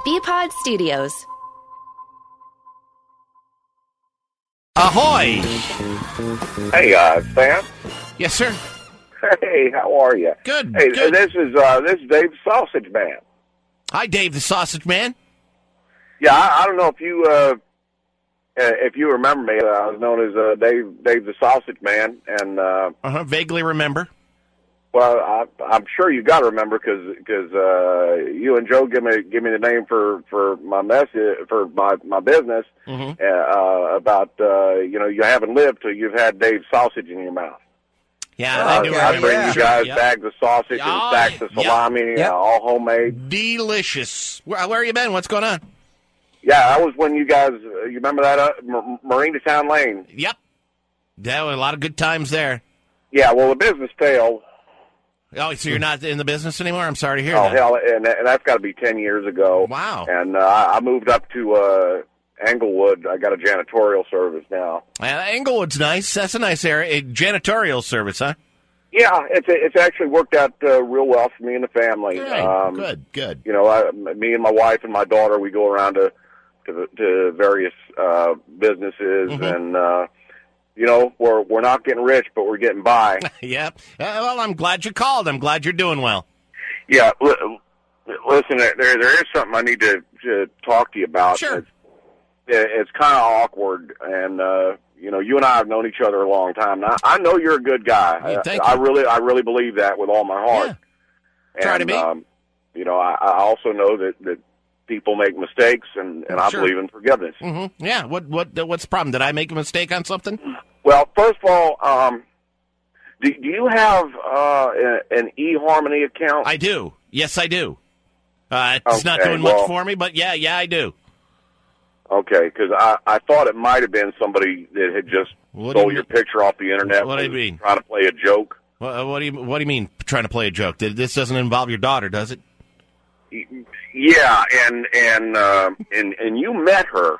BPod Studios. Ahoy! Hey, Sam. Yes, sir. Hey, how are you? Good. Hey, good. this is Dave the Sausage Man. Hi, Dave the Sausage Man. Yeah, I don't know if you remember me. I was known as Dave the Sausage Man, and Vaguely remember. well, I'm sure you got to remember because you and Joe give me the name for my message for my business about you haven't lived till you've had Dave's sausage in your mouth. Yeah, I do I remember. bring you guys Yep. bags of sausage and stacks of salami, all homemade. Delicious. Where you been? What's going on? Yeah, that was when you guys, you remember that, Marina Town Lane? Yep. There were a lot of good times there. Yeah, well, the business failed. Oh, so you're not in the business anymore? I'm sorry to hear Oh, that. hell, and that's got to be 10 years ago. Wow. And I moved up to Englewood. I got a janitorial service now. Englewood's nice. That's a nice area. A janitorial service, huh? Yeah, it's actually worked out real well for me and the family. Good. You know, me and my wife and my daughter, we go around to various businesses, and we're not getting rich, but we're getting by. Yep. Well, I'm glad you called. I'm glad you're doing well. Yeah, listen, there is something I need to talk to you about. Sure. It's kind of awkward, and you and I have known each other a long time. Now, I know you're a good guy. Yeah, thank I you. I really believe that with all my heart. Yeah. Try to be. I also know that people make mistakes, and I Sure. believe in forgiveness. Mm-hmm. Yeah. What's the problem? Did I make a mistake on something? Well, first of all, do you have an eHarmony account? I do. Yes, I do. It's not doing much for me, but yeah, I do. Okay, because I thought it might have been somebody that had just stole your picture off the internet. What do you mean? Trying to play a joke. What do you mean trying to play a joke? This doesn't involve your daughter, does it? Yeah, and you met her.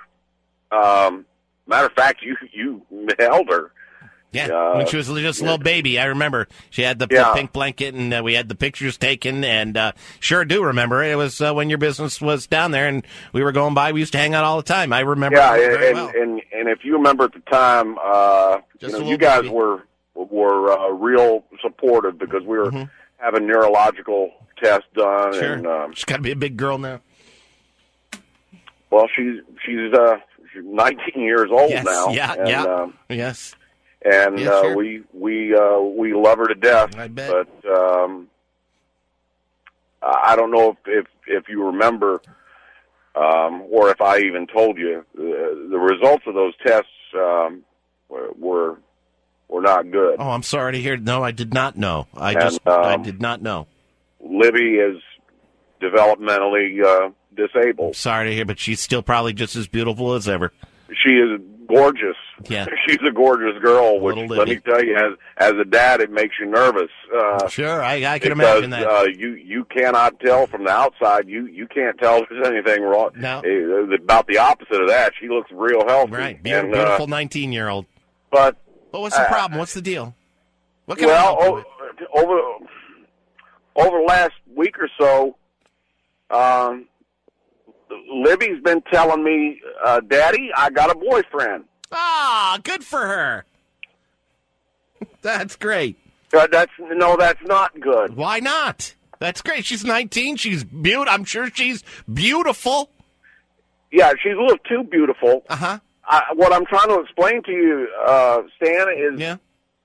Matter of fact, you held her. Yeah, when she was just a little baby. I remember she had the pink blanket, and we had the pictures taken, and sure do remember. It was when your business was down there, and we were going by. We used to hang out all the time. I remember very well. And if you remember at the time, you guys were real supportive because we were having neurological tests done. Sure. And, she's got to be a big girl now. Well, she's 19 years old now. Yes. And sure. we love her to death. I bet. But I don't know if you remember, or if I even told you, the results of those tests were not good. Oh, I'm sorry to hear. No, I did not know. I did not know. Libby is developmentally disabled. Sorry to hear, but she's still probably just as beautiful as ever. She is gorgeous. Yeah. She's a gorgeous girl, which, Little let me tell you, as a dad, it makes you nervous. Sure, I can because, imagine that. You cannot tell from the outside. You can't tell if there's anything wrong. No. About the opposite of that. She looks real healthy. Right. Beautiful 19-year-old. But what's the problem? What's the deal? What can over the last week or so, Libby's been telling me, Daddy, I got a boyfriend. Ah, good for her. That's great. That's not good. Why not? That's great. She's 19. She's beautiful. I'm sure she's beautiful. Yeah, she's a little too beautiful. Uh-huh. What I'm trying to explain to you, Stan, is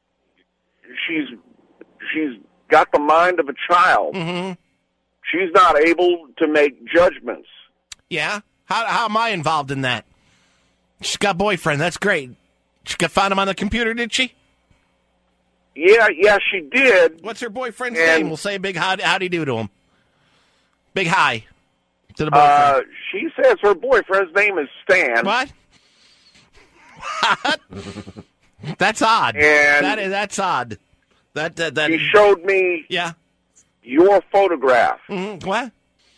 she's got the mind of a child. Mm-hmm. She's not able to make judgments. Yeah? How am I involved in that? She's got a boyfriend. That's great. She found him on the computer, did she? Yeah, she did. What's her boyfriend's name? We'll say a big howdy do to him. Big hi to the boyfriend. She says her boyfriend's name is Stan. What? What? That's odd. And that's odd. That she showed me your photograph. Mm-hmm. What?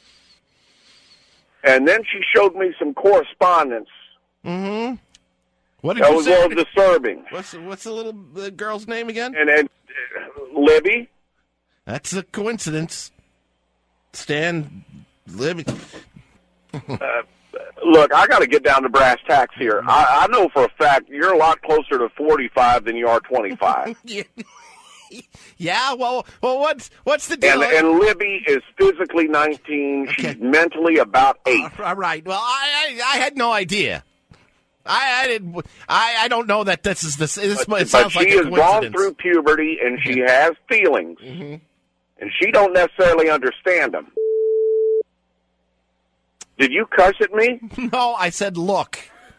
And then she showed me some correspondence. Mm-hmm. What did that you was say? a little disturbing. What's the girl's name again? And Libby. That's a coincidence. Stan, Libby. Look, I got to get down to brass tacks here. I know for a fact you're a lot closer to 45 than you are 25. Yeah, well, what's the deal? And Libby is physically 19. Okay. She's mentally about 8. All right. Well, I had no idea. I don't know that this is this. It sounds like a coincidence. But she has gone through puberty and she has feelings, and she don't necessarily understand them. Did you cuss at me? No, I said look.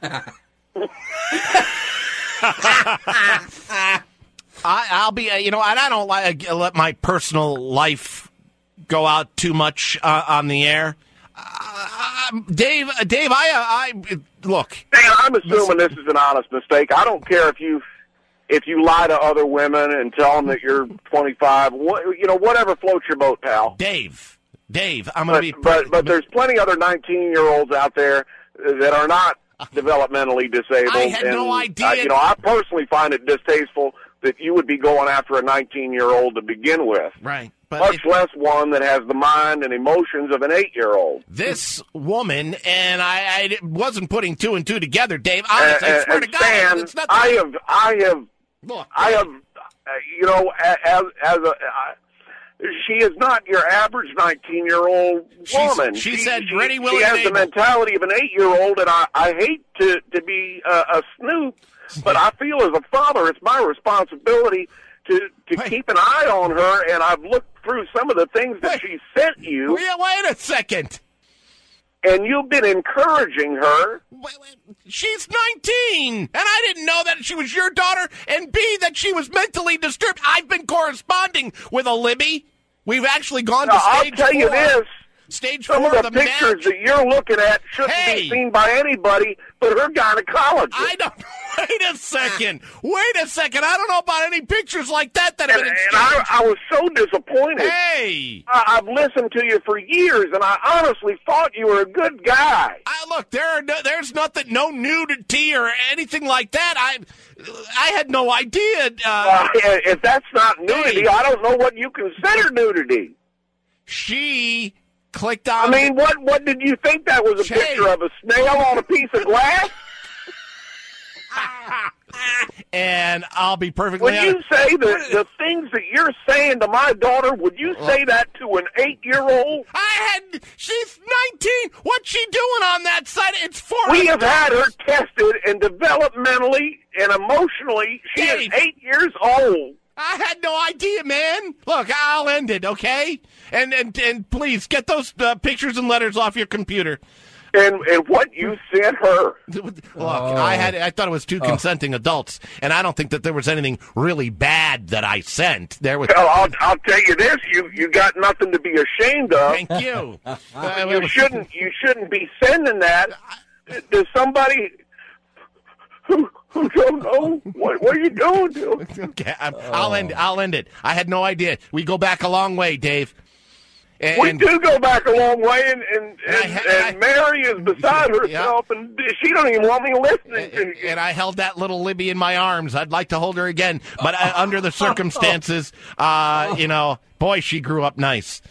I'll be, and I don't let my personal life go out too much on the air. Dave, I look. Dan, I'm assuming this is an honest mistake. I don't care if you lie to other women and tell them that you're 25. Whatever floats your boat, pal. Dave, I'm going to be. But there's plenty other 19-year-olds out there that are not developmentally disabled. I had no idea. I personally find it distasteful that you would be going after a 19-year-old to begin with. Right. Much less one that has the mind and emotions of an 8-year-old. This woman, and I wasn't putting 2 and 2 together, Dave. Honestly, I swear to God, Stan, it's not I have, she is not your average 19-year-old woman. She said, ready, willing, she has the mentality of an 8-year-old, and I hate to be a snoop, but I feel as a father, it's my responsibility to keep an eye on her, and I've looked through some of the things that she sent you. Wait a second. And you've been encouraging her. She's 19, and I didn't know that she was your daughter, and B, that she was mentally disturbed. I've been corresponding with a Libby. We've actually gone to stage 4. I'll tell you this. Stage Some 4 of the pictures that you're looking at shouldn't be seen by anybody but her gynecologist. I don't. Wait a second. I don't know about any pictures like that have been exchanged. And I was so disappointed. Hey. I've listened to you for years, and I honestly thought you were a good guy. Look, there's nothing, no nudity or anything like that. I had no idea. If that's not nudity, I don't know what you consider nudity. She clicked on. I mean, what did you think that was a picture of? A snail on a piece of glass? And I'll be perfectly honest. When you say the things that you're saying to my daughter, would you say that to an 8-year-old? She's 19. What's she doing on that side? It's 4. We have had her tested, and developmentally and emotionally, she is 8 years old. I had no idea, man. Look, I'll end it, okay? And please get those pictures and letters off your computer. And what you sent her. Look, I thought it was 2 consenting adults, and I don't think that there was anything really bad that I sent. Well, I'll tell you this: you got nothing to be ashamed of. Thank you. You shouldn't be sending that to somebody who don't know what are you doing to. Okay, I'll end it. I had no idea. We go back a long way, Dave. We do go back a long way, and Mary is beside herself, and she don't even want me listening to you. And I held that little Libby in my arms. I'd like to hold her again, but under the circumstances, boy, she grew up nice.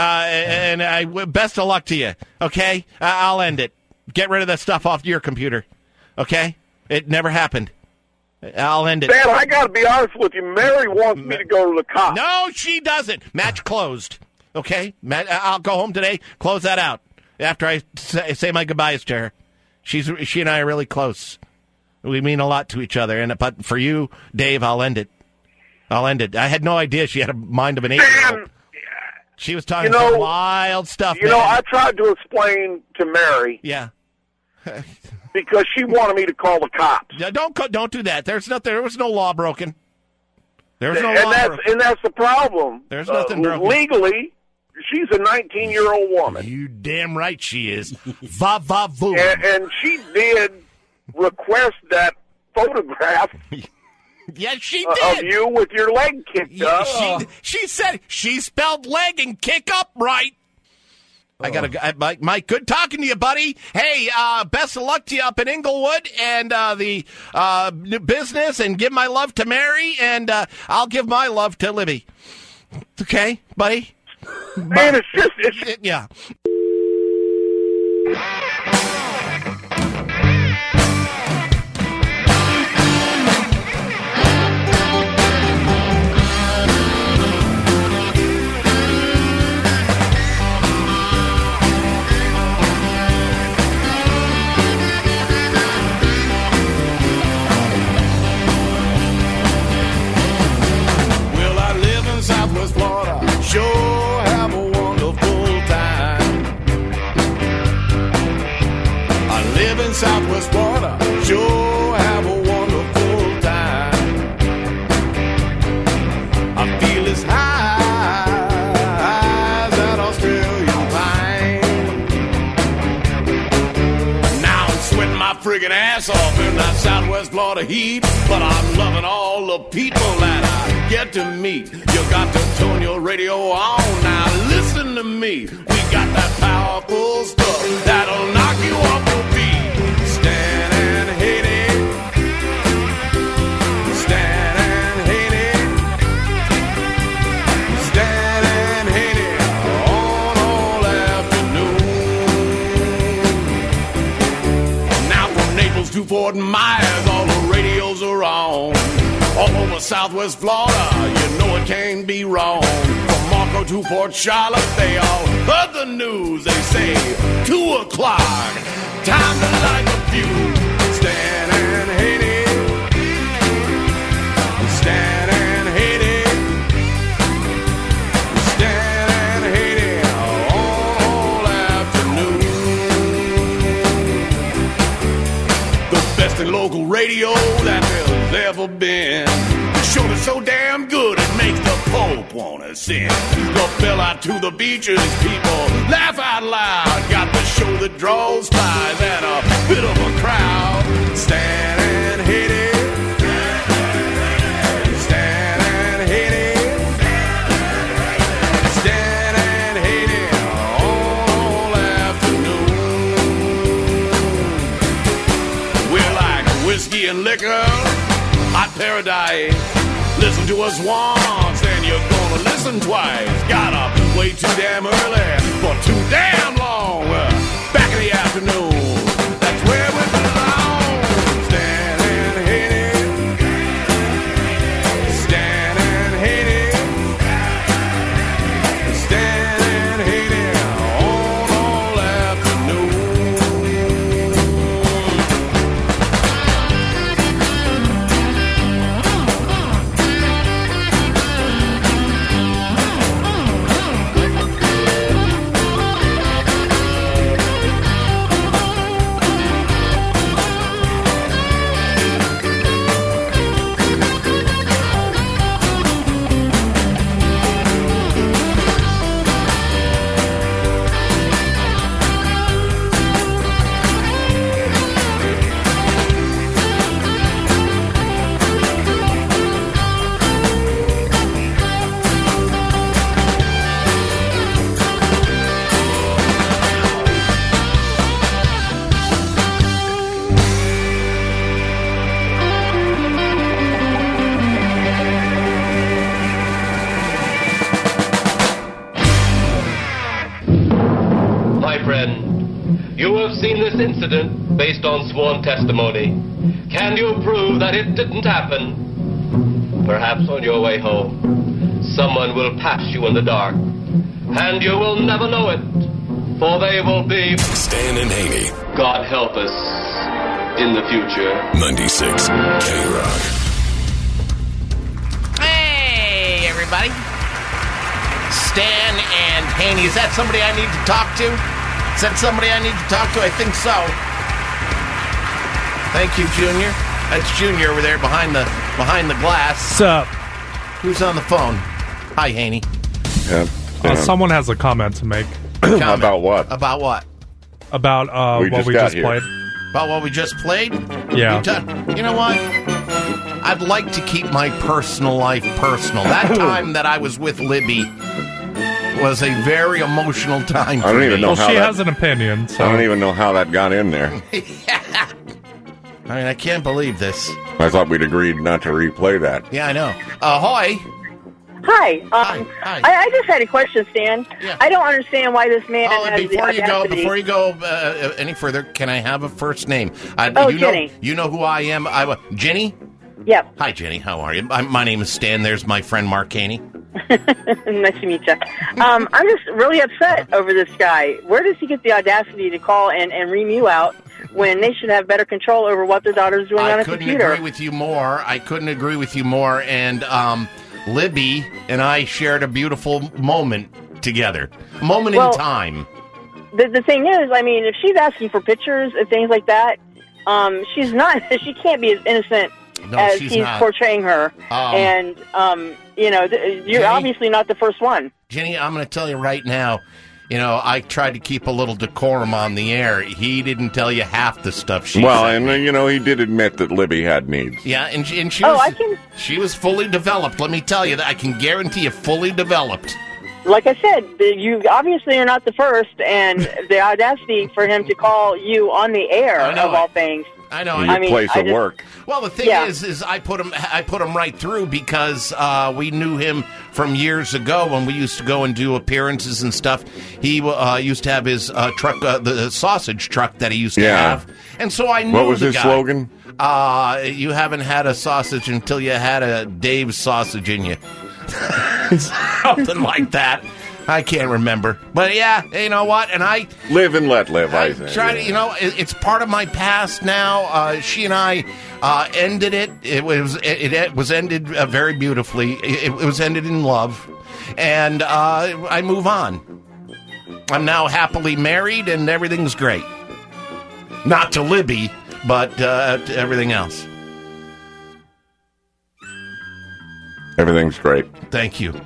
And best of luck to you, okay? I'll end it. Get rid of that stuff off your computer, okay? It never happened. I'll end it. Dan, I got to be honest with you. Mary wants me to go to the cops. No, she doesn't. Match closed. Okay, Matt, I'll go home today, close that out, after I say my goodbyes to her. She and I are really close. We mean a lot to each other, but for you, Dave, I'll end it. I had no idea she had a mind of an 8-year-old. She was talking some wild stuff, man. I tried to explain to Mary. Yeah. Because she wanted me to call the cops. Yeah, don't do that. There was no law broken. There was no law broken. And that's the problem. There's nothing broken. Legally, she's a 19-year-old woman. You damn right she is. Va-va-voo. And she did request that photograph. Yes, she did. Of you with your leg kicked up. She said she spelled leg and kick up right. Mike, good talking to you, buddy. Hey, best of luck to you up in Inglewood and the business, and give my love to Mary, and I'll give my love to Libby. Okay, buddy? Man, it's yeah. Southwest Florida, sure have a wonderful time. I feel as high as that Australian pine. Now I'm sweating my friggin' ass off in that Southwest Florida heat, but I'm loving all the people that I get to meet. You got to tune your radio on, now listen to me. We got that powerful stuff that'll knock you off your feet. Stand and hate it. Stand and hate it. Stand and hate it on all afternoon. Now from Naples to Fort Myers, all the radios are on. All over Southwest Florida, you know it can't be wrong. From Marco to Port Charlotte, they all heard the news. They say 2 o'clock, time to light the fuse. Stand and hate it. Stand and hate it. Stand and hate it all afternoon. The best in local radio that there's ever been. The show that's so damn good it makes the Pope wanna sing. The bell out to the beaches, people laugh out loud. Got the show that draws flies and a bit of a crowd. Stand and hit it. Stand and hit it. Stand and hit it all afternoon. We're like whiskey and liquor, hot paradise. Listen to us once, then you're gonna listen twice. Got up way too damn early for too damn long. Back in the afternoon, that's where we belong. Stand and hit it. Stand and hit it. Stand and hit it on all afternoon. Incident based on sworn testimony. Can you prove that it didn't happen? Perhaps on your way home, someone will pass you in the dark, and you will never know it, for they will be Stan and Haney. God help us in the future. 96 K-Rock. Hey, everybody. Stan and Haney. Is that somebody I need to talk to? Is that somebody I need to talk to? I think so. Thank you, Junior. That's Junior over there behind the glass. What's up? Who's on the phone? Hi, Haney. Yeah. Someone has a comment to make. About what? About what? About what we just played. About what we just played? Yeah. You know what? I'd like to keep my personal life personal. That time that I was with Libby was a very emotional time for me. I don't even know how she has an opinion. So. I don't even know how that got in there. Yeah. I mean, I can't believe this. I thought we'd agreed not to replay that. Yeah, I know. Ahoy. Hi. Hi. I just had a question, Stan. Yeah. I don't understand why this man has before the audacity. Before you go any further, can I have a first name? Jenny. You know who I am. Jenny? Yep. Hi, Jenny. How are you? My name is Stan. There's my friend Mark Haney. Nice to meet you. I'm just really upset over this guy. Where does he get the audacity to call and ream you out when they should have better control over what their daughter's doing on a computer? I couldn't agree with you more. And Libby and I shared a beautiful moment together. A moment in time. The thing is, I mean, if she's asking for pictures and things like that, she's not. She can't be as innocent as he's portraying her. And you're Jenny, obviously not the first one. Jenny, I'm going to tell you right now. I tried to keep a little decorum on the air. He didn't tell you half the stuff she said. And he did admit that Libby had needs. Yeah, and she was fully developed. Let me tell you that I can guarantee you, fully developed. Like I said, you obviously are not the first, and the audacity for him to call you on the air of all things. I know. Your place of work. Well, the thing is I put him right through because we knew him from years ago when we used to go and do appearances and stuff. He used to have his truck, the sausage truck that he used to have, and so I knew. What was his slogan? You haven't had a sausage until you had a Dave's sausage in you. Something like that. I can't remember. But yeah, you know what? And I... Live and let live, I think. It's part of my past now. She and I ended it. It was ended very beautifully. It was ended in love. And I move on. I'm now happily married and everything's great. Not to Libby, but to everything else. Everything's great. Thank you.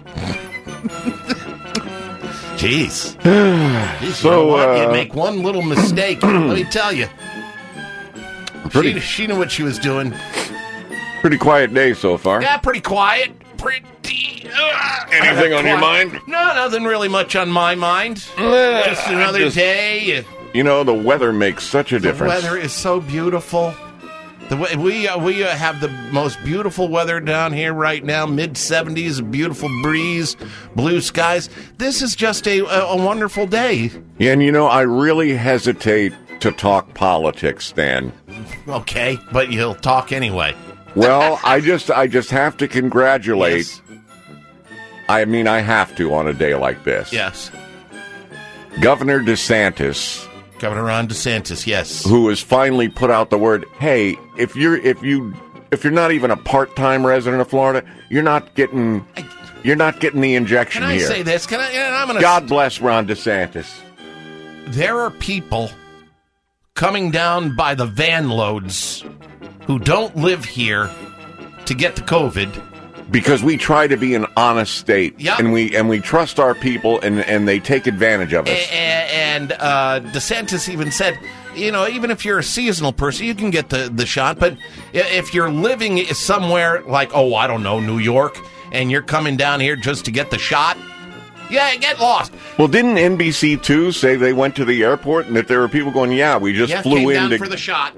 Jeez. So, you make one little mistake. Let me tell you. She knew what she was doing. Pretty quiet day so far. Yeah, pretty quiet. Anything on your mind? No, nothing really much on my mind. Just another day. The weather makes such a difference. The weather is so beautiful. We have the most beautiful weather down here right now, mid-70s, a beautiful breeze, blue skies. This is just a wonderful day. Yeah, and I really hesitate to talk politics, Stan. Okay, but you'll talk anyway. Well, I just have to congratulate. Yes. I mean, I have to on a day like this. Yes. Governor DeSantis. Governor Ron DeSantis, yes. Who has finally put out the word, hey, if you're not even a part-time resident of Florida, you're not getting the injection here. Can I say this? God bless Ron DeSantis. There are people coming down by the van loads who don't live here to get the COVID. Because we try to be an honest state, yep. and we trust our people, and they take advantage of us. And DeSantis even said, even if you're a seasonal person, you can get the shot. But if you're living somewhere like, I don't know, New York, and you're coming down here just to get the shot, yeah, get lost. Well, didn't NBC2 say they went to the airport and that there were people going, we just flew in down for the shot.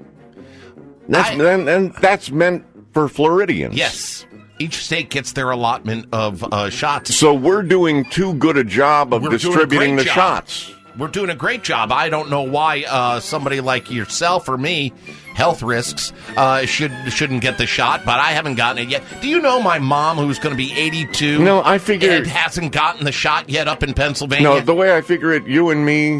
That's meant for Floridians. Yes. Each state gets their allotment of shots. So we're doing too good a job of distributing the shots. We're doing a great job. I don't know why somebody like yourself or me, health risks, shouldn't get the shot, but I haven't gotten it yet. Do you know my mom, who's going to be 82, no, I figure, and hasn't gotten the shot yet up in Pennsylvania? No, the way I figure it, you and me,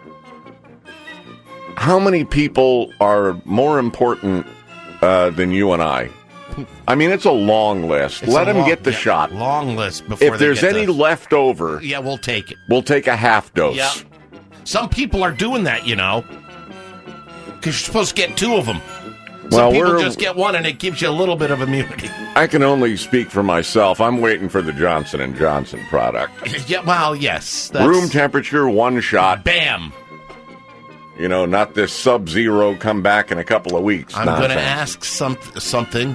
how many people are more important than you and I? I mean, it's a long list. Let them get the shot. Long list before if there's any left over, we'll take it. We'll take a half dose. Yeah. Some people are doing that, because you're supposed to get 2 of them. Some people just get 1, and it gives you a little bit of immunity. I can only speak for myself. I'm waiting for the Johnson & Johnson product. Yeah, well, yes. Room temperature, 1 shot. Bam. Not this Sub-Zero come back in a couple of weeks. I'm going to ask something.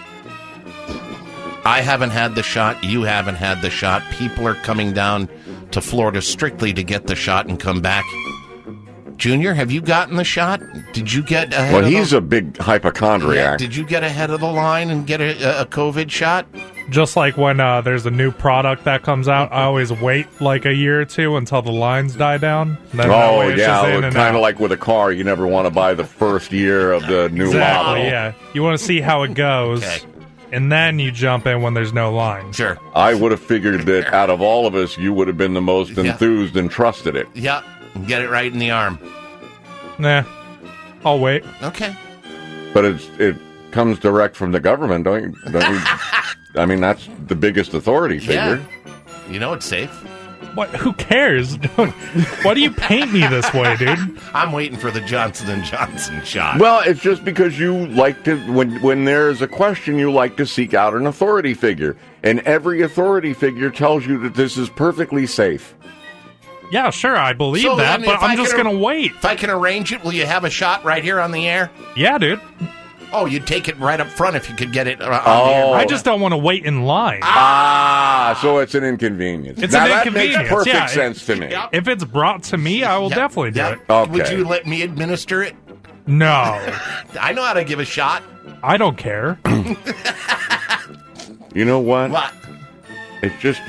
I haven't had the shot. You haven't had the shot. People are coming down to Florida strictly to get the shot and come back. Junior, have you gotten the shot? Did you get ahead Well, he's a big hypochondriac. Yeah, did you get ahead of the line and get a COVID shot? Just like when there's a new product that comes out, I always wait like a year or two until the lines die down. Then kind of like with a car. You never want to buy the first year of the new model. Yeah. You want to see how it goes, and then you jump in when there's no line. Sure. I would have figured that out of all of us, you would have been the most enthused and trusted it. Yeah. Get it right in the arm. Nah. I'll wait. Okay. But it comes direct from the government, don't you? I mean, that's the biggest authority figure. Yeah. You know it's safe. What? Who cares? Why do you paint me this way, dude? I'm waiting for the Johnson & Johnson shot. Well, it's just because you like to, when there's a question, you like to seek out an authority figure. And every authority figure tells you that this is perfectly safe. Yeah, sure, I believe that, but I'm just going to wait. If I can arrange it, will you have a shot right here on the air? Yeah, dude. Oh, you'd take it right up front if you could get it on the air. I just don't want to wait in line. So it's an inconvenience. It's an inconvenience. That makes perfect sense to me. Yep. If it's brought to me, I will definitely do it. Okay. Would you let me administer it? No. I know how to give a shot. I don't care. You know what? What? It's just...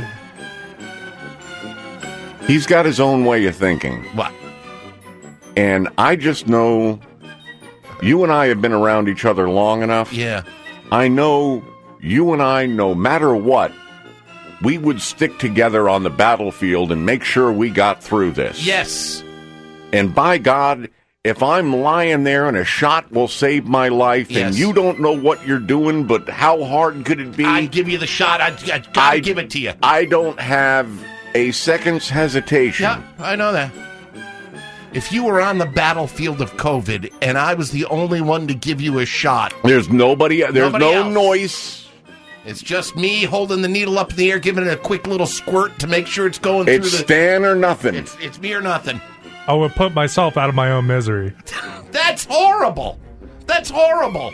He's got his own way of thinking. What? And I just know... You and I have been around each other long enough. Yeah. I know you and I, no matter what, we would stick together on the battlefield and make sure we got through this. Yes. And by God, if I'm lying there and a shot will save my life and you don't know what you're doing, but how hard could it be? I'd give you the shot. I'd give it to you. I don't have a second's hesitation. Yeah, I know that. If you were on the battlefield of COVID and I was the only one to give you a shot... There's nobody no else. Noise. It's just me holding the needle up in the air, giving it a quick little squirt to make sure it's going through the... It's Stan or nothing. It's me or nothing. I would put myself out of my own misery. That's horrible. That's horrible.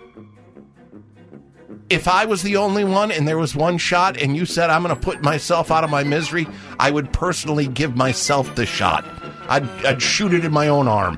If I was the only one and there was one shot and you said I'm going to put myself out of my misery, I would personally give myself the shot. I'd shoot it in my own arm.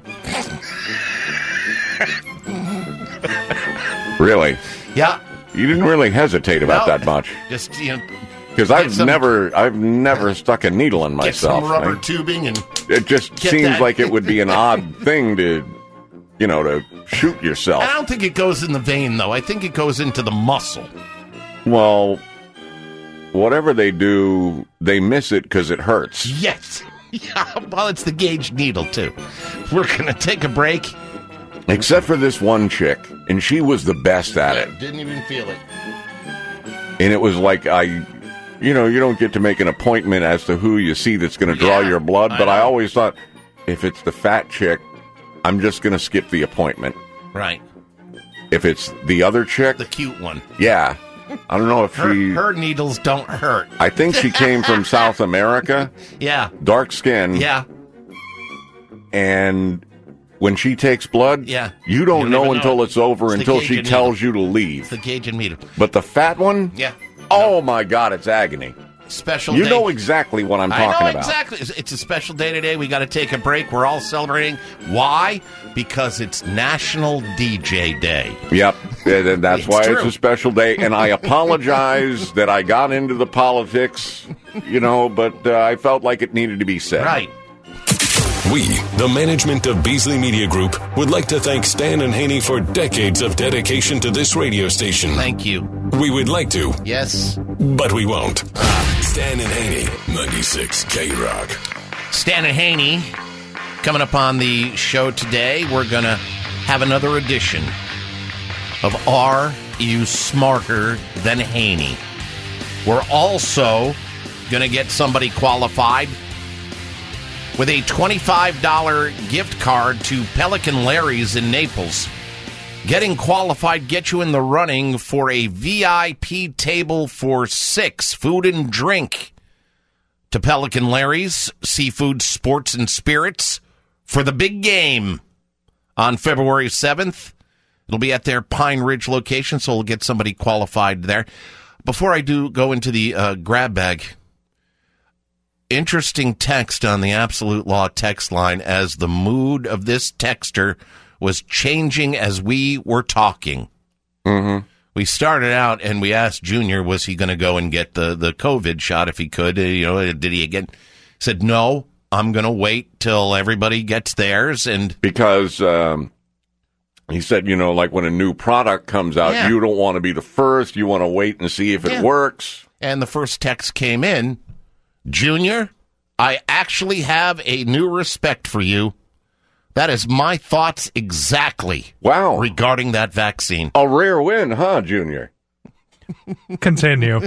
Really? Yeah. You didn't really hesitate about that much. Just, because I've never stuck a needle in myself. Get some rubber tubing and it just seems like it would be an odd thing to shoot yourself. I don't think it goes in the vein, though. I think it goes into the muscle. Well, whatever they do, they miss it because it hurts. Yes. Yeah, well, it's the gauge needle, too. We're going to take a break. Except for this one chick, and she was the best at it. Didn't even feel it. And it was like you don't get to make an appointment as to who you see that's going to draw your blood, but I always thought, if it's the fat chick, I'm just going to skip the appointment. Right. If it's the other chick... The cute one. Yeah. I don't know if her needles don't hurt. I think she came from South America. Yeah. Dark skin. Yeah. And when she takes blood, you don't know until it's over, until she tells you to leave. It's the gauge and meter. But the fat one? Yeah. Oh, my God, it's agony. Special day. You know exactly what I'm talking about. I know exactly. It's a special day today. We got to take a break. We're all celebrating. Why? Because it's National DJ Day. Yep. That's why it's a special day. And I apologize that I got into the politics, but I felt like it needed to be said. Right. We, the management of Beasley Media Group, would like to thank Stan and Haney for decades of dedication to this radio station. Thank you. We would like to. Yes. But we won't. Stan and Haney, 96 K-Rock. Stan and Haney, coming up on the show today, we're going to have another edition of Are You Smarter Than Haney? We're also going to get somebody qualified with a $25 gift card to Pelican Larry's in Naples. Getting qualified gets you in the running for a VIP table for 6, food and drink, to Pelican Larry's, seafood, sports, and spirits for the big game on February 7th. It'll be at their Pine Ridge location, so we'll get somebody qualified there. Before I do go into the grab bag, interesting text on the Absolute Law text line as the mood of this texter was changing as we were talking. Mm-hmm. we started out and we asked Junior, was he going to go and get the COVID shot if he could? Did he again? Said, no, I'm going to wait till everybody gets theirs. And because he said, like when a new product comes out, you don't want to be the first. You want to wait and see if it works. And the first text came in, Junior, I actually have a new respect for you. That is my thoughts exactly. Wow. Regarding that vaccine. A rare win, huh, Junior? Continue.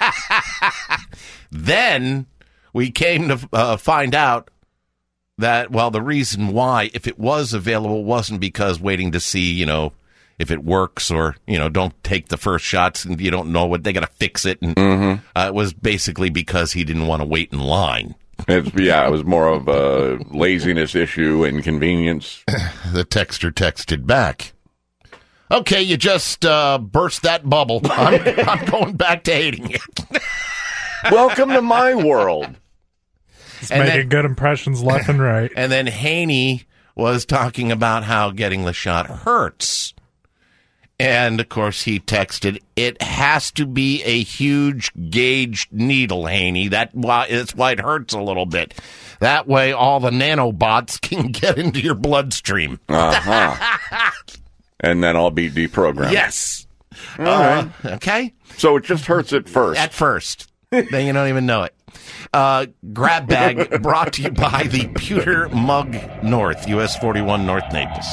Then we came to find out that, the reason why, if it was available, wasn't because waiting to see, if it works or, don't take the first shots and you don't know what, they got to fix it. And it was basically because he didn't want to wait in line. It was more of a laziness issue, inconvenience. The texter texted back, okay, you just burst that bubble. I'm going back to hating it. Welcome to my world. It's making good impressions left and right. And then Haney was talking about how getting the shot hurts. And, of course, he texted, it has to be a huge gauge needle, Haney. That's why it hurts a little bit. That way all the nanobots can get into your bloodstream. Uh-huh. And then I'll be deprogrammed. Yes. All right. Okay. So it just hurts at first. At first. Then you don't even know it. Grab Bag brought to you by the Pewter Mug North, US 41 North Naples.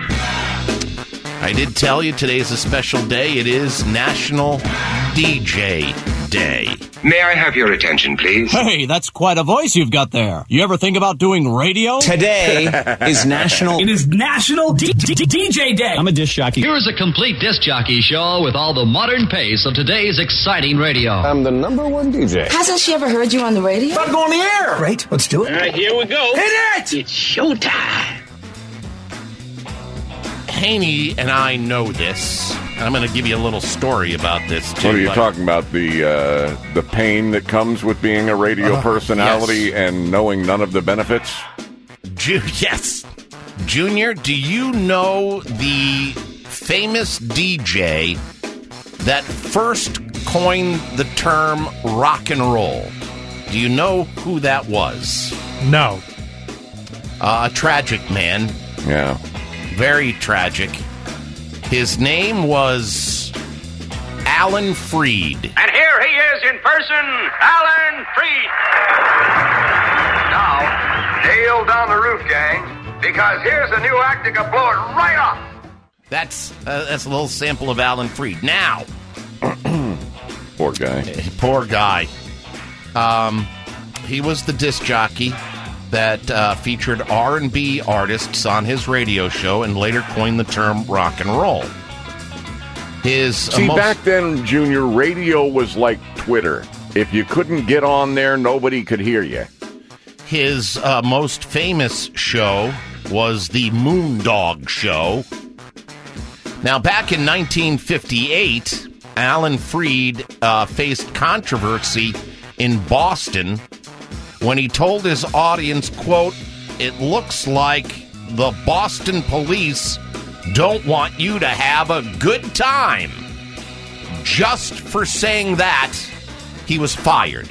I did tell you today's a special day. It is National DJ Day. May I have your attention, please? Hey, that's quite a voice you've got there. You ever think about doing radio? Today is National... It is National DJ Day. I'm a disc jockey. Here's a complete disc jockey show with all the modern pace of today's exciting radio. I'm the #1 DJ. Hasn't she ever heard you on the radio? About to go on the air. Great, let's do it. All right, here we go. Hit it! It's showtime. Haney and I know this. I'm going to give you a little story about this, too. What are you talking about? The pain that comes with being a radio personality and knowing none of the benefits? Yes. Junior, do you know the famous DJ that first coined the term rock and roll? Do you know who that was? No. A tragic man. Yeah. Very tragic. His name was Alan Freed. And here he is in person, Alan Freed. Now, nail down the roof, gang, because here's a new act that can blow it right off. That's a little sample of Alan Freed. Now, poor guy. Poor guy. He was the disc jockey that featured R&B artists on his radio show and later coined the term rock and roll. Back then, Junior, radio was like Twitter. If you couldn't get on there, nobody could hear you. His most famous show was the Moondog Show. Now, back in 1958, Alan Freed faced controversy in Boston when he told his audience, quote, "It looks like the Boston police don't want you to have a good time." Just for saying that, he was fired.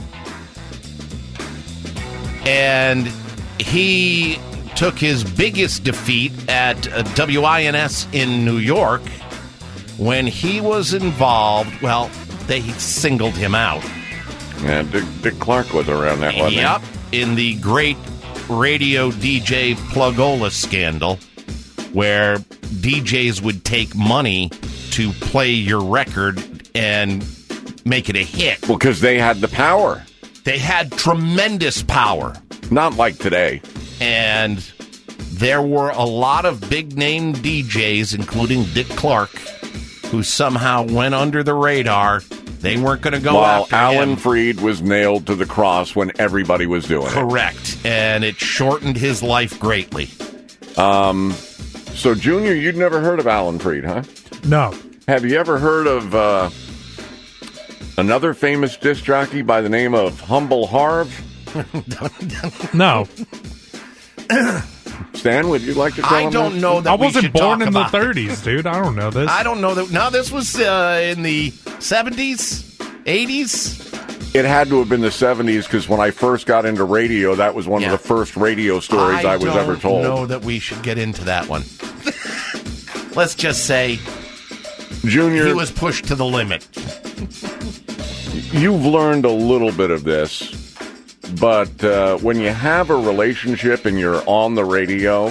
And he took his biggest defeat at WINS in New York when he was involved. Well, they singled him out. Yeah, Dick Clark was around that one. Yep, in the great radio DJ Plugola scandal, where DJs would take money to play your record and make it a hit. Well, because they had the power. They had tremendous power. Not like today. And there were a lot of big-name DJs, including Dick Clark, who somehow went under the radar. They weren't going to go after him. While Alan Freed was nailed to the cross when everybody was doing it. Correct. And it shortened his life greatly. So, Junior, you'd never heard of Alan Freed, huh? No. Have you ever heard of another famous disc jockey by the name of Humble Harv? No. Stan, would you like to tell him? I don't know that I we wasn't should born talk in the about 30s, dude. I don't know this. I don't know that. No, this was in the 70s, 80s. It had to have been the 70s because when I first got into radio, that was one of the first radio stories I was ever told. I don't know that we should get into that one. Let's just say, Junior, he was pushed to the limit. You've learned a little bit of this, but when you have a relationship and you're on the radio,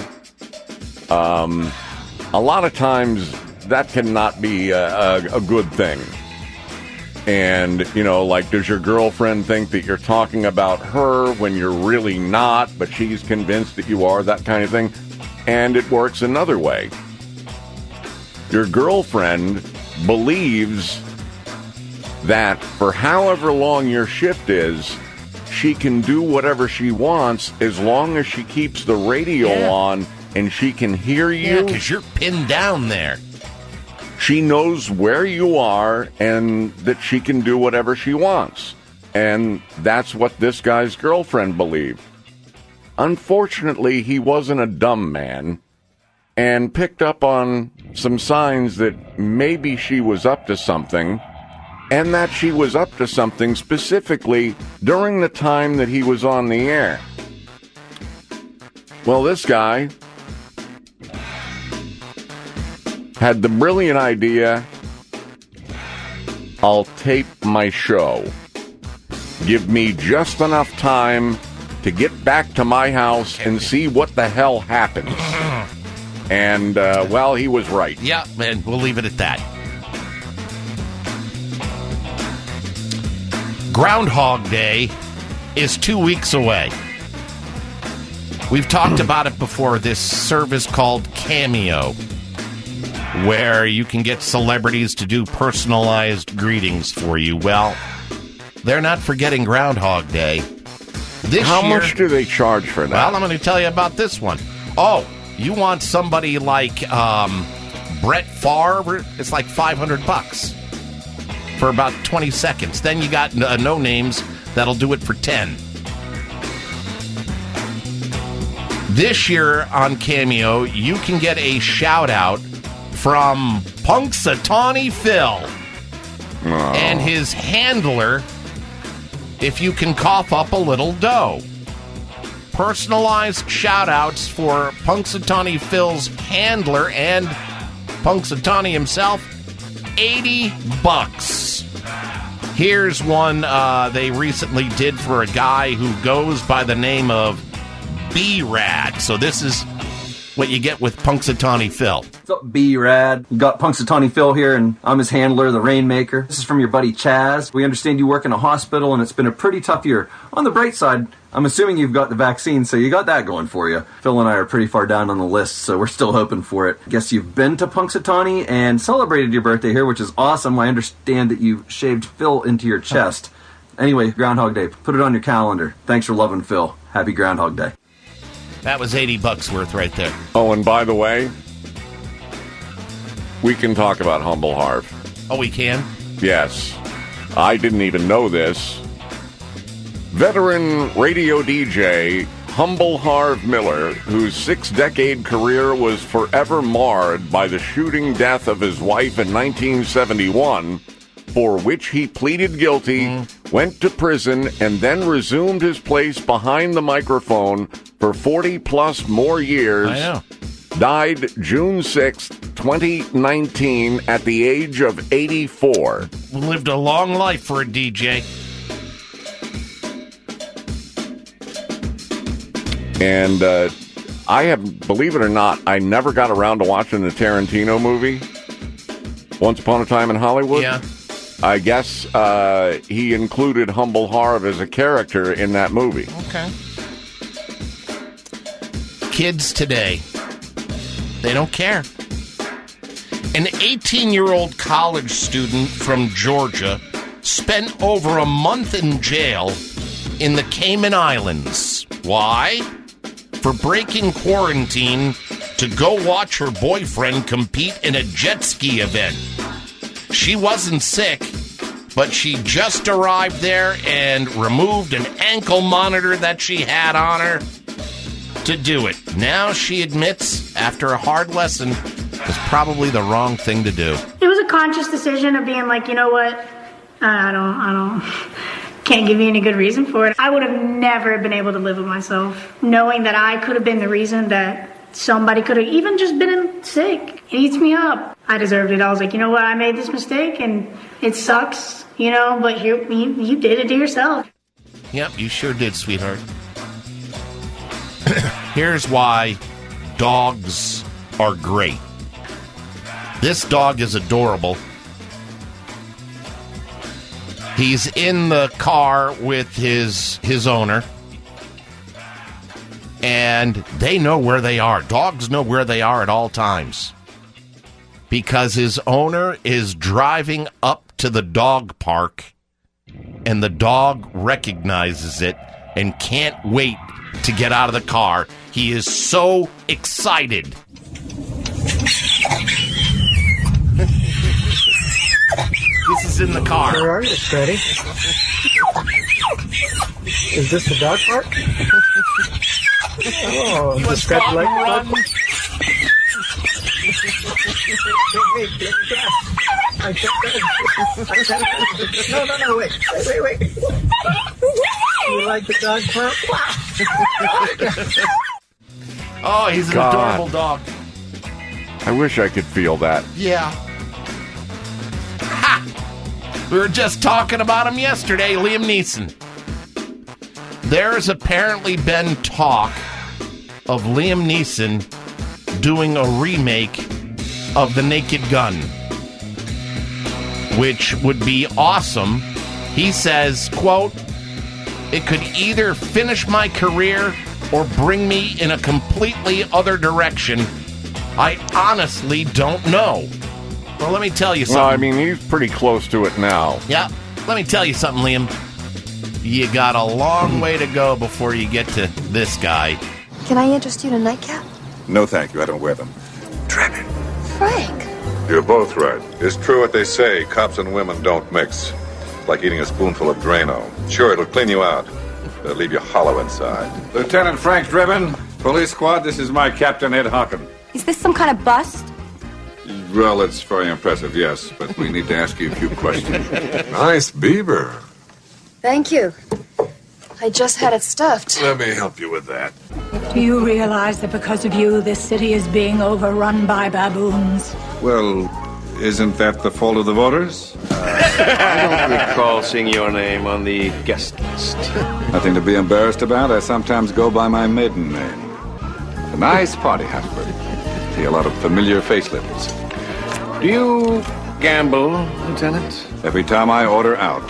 a lot of times that cannot be a good thing. And, like, does your girlfriend think that you're talking about her when you're really not, but she's convinced that you are, that kind of thing? And it works another way. Your girlfriend believes that for however long your shift is, she can do whatever she wants as long as she keeps the radio on and she can hear you. Yeah, because you're pinned down there. She knows where you are and that she can do whatever she wants. And that's what this guy's girlfriend believed. Unfortunately, he wasn't a dumb man and picked up on some signs that maybe she was up to something, and that she was up to something specifically during the time that he was on the air. Well, this guy had the brilliant idea, I'll tape my show. Give me just enough time to get back to my house and see what the hell happens. And, well, he was right. Yeah, and we'll leave it at that. Groundhog Day is 2 weeks away. We've talked about it before, this service called Cameo, where you can get celebrities to do personalized greetings for you. Well, they're not forgetting Groundhog Day. How much do they charge for that? Well, I'm going to tell you about this one. Oh, you want somebody like Brett Favre? It's like $500 for about 20 seconds. Then you got no names that'll do it for 10. This year on Cameo, you can get a shout out from Punxsutawney Phil and his handler if you can cough up a little dough. Personalized shout-outs for Punxsutawney Phil's handler and Punxsutawney himself, $80. Here's one they recently did for a guy who goes by the name of B-Rad. So this is what you get with Punxsutawney Phil. What's up, B-Rad? You got Punxsutawney Phil here, and I'm his handler, the Rainmaker. This is from your buddy Chaz. We understand you work in a hospital, and it's been a pretty tough year. On the bright side, I'm assuming you've got the vaccine, so you got that going for you. Phil and I are pretty far down on the list, so we're still hoping for it. Guess you've been to Punxsutawney and celebrated your birthday here, which is awesome. I understand that you shaved Phil into your chest. Anyway, Groundhog Day. Put it on your calendar. Thanks for loving Phil. Happy Groundhog Day. That was $80 worth right there. Oh, and by the way, we can talk about Humble Harv. Oh, we can? Yes. I didn't even know this. Veteran radio DJ Humble Harv Miller, whose 6-decade career was forever marred by the shooting death of his wife in 1971, for which he pleaded guilty, went to prison, and then resumed his place behind the microphone for 40-plus more years. I know. Died June 6, 2019, at the age of 84. Lived a long life for a DJ. And I have, believe it or not, I never got around to watching the Tarantino movie, Once Upon a Time in Hollywood. Yeah. I guess he included Humble Harv as a character in that movie. Okay. Kids today, they don't care. An 18-year-old college student from Georgia spent over a month in jail in the Cayman Islands. Why? For breaking quarantine to go watch her boyfriend compete in a jet ski event. She wasn't sick, but she just arrived there and removed an ankle monitor that she had on her. to do it. Now she admits, after a hard lesson, it was probably the wrong thing to do. It was a conscious decision of being like, you know what? Can't give you any good reason for it. I would have never been able to live with myself, knowing that I could have been the reason that somebody could have even just been sick. It eats me up. I deserved it. I was like, you know what? I made this mistake, and it sucks, but here, you did it to yourself. Yep, you sure did, sweetheart. Here's why dogs are great. This dog is adorable. He's in the car with his owner, and they know where they are. Dogs know where they are at all times because his owner is driving up to the dog park, and the dog recognizes it and can't wait to get out of the car. He is so excited. This is in the car. Where are you, Steady? Is this the dog park? Oh, you stop and run. No, wait. You like the dog park? Oh, he's an adorable dog. I wish I could feel that. Yeah. Ha! We were just talking about him yesterday, Liam Neeson. There's apparently been talk of Liam Neeson doing a remake of The Naked Gun, which would be awesome. He says, quote, "It could either finish my career or bring me in a completely other direction. I honestly don't know." Well, let me tell you something. Well, I mean, he's pretty close to it now. Yeah. Let me tell you something, Liam. You got a long way to go before you get to this guy. Can I interest you in a nightcap? No, thank you. I don't wear them. Dragon. Frank. You're both right. It's true what they say. Cops and women don't mix. It's like eating a spoonful of Drano. Sure, it'll clean you out, but it'll leave you hollow inside. Lieutenant Frank Drebin, Police Squad, this is my Captain Ed Hockin. Is this some kind of bust? Well, it's very impressive, yes, but we need to ask you a few questions. Nice beaver. Thank you. I just had it stuffed. Let me help you with that. Do you realize that because of you, this city is being overrun by baboons? Well, isn't that the fault of the voters? I don't recall seeing your name on the guest list. Nothing to be embarrassed about. I sometimes go by my maiden name. A nice party, Hasbro. See a lot of familiar facelifts. Do you gamble, Lieutenant? Every time I order out.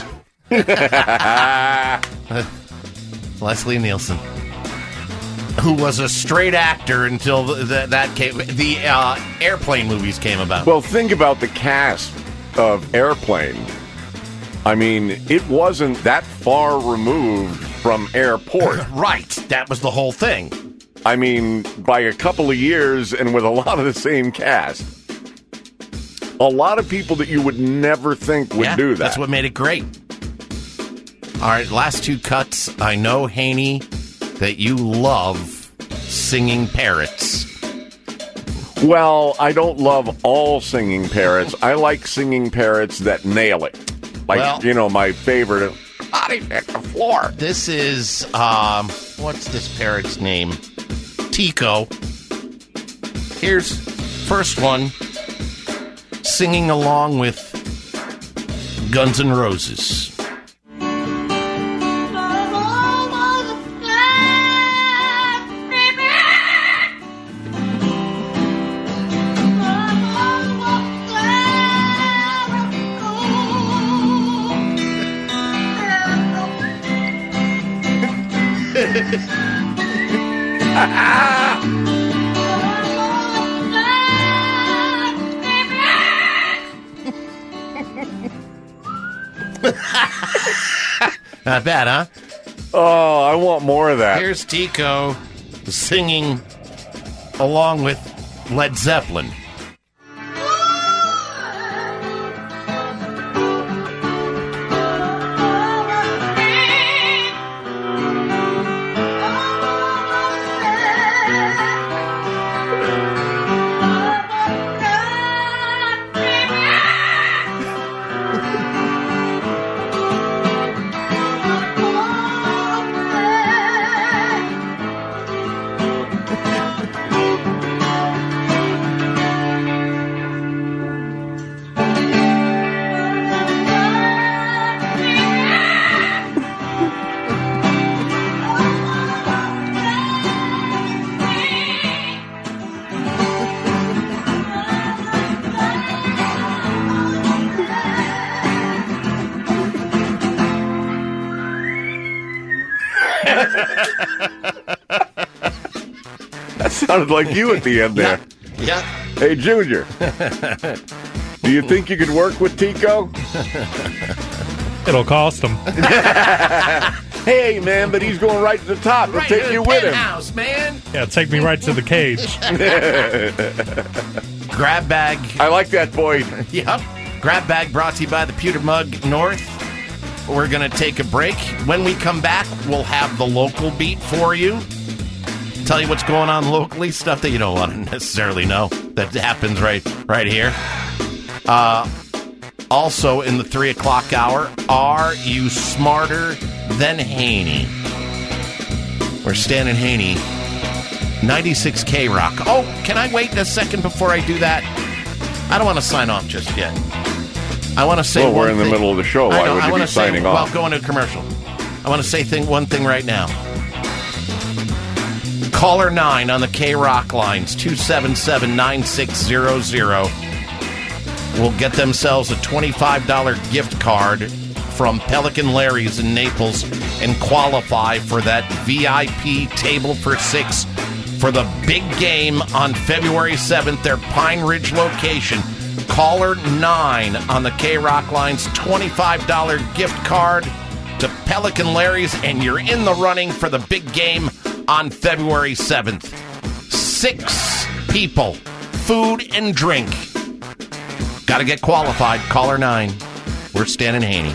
Leslie Nielsen, who was a straight actor until that came, the Airplane movies came about. Well, think about the cast of Airplane. I mean, it wasn't that far removed from Airport. Right, that was the whole thing. I mean, by a couple of years and with a lot of the same cast. A lot of people that you would never think would do that. That's what made it great. All right, last two cuts. I know, Haney, that you love singing parrots. Well, I don't love all singing parrots. I like singing parrots that nail it. Like, my favorite, body hit the floor. This is, what's this parrot's name? Tico. Here's first one, singing along with Guns N' Roses. Not bad, huh? Oh, I want more of that. Here's Tico singing along with Led Zeppelin. That sounded like you at the end there. Yeah. Hey, Junior. Do you think you could work with Tico? It'll cost him. Hey, man, but he's going right to the top. He'll take you with him. House, man. Yeah, take me right to the cage. Grab bag. I like that, Boyd. Yep. Grab bag brought to you by the Pewter Mug North. We're going to take a break. When we come back, we'll have the local beat for you. Tell you what's going on locally, stuff that you don't want to necessarily know that happens right here. Also, in the 3 o'clock hour, are you smarter than Haney? We're Stan and Haney, 96 K-Rock. Oh, can I wait a second before I do that? I don't want to sign off just yet. I want to say well, we're in the middle of the show. Why would you be signing off? Well, going to a commercial. I want to say one thing right now. Caller 9 on the K-Rock lines, 277-9600, will get themselves a $25 gift card from Pelican Larry's in Naples and qualify for that VIP table for 6 for the big game on February 7th, their Pine Ridge location. Caller 9 on the K-Rock lines, $25 gift card to Pelican Larry's, and you're in the running for the big game on February 7th. 6 people, food and drink. Got to get qualified. Caller 9. We're Stan and Haney.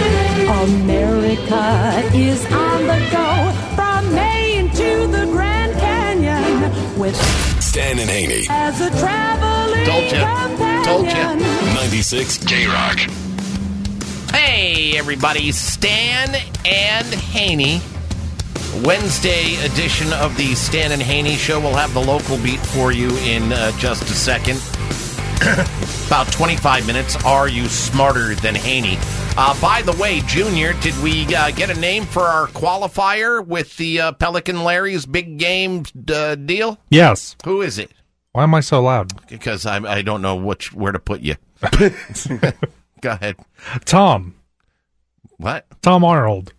America is on the go from Maine to the Grand Canyon with Stan and Haney as a traveling companion. Told you. 96 K-Rock. Hey, everybody. Stan and Haney. Wednesday edition of the Stan and Haney Show. We'll have the local beat for you in just a second. About 25 minutes. Are you smarter than Haney? By the way, Junior, did we get a name for our qualifier with the Pelican Larry's big game deal? Yes. Who is it? Why am I so loud? Because I don't know where to put you. Go ahead. Tom. What? Tom Arnold.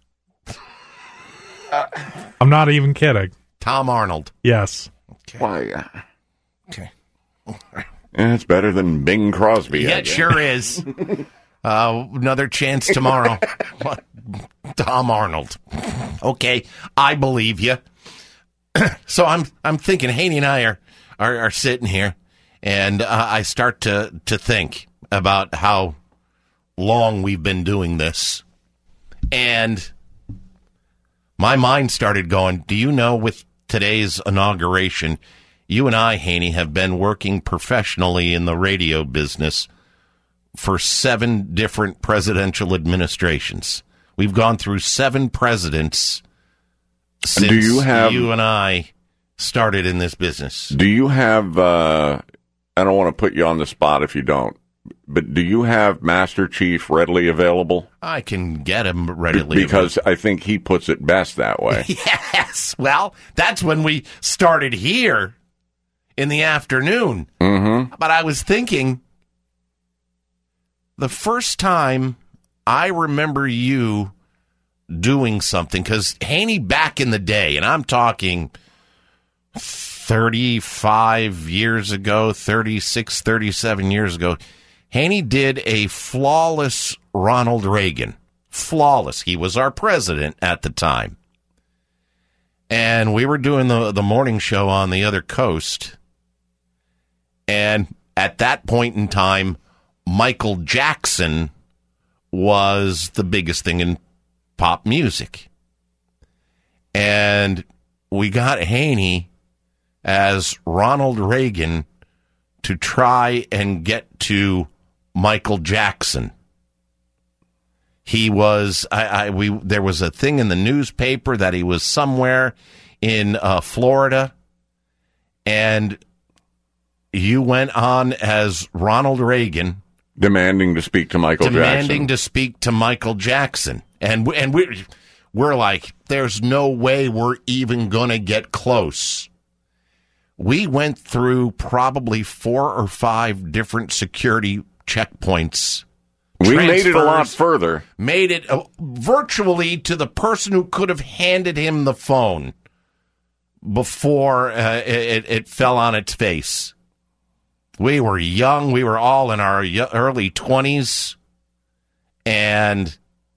I'm not even kidding. Tom Arnold. Yes. Okay. Why? Okay. It's better than Bing Crosby. Yeah, it sure is. Another chance tomorrow. Tom Arnold. Okay, I believe you. So I'm thinking, Haney and I are sitting here, and I start to think about how long we've been doing this, and my mind started going, do you know, with today's inauguration, you and I, Haney, have been working professionally in the radio business for 7 different presidential administrations. We've gone through 7 presidents since you and I started in this business. Do you have, I don't want to put you on the spot if you don't, but do you have Master Chief readily available? I can get him readily because I think he puts it best that way. Yes. Well, that's when we started here in the afternoon. Mm-hmm. But I was thinking, the first time I remember you doing something, because Haney back in the day, and I'm talking 35 years ago, 36, 37 years ago, Haney did a flawless Ronald Reagan. Flawless. He was our president at the time. And we were doing the morning show on the other coast. And at that point in time, Michael Jackson was the biggest thing in pop music. And we got Haney as Ronald Reagan to try and get to Michael Jackson. He was, there was a thing in the newspaper that he was somewhere in Florida, and you went on as Ronald Reagan, demanding to speak to Michael Jackson. And we're like, there's no way we're even going to get close. We went through probably 4 or 5 different security checkpoints. We made it a lot further. Made it virtually to the person who could have handed him the phone. before it fell on its face. We were young. We were all in our early 20s. And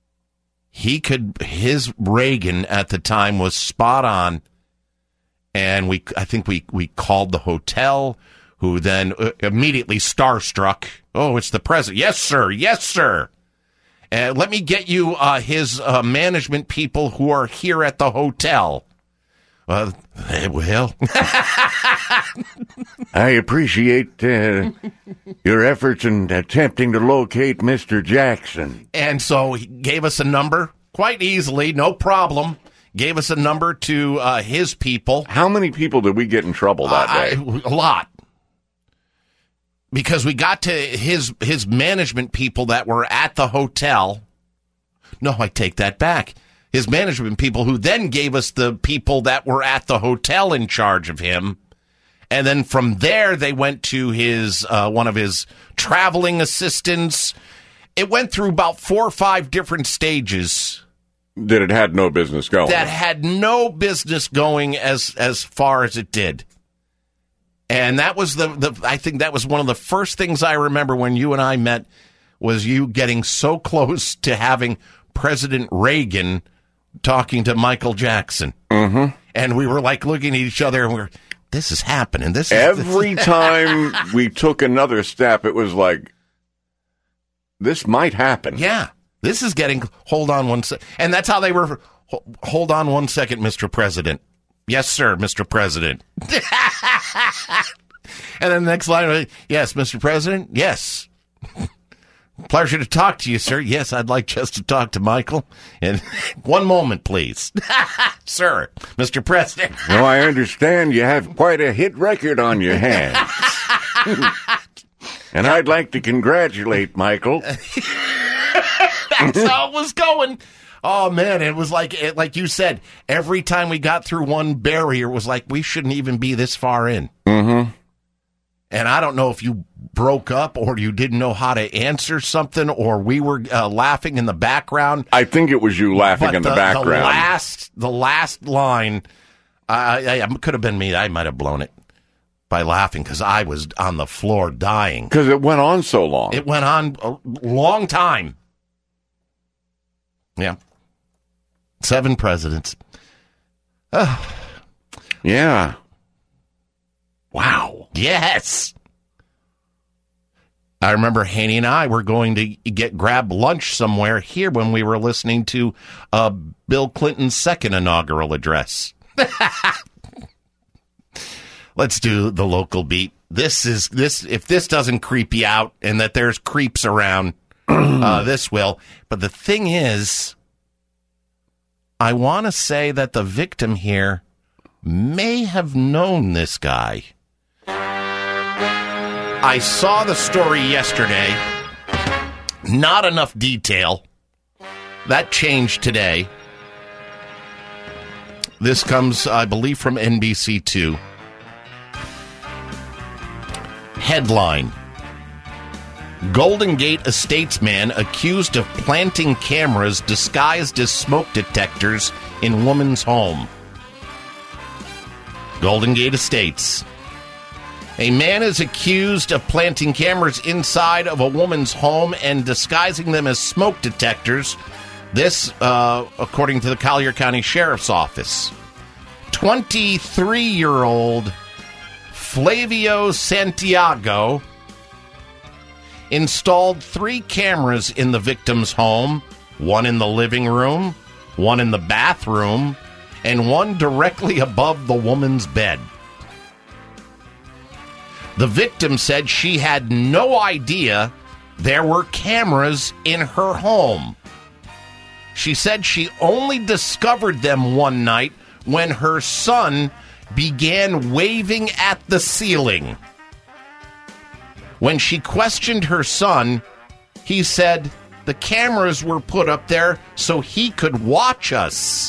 his Reagan at the time was spot on. And I think we called the hotel, who then immediately starstruck. Oh, it's the president. Yes, sir. Yes, sir. Let me get you his management people who are here at the hotel. Well, I appreciate your efforts in attempting to locate Mr. Jackson. And so he gave us a number quite easily, no problem. Gave us a number to his people. How many people did we get in trouble that day? A lot. Because we got to his management people that were at the hotel. No, I take that back. His management people, who then gave us the people that were at the hotel in charge of him. And then from there, they went to his one of his traveling assistants. It went through about 4 or 5 different stages. That it had no business going. That had no business going as far as it did. And that was I think that was one of the first things I remember when you and I met, was you getting so close to having President Reagan talking to Michael Jackson. Mm-hmm. And we were like looking at each other and this is happening. Every time we took another step, it was like, this might happen. Yeah. This is getting, hold on one second. And that's how they were, hold on one second, Mr. President. Yes, sir, Mr. President. And then the next line, yes, Mr. President, yes. Pleasure to talk to you, sir. Yes, I'd like just to talk to Michael. And one moment, please. Sir, Mr. President. Well, I understand you have quite a hit record on your hands. And I'd like to congratulate Michael. That's how it was going. Oh, man, it was like you said, every time we got through one barrier, it was like we shouldn't even be this far in. Mm-hmm. And I don't know if you broke up or you didn't know how to answer something, or we were laughing in the background. I think it was you laughing in the background. The last line, I could have been me. I might have blown it by laughing because I was on the floor dying. Because it went on so long. It went on a long time. Yeah. 7 presidents. Yeah. Wow. Yes. I remember Haney and I were going to grab lunch somewhere here when we were listening to Bill Clinton's second inaugural address. Let's do the local beat. If this doesn't creep you out, and that there's creeps around, this will. But the thing is, I want to say that the victim here may have known this guy. I saw the story yesterday. Not enough detail. That changed today. This comes, I believe, from NBC2. Headline: Golden Gate Estates man accused of planting cameras disguised as smoke detectors in woman's home. Golden Gate Estates. A man is accused of planting cameras inside of a woman's home and disguising them as smoke detectors. This, according to the Collier County Sheriff's Office. 23-year-old Flavio Santiago installed 3 cameras in the victim's home, one in the living room, one in the bathroom, and one directly above the woman's bed. The victim said she had no idea there were cameras in her home. She said she only discovered them one night when her son began waving at the ceiling. When she questioned her son, he said the cameras were put up there so he could watch us.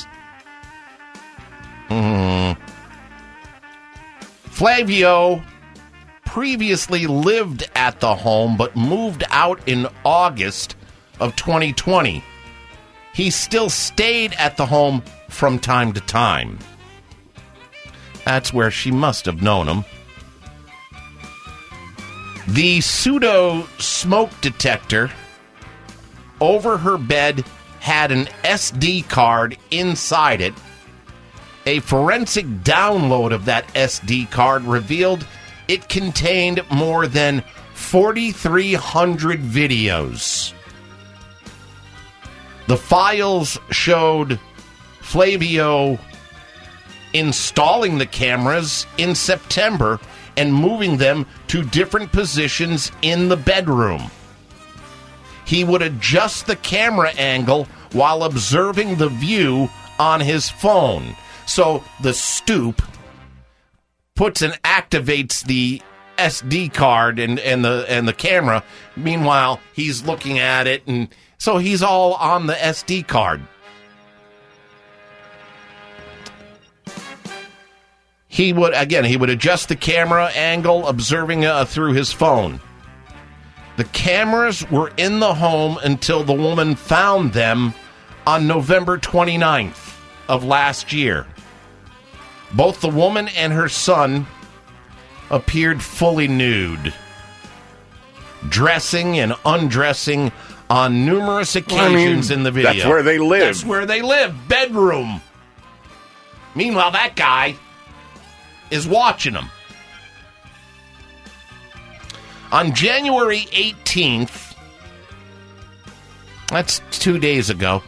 Flavio previously lived at the home but moved out in August of 2020. He still stayed at the home from time to time. That's where she must have known him. The pseudo smoke detector over her bed had an SD card inside it. A forensic download of that SD card revealed it contained more than 4,300 videos. The files showed Flavio installing the cameras in September and moving them to different positions in the bedroom. He would adjust the camera angle while observing the view on his phone. So the stoop puts and activates the SD card and the camera. Meanwhile, he's looking at it, and so he's all on the SD card. He would adjust the camera angle, observing through his phone. The cameras were in the home until the woman found them on November 29th of last year. Both the woman and her son appeared fully nude, dressing and undressing on numerous occasions in the video. That's where they live. That's where they live. Bedroom. Meanwhile, that guy is watching them. On January 18th, that's 2 days ago,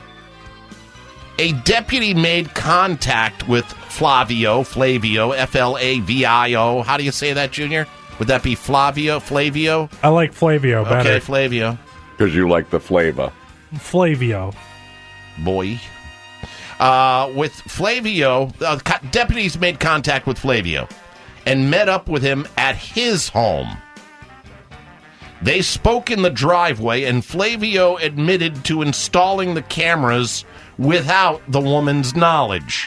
a deputy made contact with Flavio, Flavio. How do you say that, Junior? Would that be Flavio? I like Flavio better. Okay, Flavio. Because you like the flavor. Flavio. Boy. With Flavio, deputies made contact with Flavio and met up with him at his home. They spoke in the driveway, and Flavio admitted to installing the cameras without the woman's knowledge.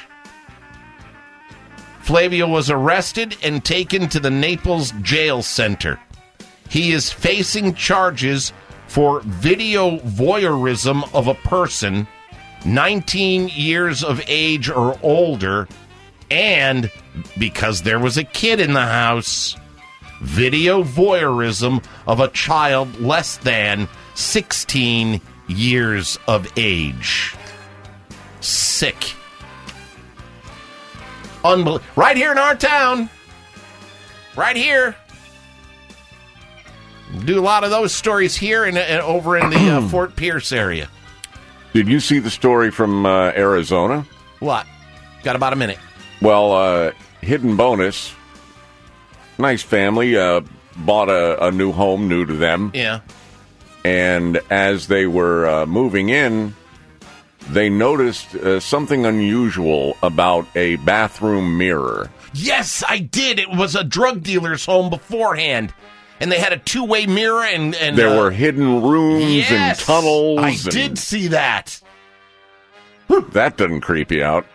Flavio was arrested and taken to the Naples jail center. He is facing charges for video voyeurism of a person 19 years of age or older, and, because there was a kid in the house, video voyeurism of a child less than 16 years of age. Sick. Right here in our town. Right here. Do a lot of those stories here and over in the Fort Pierce area. Did you see the story from Arizona? What? Got about a minute. Well, hidden bonus. Nice family. Bought a new home, new to them. Yeah. And as they were moving in, they noticed something unusual about a bathroom mirror. Yes, I did. It was a drug dealer's home beforehand. And they had a two-way mirror, and there were hidden rooms and tunnels. I did see that. That doesn't creep you out.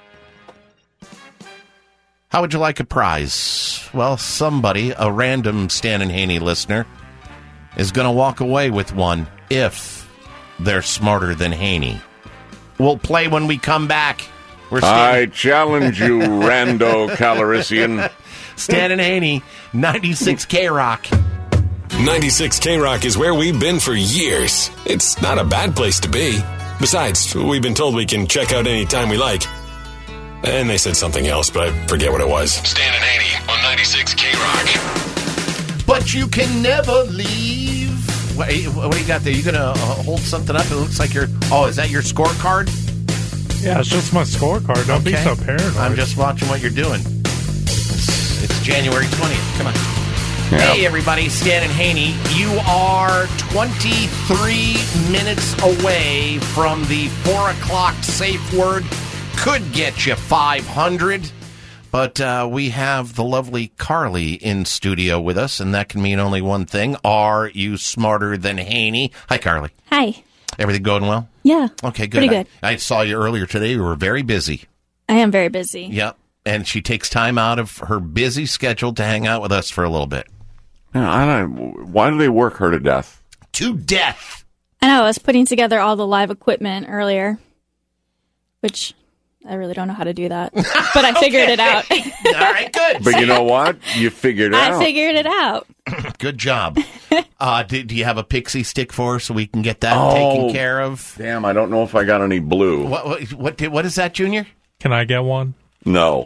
How would you like a prize? Well, somebody, a random Stan and Haney listener, is going to walk away with one if they're smarter than Haney. We'll play when we come back. I challenge you, Rando Calrissian. Stan and Haney, 96 K-Rock. 96 K-Rock is where we've been for years. It's not a bad place to be. Besides, we've been told we can check out any time we like. And they said something else, but I forget what it was. Stan and Haney on 96 K-Rock. But you can never leave. What do you got there? You going to hold something up? It looks like you're... Oh, is that your scorecard? Yeah, it's just my scorecard. Don't be so paranoid. I'm just watching what you're doing. It's January 20th. Come on. Yep. Hey, everybody. Stan and Haney. You are 23 minutes away from the 4 o'clock safe word. Could get you 500. But we have the lovely Carly in studio with us, and that can mean only one thing. Are you smarter than Haney? Hi, Carly. Hi. Everything going well? Yeah. Okay, good. Pretty good. I saw you earlier today. You were very busy. I am very busy. Yep. And she takes time out of her busy schedule to hang out with us for a little bit. Yeah, why do they work her to death? To death! I know. I was putting together all the live equipment earlier, which I really don't know how to do that. But I figured it out. All right, good. But you know what? You figured it out. I figured it out. Good job. Do you have a pixie stick for us so we can get that taken care of? Damn, I don't know if I got any blue. What is that, Junior? Can I get one? No.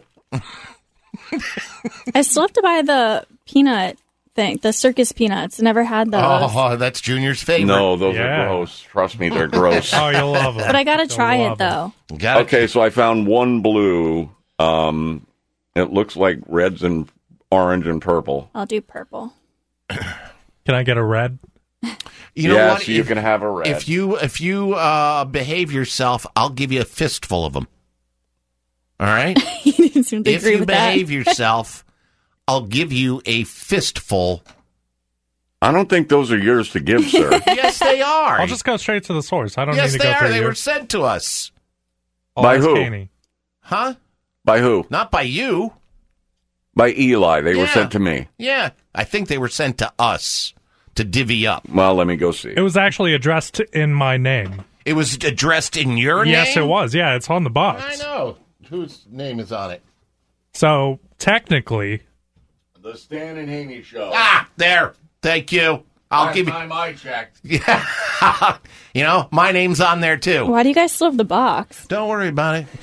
I still have to buy the peanut thing, the circus peanuts. Never had those. Oh, that's Junior's favorite. No, those are gross. Trust me, they're gross. Oh, you'll love them. But I gotta try it though. Okay, so I found one blue. It looks like reds and orange and purple. I'll do purple. Can I get a red? You know what? So you can have a red. If you behave yourself, I'll give you a fistful of them. All right? If you behave yourself, I'll give you a fistful. I don't think those are yours to give, sir. Yes, they are. I'll just go straight to the source. I don't need to go through Yes, they are. They you. were sent to us. By who? Caney. Huh? By who? Not by you. By Eli. They were sent to me. Yeah. I think they were sent to us to divvy up. Well, let me go see. It was actually addressed in my name. It was addressed in your name? Yes, it was. Yeah, it's on the box. I know. Whose name is on it? So, technically... The Stan and Haney Show. Ah, there. Thank you. I'll give you... Time I checked. Yeah. You know, my name's on there, too. Why do you guys still have the box? Don't worry about it.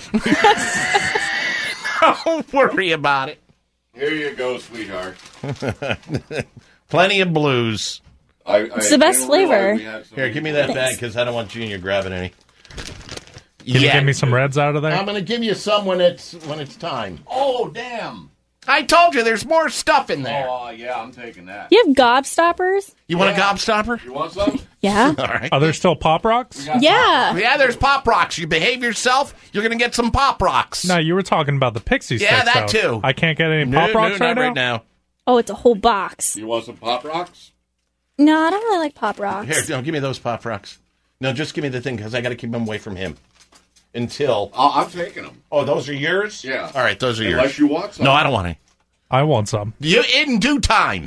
Don't worry about it. Here you go, sweetheart. Plenty of blues. It's the best flavor. Here, give me that bag, because I don't want Junior grabbing any. Can you give me some reds out of there? I'm going to give you some when it's time. Oh, damn. I told you, there's more stuff in there. Oh, yeah, I'm taking that. You have gobstoppers? You want a gobstopper? You want some? Yeah. All right. Are there still Pop Rocks? Yeah. Yeah, there's Pop Rocks. You behave yourself, you're going to get some Pop Rocks. No, you were talking about the Pixie Sticks. Yeah, that though. too. I can't get any Pop Rocks right now. Oh, it's a whole box. You want some Pop Rocks? No, I don't really like Pop Rocks. Here, no, give me those Pop Rocks. No, just give me the thing, because I got to keep them away from him. Until... I'm taking them. Oh, those are yours? Yeah. All right, those are yours. Unless you want some. No, I don't want any. I want some. You in due time.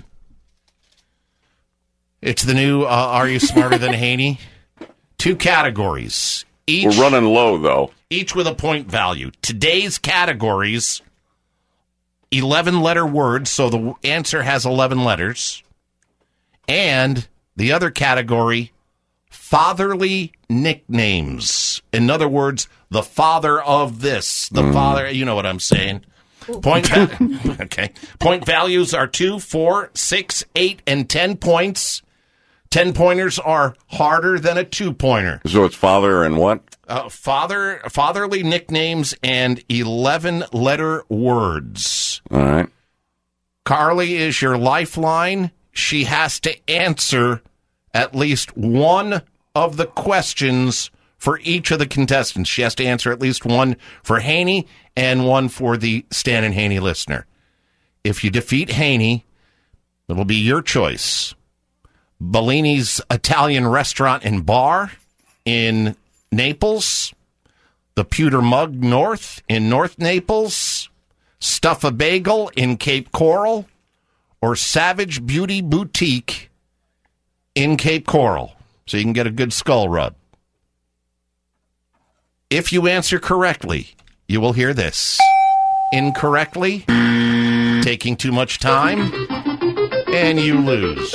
It's the new Are You Smarter Than Haney? 2 categories. We're running low, though. Each with a point value. Today's categories, 11-letter words, so the answer has 11 letters. And the other category, fatherly nicknames. In other words, the father of this. The father, you know what I'm saying. Point values are 2, 4, 6, 8, and 10 points. 10-pointers are harder than a 2-pointer. So it's father and what? Fatherly nicknames and 11-letter words. All right. Carly is your lifeline. She has to answer at least one of the questions for each of the contestants. She has to answer at least one for Haney and one for the Stan and Haney listener. If you defeat Haney, it'll be your choice. Bellini's Italian Restaurant and Bar in Naples, the Pewter Mug North in North Naples, Stuff a Bagel in Cape Coral, or Savage Beauty Boutique in Cape Coral, so you can get a good skull rub. If you answer correctly, you will hear this. Incorrectly, taking too much time, and you lose.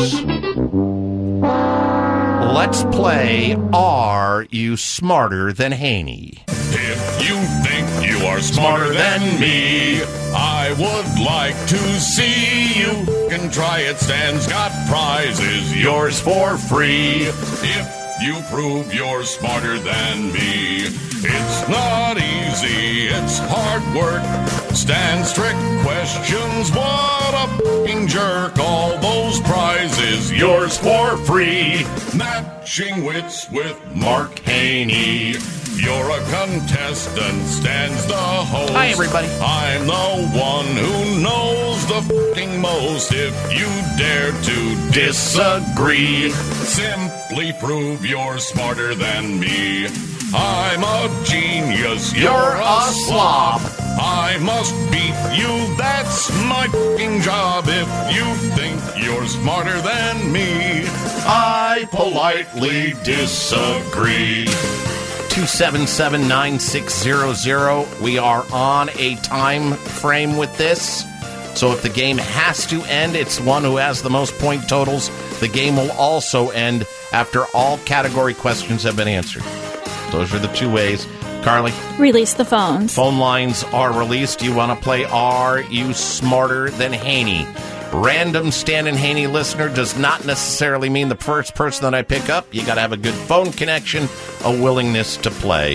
Let's play Are You Smarter Than Haney? If you think you are smarter than me, I would like to see you can try it. Stan's got prizes, yours for free. If you prove you're smarter than me, it's not easy, it's hard work. Stan's trick questions, what a f***ing jerk. All those prizes, yours for free. Matching wits with Mark Haney. You're a contestant, Stan's the host. Hi, everybody. I'm the one who knows the f***ing most. If you dare to disagree, simply prove you're smarter than me. I'm a genius, you're a slob. I must beat you, that's my f***ing job. If you think you're smarter than me, I politely disagree. 527-9600. We are on a time frame with this. So if the game has to end, it's the one who has the most point totals. The game will also end after all category questions have been answered. Those are the two ways. Carly? Release the phones. Phone lines are released. You want to play Are You Smarter Than Haney? Random Stan and Haney listener does not necessarily mean the first person that I pick up. You got to have a good phone connection, a willingness to play.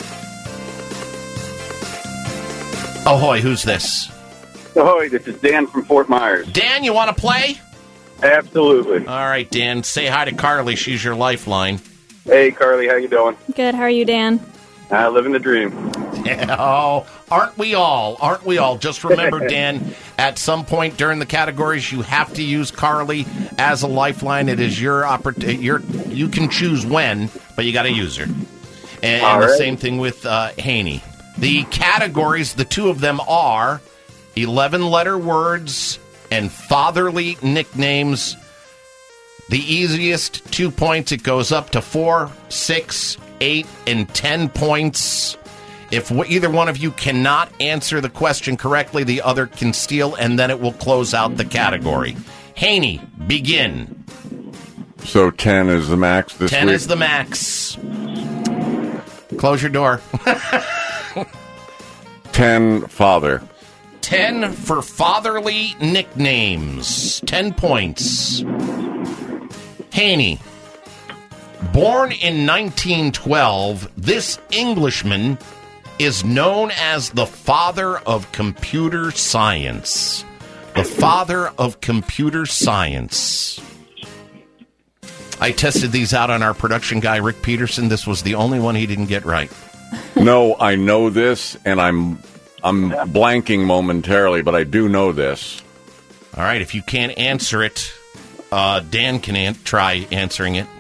Ahoy, who's this? Ahoy, this is Dan from Fort Myers. Dan, you want to play? Absolutely. All right, Dan. Say hi to Carly. She's your lifeline. Hey, Carly. How you doing? Good. How are you, Dan? Living the dream. Oh, aren't we all? Aren't we all? Just remember, Dan, at some point during the categories, you have to use Carly as a lifeline. It is your opportunity. You can choose when, but you got to use her. And the same thing with Haney. The categories, the two of them are 11-letter words and fatherly nicknames. The easiest 2 points, it goes up to 4, 6, 8, and 10 points. If either one of you cannot answer the question correctly, the other can steal, and then it will close out the category. Haney, begin. So 10 is the max this week? 10 is the max. Close your door. 10, father. 10 for fatherly nicknames. 10 points. Haney. Born in 1912, this Englishman is known as the father of computer science. The father of computer science. I tested these out on our production guy, Rick Peterson. This was the only one he didn't get right. No, I know this, and I'm blanking momentarily, but I do know this. All right, if you can't answer it, Dan can try answering it.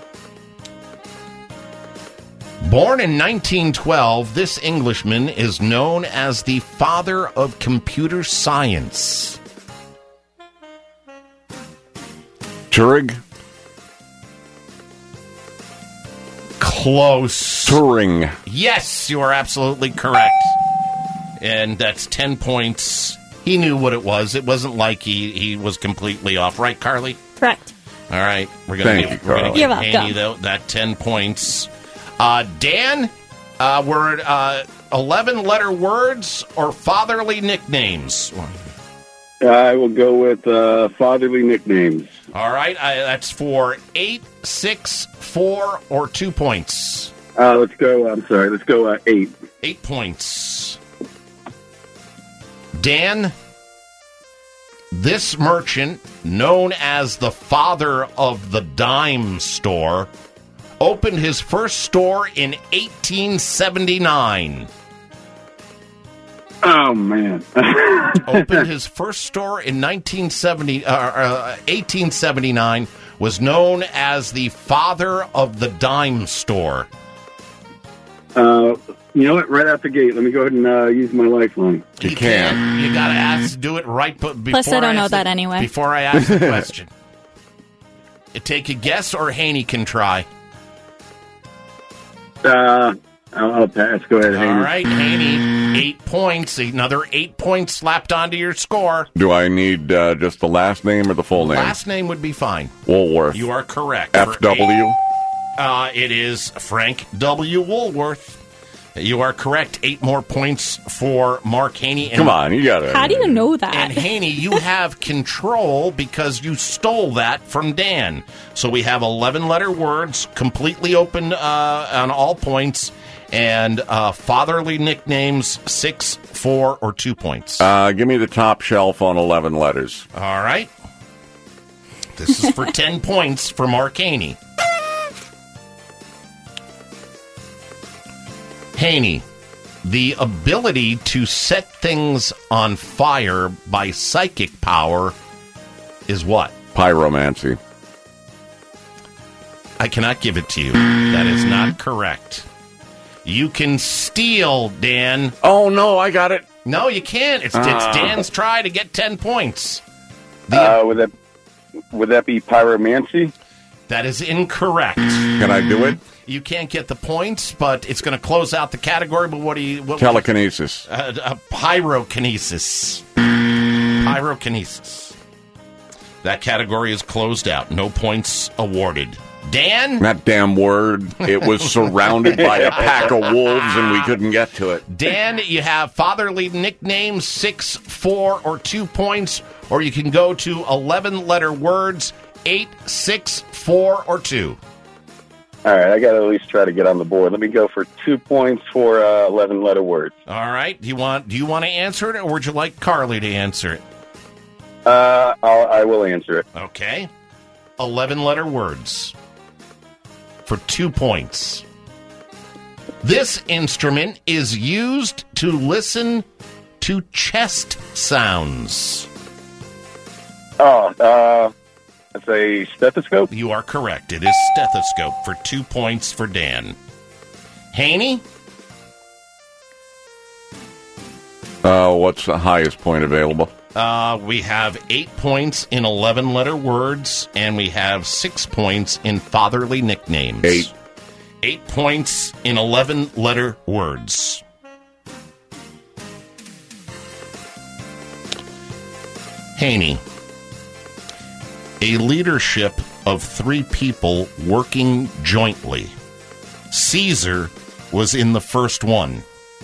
Born in 1912, this Englishman is known as the father of computer science. Turing? Close. Turing. Yes, you are absolutely correct. And that's 10 points. He knew what it was. It wasn't like he was completely off. Right, Carly? Correct. All right. We're going to give Haney, though, that 10 points. Dan, were 11-letter words or fatherly nicknames? I will go with fatherly nicknames. All right. That's for 8, 6, 4, or 2 points. Let's go 8. 8 points. Dan, this merchant, known as the father of the dime store, opened his first store in 1879. Oh, man. Opened his first store in 1879, was known as the father of the dime store. You know what? Right out the gate, let me go ahead and use my lifeline. You can. You got to do it right before. Plus, I don't know that anyway. Before I ask the question. Take a guess, or Haney can try. I'll pass. Go ahead, Haney. All right, Haney, 8 points. Another 8 points slapped onto your score. Do I need just the last name or the full name? Last name would be fine. Woolworth. You are correct. FW? It is Frank W. Woolworth. You are correct. 8 more points for Mark Haney. Come on, you got it. How do you know that? And Haney, you have control because you stole that from Dan. So we have 11-letter words, completely open on all points, and fatherly nicknames, 6, 4, or 2 points. Give me the top shelf on 11 letters. All right. This is for 10 points for Mark Haney. Haney, the ability to set things on fire by psychic power is what? Pyromancy. I cannot give it to you. That is not correct. You can steal, Dan. Oh, no, I got it. No, you can't. It's Dan's try to get 10 points. Would that be pyromancy? That is incorrect. Can I do it? You can't get the points, but it's going to close out the category. But what do you... Telekinesis. Pyrokinesis. Pyrokinesis. That category is closed out. No points awarded. Dan? That damn word. It was surrounded by a pack of wolves and we couldn't get to it. Dan, you have fatherly nicknames, 6, 4, or 2 points, or you can go to 11-letter words, 8, 6, 4, or 2. All right, I got to at least try to get on the board. Let me go for 2 points for 11-letter words. All right. Do you want to answer it, or would you like Carly to answer it? I will answer it. Okay. 11-letter words for 2 points. This instrument is used to listen to chest sounds. It's a stethoscope? You are correct. It is stethoscope for 2 points for Dan. Haney? What's the highest point available? We have 8 points in 11-letter words, and we have 6 points in fatherly nicknames. 8. 8 points in 11-letter words. Haney. A leadership of 3 people working jointly. Caesar was in the first one.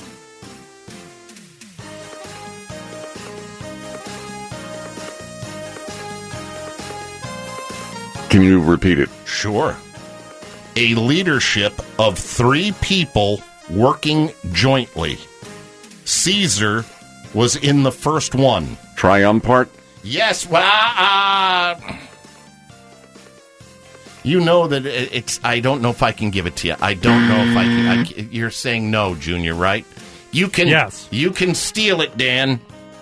Can you repeat it? Sure. A leadership of 3 people working jointly. Caesar was in the first one. Triumvirate? Yes, well, you know that it's... I don't know if I can give it to you. I don't know if I can... you're saying no, Junior, right? You can... Yes. You can steal it, Dan.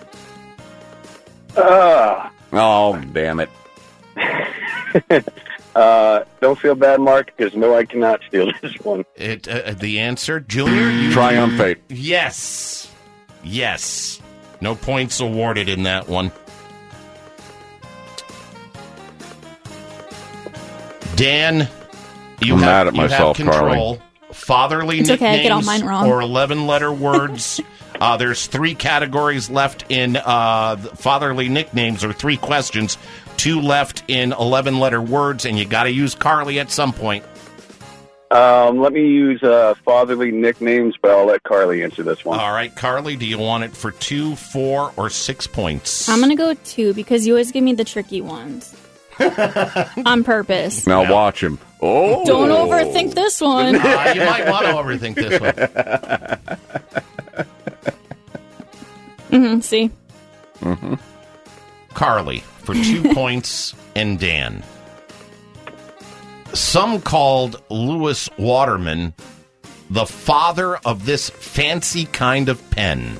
Oh, damn it. Don't feel bad, Mark, because no, I cannot steal this one. The answer, Junior? Triumvirate. Yes. Yes. No points awarded in that one. Dan, you I'm have, mad at you myself, have control. Carly. Fatherly It's okay, I nicknames get all mine wrong. or 11-letter words. There's 3 categories left in fatherly nicknames, or 3 questions. 2 left in 11-letter words, and you got to use Carly at some point. Let me use fatherly nicknames, but I'll let Carly answer this one. All right, Carly, do you want it for 2, 4, or 6 points? I'm going to go with 2 because you always give me the tricky ones. On purpose. Now watch him. Oh! Don't overthink this one. You might want to overthink this one. See? Mm-hmm. Carly, for 2 points, and Dan. Some called Lewis Waterman the father of this fancy kind of pen.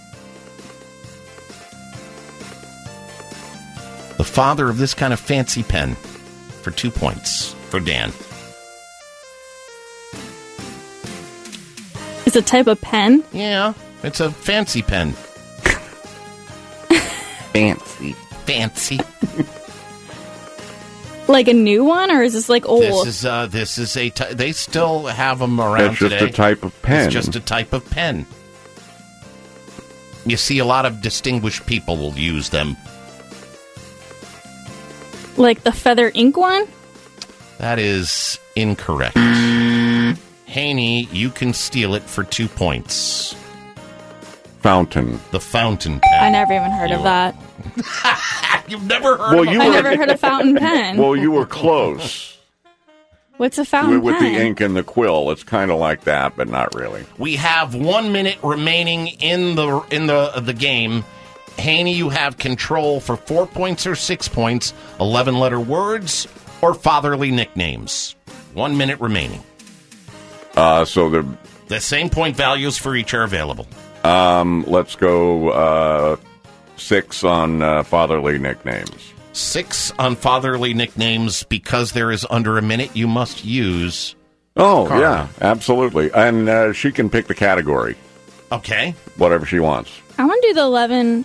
The father of this kind of fancy pen, for 2 points for Dan. It's a type of pen? Yeah, it's a fancy pen. Fancy. Like a new one, or is this like old? This is a. They still have them around today. It's just a type of pen. It's just a type of pen. You see, a lot of distinguished people will use them. Like the feather ink one? That is incorrect. Haney, you can steal it for 2 points. Fountain. The fountain pen. I never even heard of that. You've never heard of I never heard of fountain pen. Well, you were close. What's a fountain with pen? the ink and the quill. It's kind of like that, but not really. We have 1 minute remaining in the game. Haney, you have control for 4 points or 6 points, 11-letter words, or fatherly nicknames. 1 minute remaining. So the same point values for each are available. Let's go 6 on fatherly nicknames. 6 on fatherly nicknames. Because there is under a minute, you must use... Oh, Carly. yeah, absolutely. And she can pick the category. Okay. Whatever she wants. I want to do the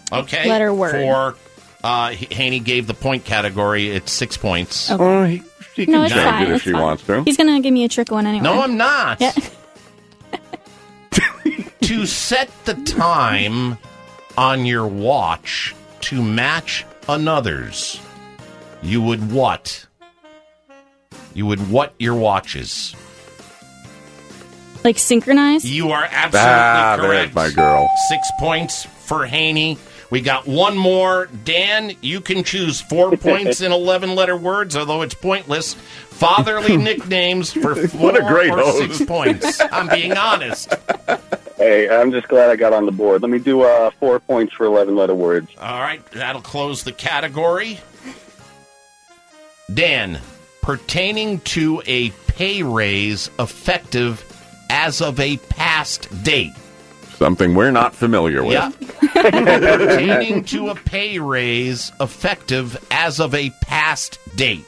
11-letter word. For Haney gave the point category, it's 6 points. Okay. She can it's change fine. it if It's she fine. wants to. He's going to give me a trick one anyway. No, I'm not. Yeah. To set the time on your watch to match another's, you would what? You would what your watches? Like synchronized? You are absolutely correct. There's my girl. 6 points for Haney. We got one more. Dan, you can choose 4 points in 11-letter words, although it's pointless. Fatherly nicknames for 4 What a great or host. 6 points. I'm being honest. Hey, I'm just glad I got on the board. Let me do 4 points for 11-letter words. All right, that'll close the category. Dan, pertaining to a pay raise effective as of a past date. Something we're not familiar with. Yep. Pertaining to a pay raise effective as of a past date.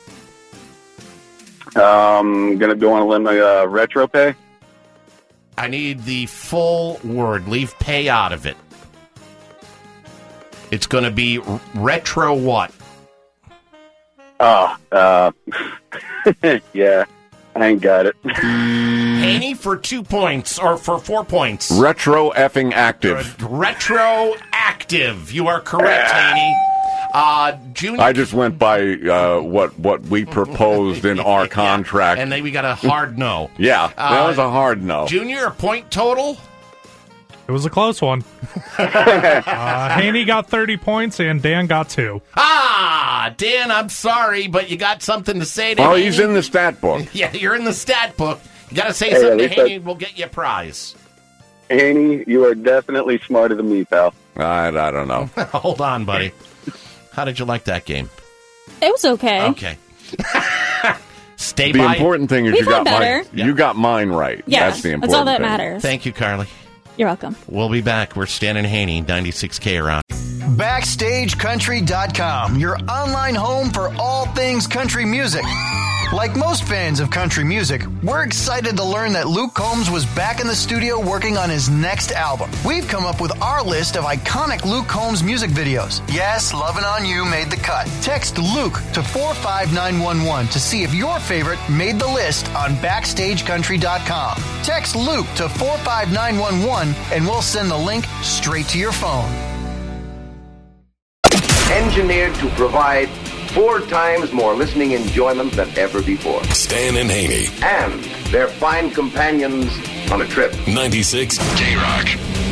Going to go on a limb, retro pay. I need the full word. Leave pay out of it. It's going to be retro what? Yeah, I ain't got it. Haney for 2 points, or for 4 points. Retro effing active. Retroactive. You are correct, Haney. Junior. I just went by what we proposed in our contract. And then we got a hard no. Yeah, that was a hard no. Junior, a point total? It was a close one. Haney got 30 points and Dan got 2. Dan, I'm sorry, but you got something to say to Oh, Haney? he's in the stat book. Yeah, you're in the stat book. You got to say something to Haney, we'll get you a prize. Haney, you are definitely smarter than me, pal. I don't know. Hold on, buddy. How did you like that game? It was okay. Okay. Stay The by. important thing is We've you got had better. you got mine right. Yeah, That's the important that's all that thing. matters. Thank you, Carly. You're welcome. We'll be back. We're Stan and Haney, 96K around. BackstageCountry.com, your online home for all things country music. Like most fans of country music, we're excited to learn that Luke Combs was back in the studio working on his next album. We've come up with our list of iconic Luke Combs music videos. Yes, Lovin' On You made the cut. Text Luke to 45911 to see if your favorite made the list on BackstageCountry.com. Text Luke to 45911 and we'll send the link straight to your phone. Engineered to provide 4 times more listening enjoyment than ever before. Stan and Haney. And their fine companions on a trip. 96 K-Rock.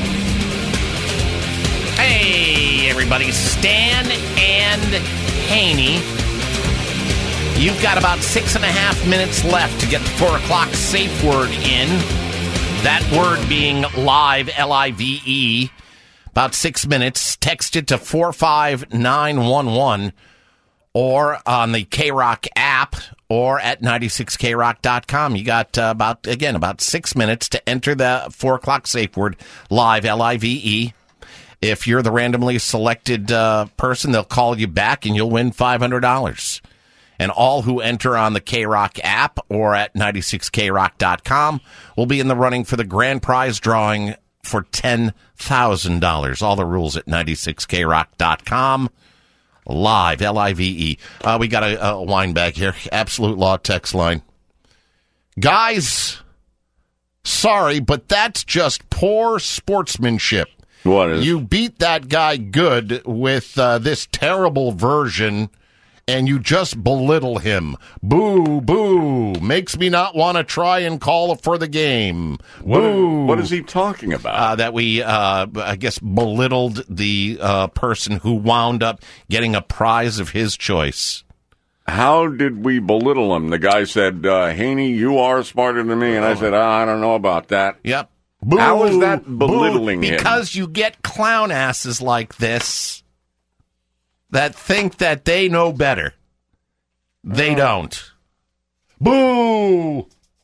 Hey, everybody. Stan and Haney. You've got about 6.5 minutes left to get the 4 o'clock safe word in. That word being live, L-I-V-E. About 6 minutes. Text it to 45911 or on the K-Rock app or at 96krock.com. You got about 6 minutes to enter the 4 o'clock safe word, live, L-I-V-E. If you're the randomly selected person, they'll call you back and you'll win $500. And all who enter on the K-Rock app or at 96krock.com will be in the running for the grand prize drawing for $10,000. All the rules at 96krock.com. Live, L-I-V-E. We got a wine bag here. Absolute Law text line. Guys, sorry, but that's just poor sportsmanship. What is? You beat that guy good with this terrible version, and you just belittle him. Boo, boo. Makes me not want to try and call for the game. Boo. What is he talking about? That we, I guess, belittled the person who wound up getting a prize of his choice. How did we belittle him? The guy said, Haney, you are smarter than me. And I said, I don't know about that. Yep. Boo, how is that belittling him? Because you get clown asses like this that think that they know better. They don't. Boo!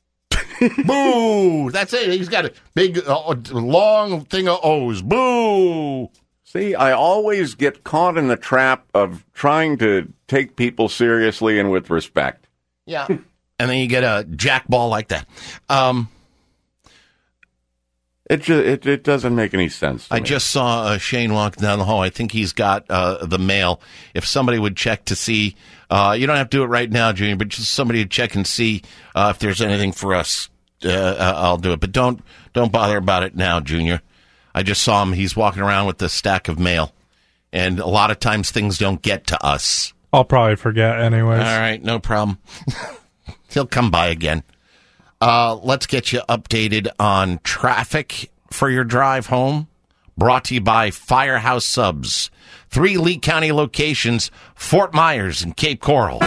Boo! That's it. He's got a big, long thing of O's. Boo! See, I always get caught in the trap of trying to take people seriously and with respect. Yeah. And then you get a jackball like that. It doesn't make any sense to I me. just saw Shane walking down the hall. I think he's got the mail. If somebody would check to see, you don't have to do it right now, Junior, but just somebody to check and see if there's anything for us, I'll do it. But don't bother about it now, Junior. I just saw him. He's walking around with a stack of mail. And a lot of times things don't get to us. I'll probably forget anyways. All right, no problem. He'll come by again. Let's get you updated on traffic for your drive home. Brought to you by Firehouse Subs. 3 Lee County locations, Fort Myers and Cape Coral.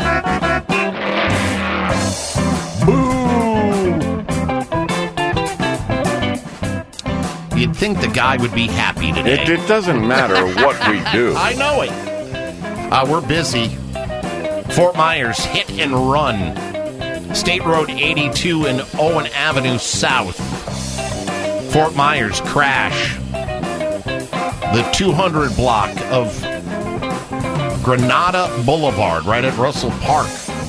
Boo! You'd think the guy would be happy today. It doesn't matter what we do. I know it. We're busy. Fort Myers, hit and run. State Road 82 and Owen Avenue South. Fort Myers, crash. The 200 block of Granada Boulevard, right at Russell Park.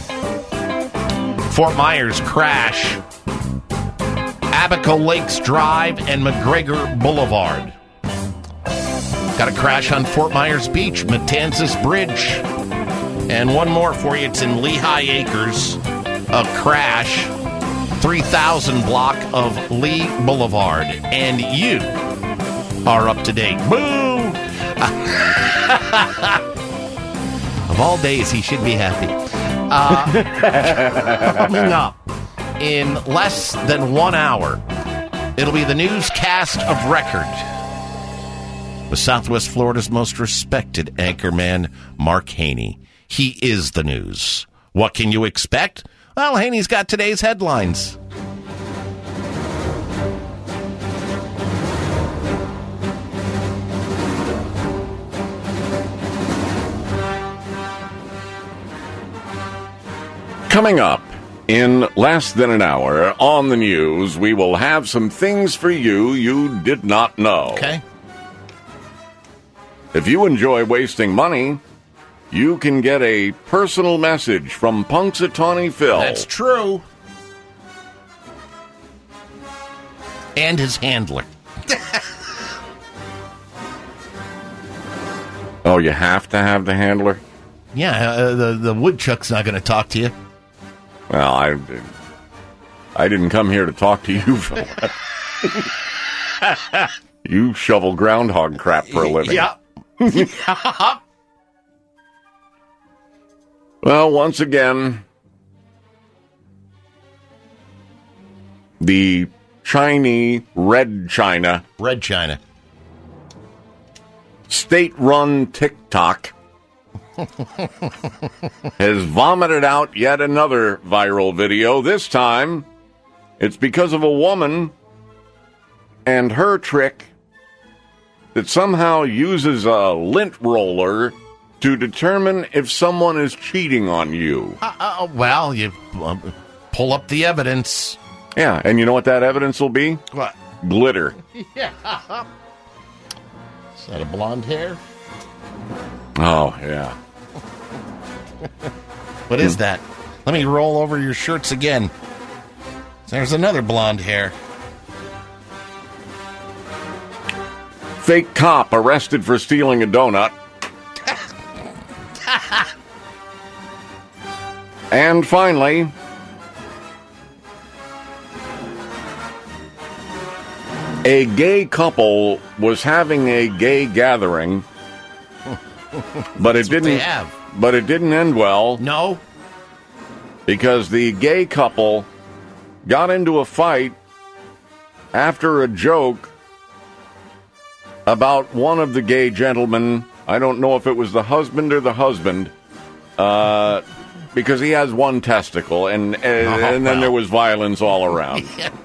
Fort Myers, crash. Abaco Lakes Drive and McGregor Boulevard. Got a crash on Fort Myers Beach, Matanzas Bridge. And one more for you. It's in Lehigh Acres. A crash. 3000 block of Lee Boulevard. And you are up to date. Boo! Of all days, he should be happy. Coming up in less than 1 hour, it'll be the newscast of record with Southwest Florida's most respected anchorman, Mark Haney. He is the news. What can you expect? Well, Haney's got today's headlines. Coming up in less than an hour on the news, we will have some things for you did not know. Okay. If you enjoy wasting money, you can get a personal message from Punxsutawney Phil. That's true. And his handler. Oh, you have to have the handler? Yeah, the woodchuck's not going to talk to you. Well, I didn't come here to talk to you, Phil. You shovel groundhog crap for a living. Yeah. Well, once again, the Chinese Red China state-run TikTok has vomited out yet another viral video. This time, it's because of a woman and her trick that somehow uses a lint roller to determine if someone is cheating on you. Well, you pull up the evidence. Yeah, and you know what that evidence will be? What? Glitter. Yeah. Is that a blonde hair? Oh, yeah. What is that? Let me roll over your shirts again. There's another blonde hair. Fake cop arrested for stealing a donut. And finally, a gay couple was having a gay gathering, but it didn't end well. No. Because the gay couple got into a fight after a joke about one of the gay gentlemen. I don't know if it was the husband or the husband, because he has one testicle, and then there was violence all around.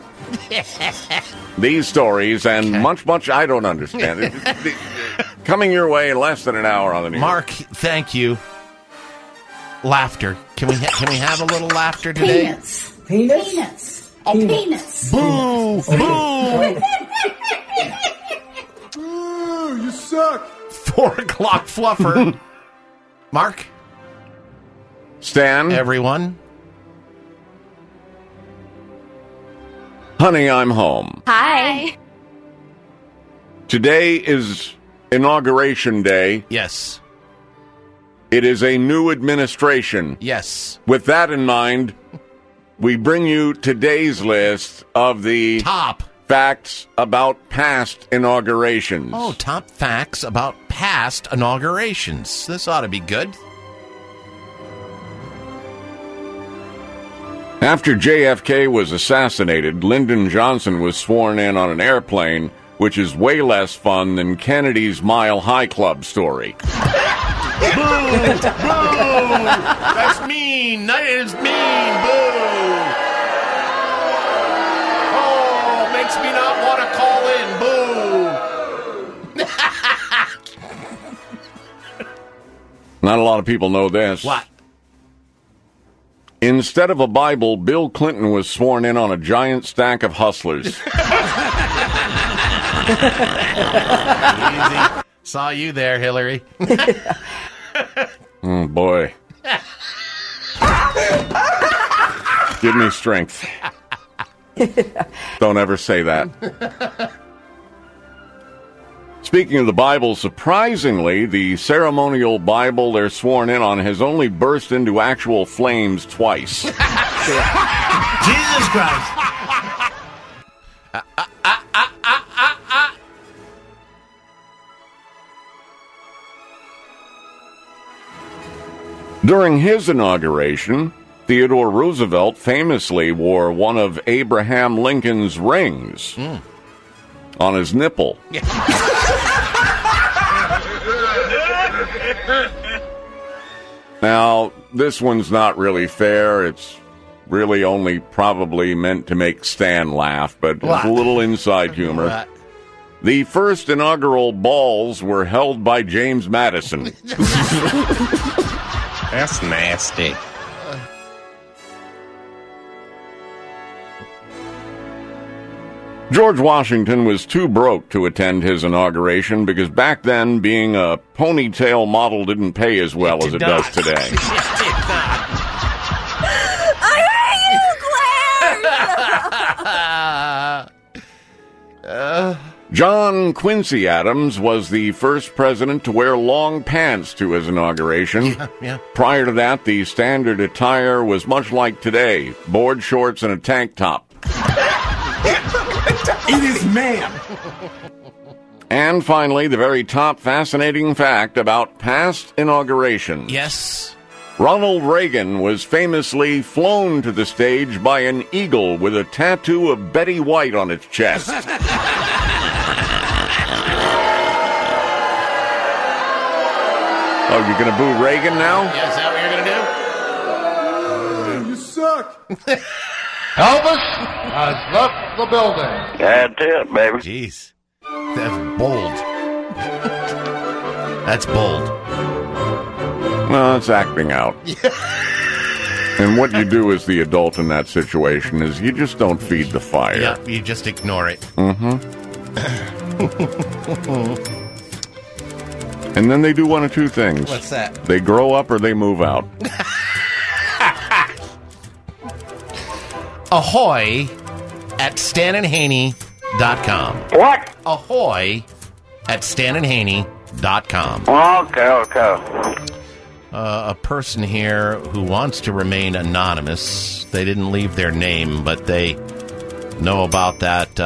These stories and much I don't understand. Coming your way in less than an hour on the news. Mark, thank you. Laughter. Can we have a little laughter today? Penis. Oh, penis. Boo! Boo! Oh, you suck. 4 o'clock fluffer. Mark? Stan? Everyone? Honey, I'm home. Hi. Today is Inauguration Day. Yes. It is a new administration. Yes. With that in mind, we bring you today's list of the top facts about past inaugurations. Oh, top facts about past inaugurations. This ought to be good. After JFK was assassinated, Lyndon Johnson was sworn in on an airplane, which is way less fun than Kennedy's Mile High Club story. Boo! Boo! That's mean! That is mean! Boo! Oh, makes me not want to call in. Boo! Not a lot of people know this. What? Instead of a Bible, Bill Clinton was sworn in on a giant stack of Hustlers. Easy. Saw you there, Hillary. Oh, boy. Give me strength. Don't ever say that. Speaking of the Bible, surprisingly, the ceremonial Bible they're sworn in on has only burst into actual flames twice. Jesus Christ. During his inauguration, Theodore Roosevelt famously wore one of Abraham Lincoln's rings on his nipple. Now, this one's not really fair. It's really only probably meant to make Stan laugh, but it's a little inside humor. What? The first inaugural balls were held by James Madison. That's nasty. George Washington was too broke to attend his inauguration because back then being a ponytail model didn't pay as well as it does today. John Quincy Adams was the first president to wear long pants to his inauguration. Yeah. Prior to that, the standard attire was much like today, board shorts and a tank top. It is ma'am. And finally, the very top fascinating fact about past inaugurations. Yes. Ronald Reagan was famously flown to the stage by an eagle with a tattoo of Betty White on its chest. Oh, you're going to boo Reagan now? Yeah, is that what you're going to do? You suck. Elvis has left the building. That's it, baby. Jeez. That's bold. That's bold. No, it's acting out. And what you do as the adult in that situation is you just don't feed the fire. Yeah, you just ignore it. Mm-hmm. And then they do one of two things. What's that? They grow up or they move out. Ahoy at StanandHaney.com. What? Ahoy at StanandHaney.com. Okay. A person here who wants to remain anonymous. They didn't leave their name, but they know about that.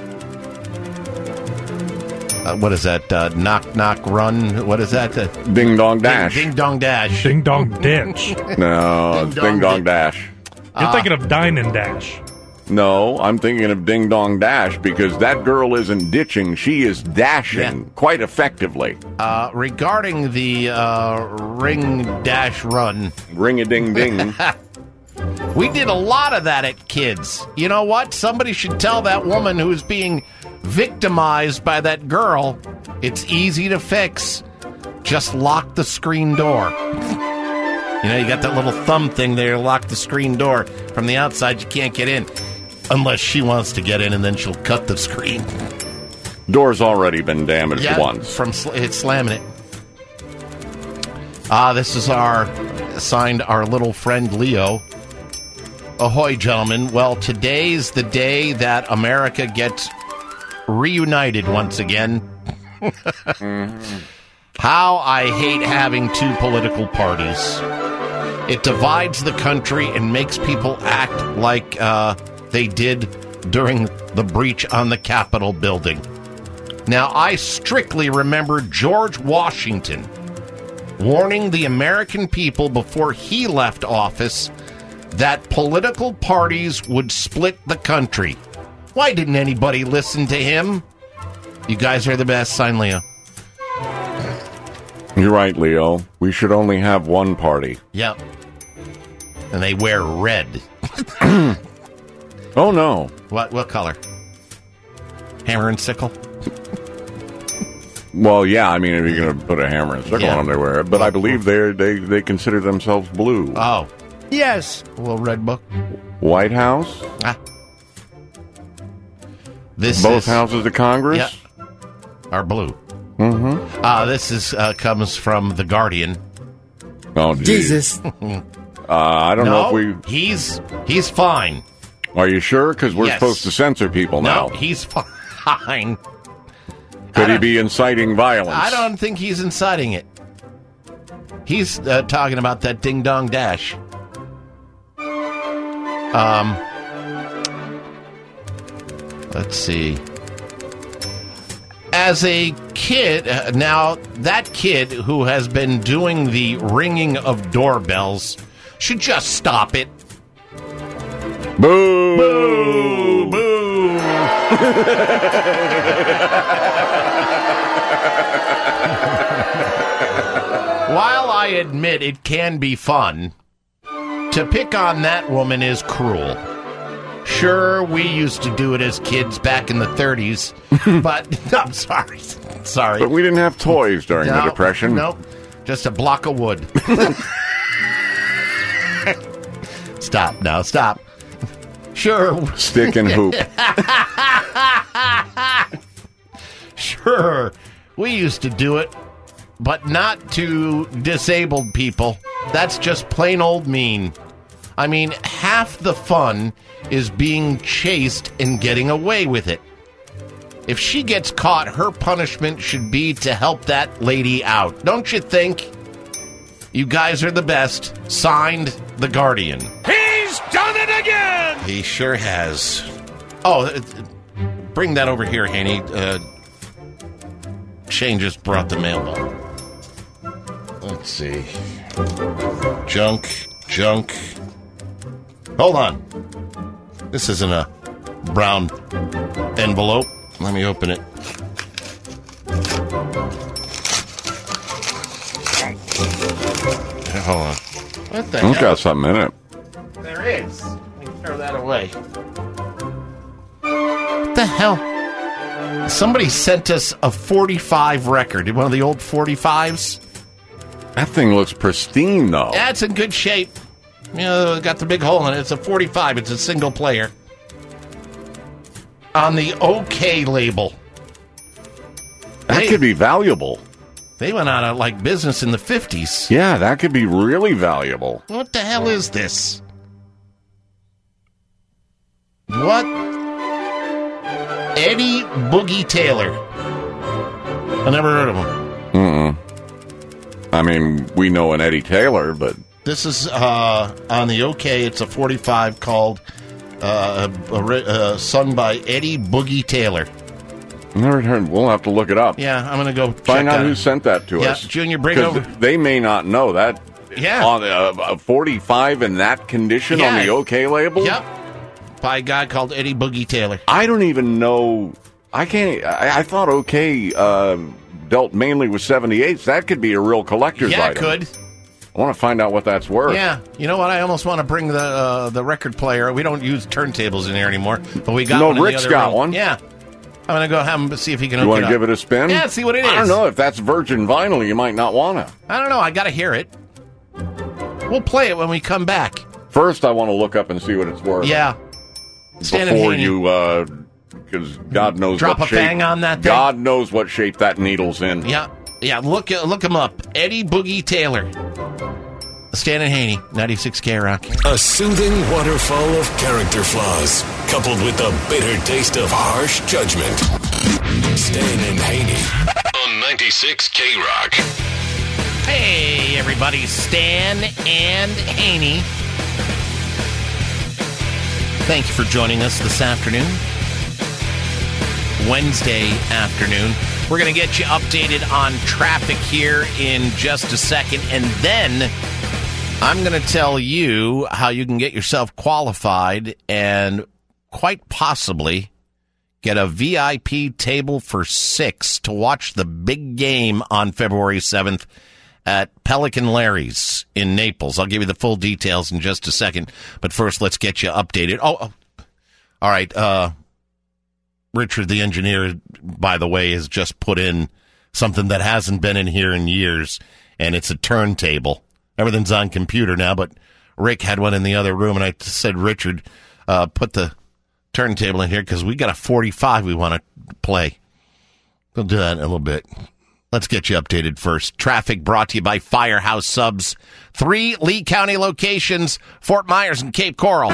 What is that? Knock, knock, run. What is that? Ding Dong Dash. Ding Dong Dash. Ding Dong Ditch. No, it's Ding Dong Dash. You're thinking of Dine and Dash. No, I'm thinking of Ding Dong Dash because that girl isn't ditching. She is dashing quite effectively. Regarding the ring dash run. Ring-a-ding-ding. We did a lot of that at kids. You know what? Somebody should tell that woman who's being victimized by that girl, it's easy to fix. Just lock the screen door. You know, you got that little thumb thing there, lock the screen door. From the outside, you can't get in. Unless she wants to get in, and then she'll cut the screen. Door's already been damaged once. From it's slamming it. This is signed our little friend Leo. Ahoy, gentlemen. Well, today's the day that America gets reunited once again. How I hate having two political parties. It divides the country and makes people act like they did during the breach on the Capitol building. Now, I strictly remember George Washington warning the American people before he left office that political parties would split the country. Why didn't anybody listen to him? You guys are the best. Sign Leo. You're right, Leo. We should only have one party. Yep. And they wear red. Oh, no. What color? Hammer and sickle? Well, yeah, I mean, if you're going to put a hammer and sickle on them, they wear it. But I believe they consider themselves blue. Oh. Yes. A little red book. White House? Both houses of Congress? Are blue. Mm-hmm. This comes from The Guardian. Oh, Jesus. I don't know if he's fine. Are you sure? Because we're supposed to censor people now. No, he's fine. Could he be inciting violence? I don't think he's inciting it. He's talking about that ding-dong dash. Let's see. As a kid, now that kid who has been doing the ringing of doorbells should just stop it. Boo! Boo! Boo! While I admit it can be fun, to pick on that woman is cruel. Sure, we used to do it as kids back in the 30s, but I'm sorry. Sorry. But we didn't have toys during the Depression. Nope. Just a block of wood. Stop now. Stop. Sure. Stick and hoop. Sure. We used to do it, but not to disabled people. That's just plain old mean. I mean, half the fun is being chased and getting away with it. If she gets caught, her punishment should be to help that lady out. Don't you think? You guys are the best. Signed, The Guardian. He's done it again! He sure has. Oh, bring that over here, Haney. Shane just brought the mail up. Let's see. Junk. Hold on. This isn't a brown envelope. Let me open it. Hold on. What the hell? It's got something in it. There is. Let me throw that away. What the hell? Somebody sent us a 45 record. One of the old 45s. That thing looks pristine, though. Yeah, it's in good shape. You know, got the big hole in it. It's a 45. It's a single player. On the OK label. That could be valuable. They went out of, like, business in the 50s. Yeah, that could be really valuable. What the hell is this? What? Eddie Boogie Taylor. I never heard of him. I mean, we know an Eddie Taylor, but... This is on the OK. It's a 45 called sung by Eddie Boogie Taylor. Never heard. We'll have to look it up. Yeah, I'm going to go find out who sent that to us. Junior, bring over. They may not know that. Yeah, on a 45 in that condition on the OK label. Yep, by a guy called Eddie Boogie Taylor. I don't even know. I can't. I thought OK dealt mainly with 78s. That could be a real collector's item. Yeah, it could. I want to find out what that's worth. Yeah, you know what? I almost want to bring the record player. We don't use turntables in here anymore, but we got one. No, Rick's got one. Yeah. I'm going to go have him see if he can You want to give it a spin? Yeah, see what it is. I don't know. If that's virgin vinyl, you might not want to. I don't know. I got to hear it. We'll play it when we come back. First, I want to look up and see what it's worth. Yeah. Before you, because God knows drop what a bang on that thing. God knows what shape that needle's in. Yeah. Yeah, look him up. Eddie Boogie Taylor. Stan and Haney, 96 K-Rock. A soothing waterfall of character flaws, coupled with the bitter taste of harsh judgment. Stan and Haney on 96 K-Rock. Hey, everybody, Stan and Haney. Thank you for joining us this afternoon. Wednesday afternoon. We're going to get you updated on traffic here in just a second, and then I'm going to tell you how you can get yourself qualified and quite possibly get a VIP table for 6 to watch the big game on February 7th at Pelican Larry's in Naples. I'll give you the full details in just a second, but first let's get you updated. Oh, all right. Richard, the engineer, by the way, has just put in something that hasn't been in here in years, and it's a turntable. Everything's on computer now, but Rick had one in the other room, and I said, Richard, put the turntable in here because we got a 45 we want to play. We'll do that in a little bit. Let's get you updated first. Traffic brought to you by Firehouse Subs. 3 Lee County locations, Fort Myers and Cape Coral.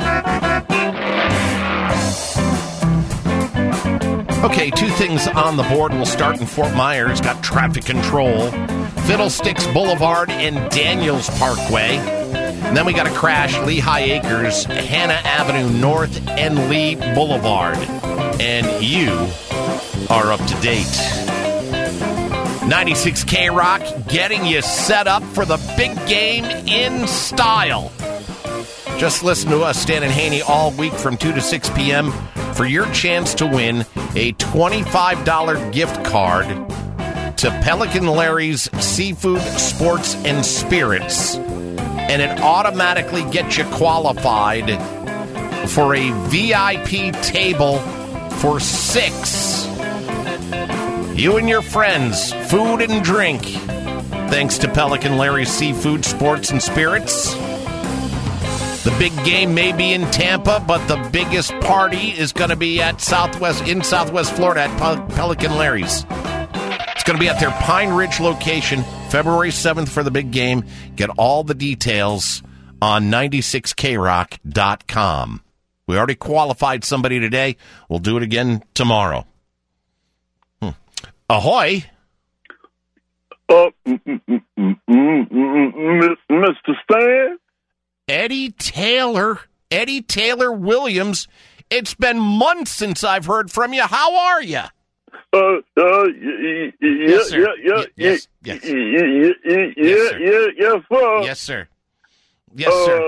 Okay, 2 things on the board. We'll start in Fort Myers. Got traffic control. Fiddlesticks Boulevard and Daniels Parkway. And then we got a crash, Lehigh Acres, Hannah Avenue North and Lee Boulevard. And you are up to date. 96 K-Rock getting you set up for the big game in style. Just listen to us, Stan and Haney, all week from 2 to 6 p.m. for your chance to win a $25 gift card to Pelican Larry's Seafood, Sports, and Spirits. And it automatically gets you qualified for a VIP table for 6. You and your friends, food and drink. Thanks to Pelican Larry's Seafood, Sports, and Spirits. The big game may be in Tampa, but the biggest party is going to be at Southwest Florida at Pelican Larry's. It's going to be at their Pine Ridge location, February 7th for the big game. Get all the details on 96krock.com. We already qualified somebody today. We'll do it again tomorrow. Ahoy. Mr. Stan? Eddie Taylor Williams. It's been months since I've heard from you. How are you? Yes, sir. Yes, sir. Yes, sir.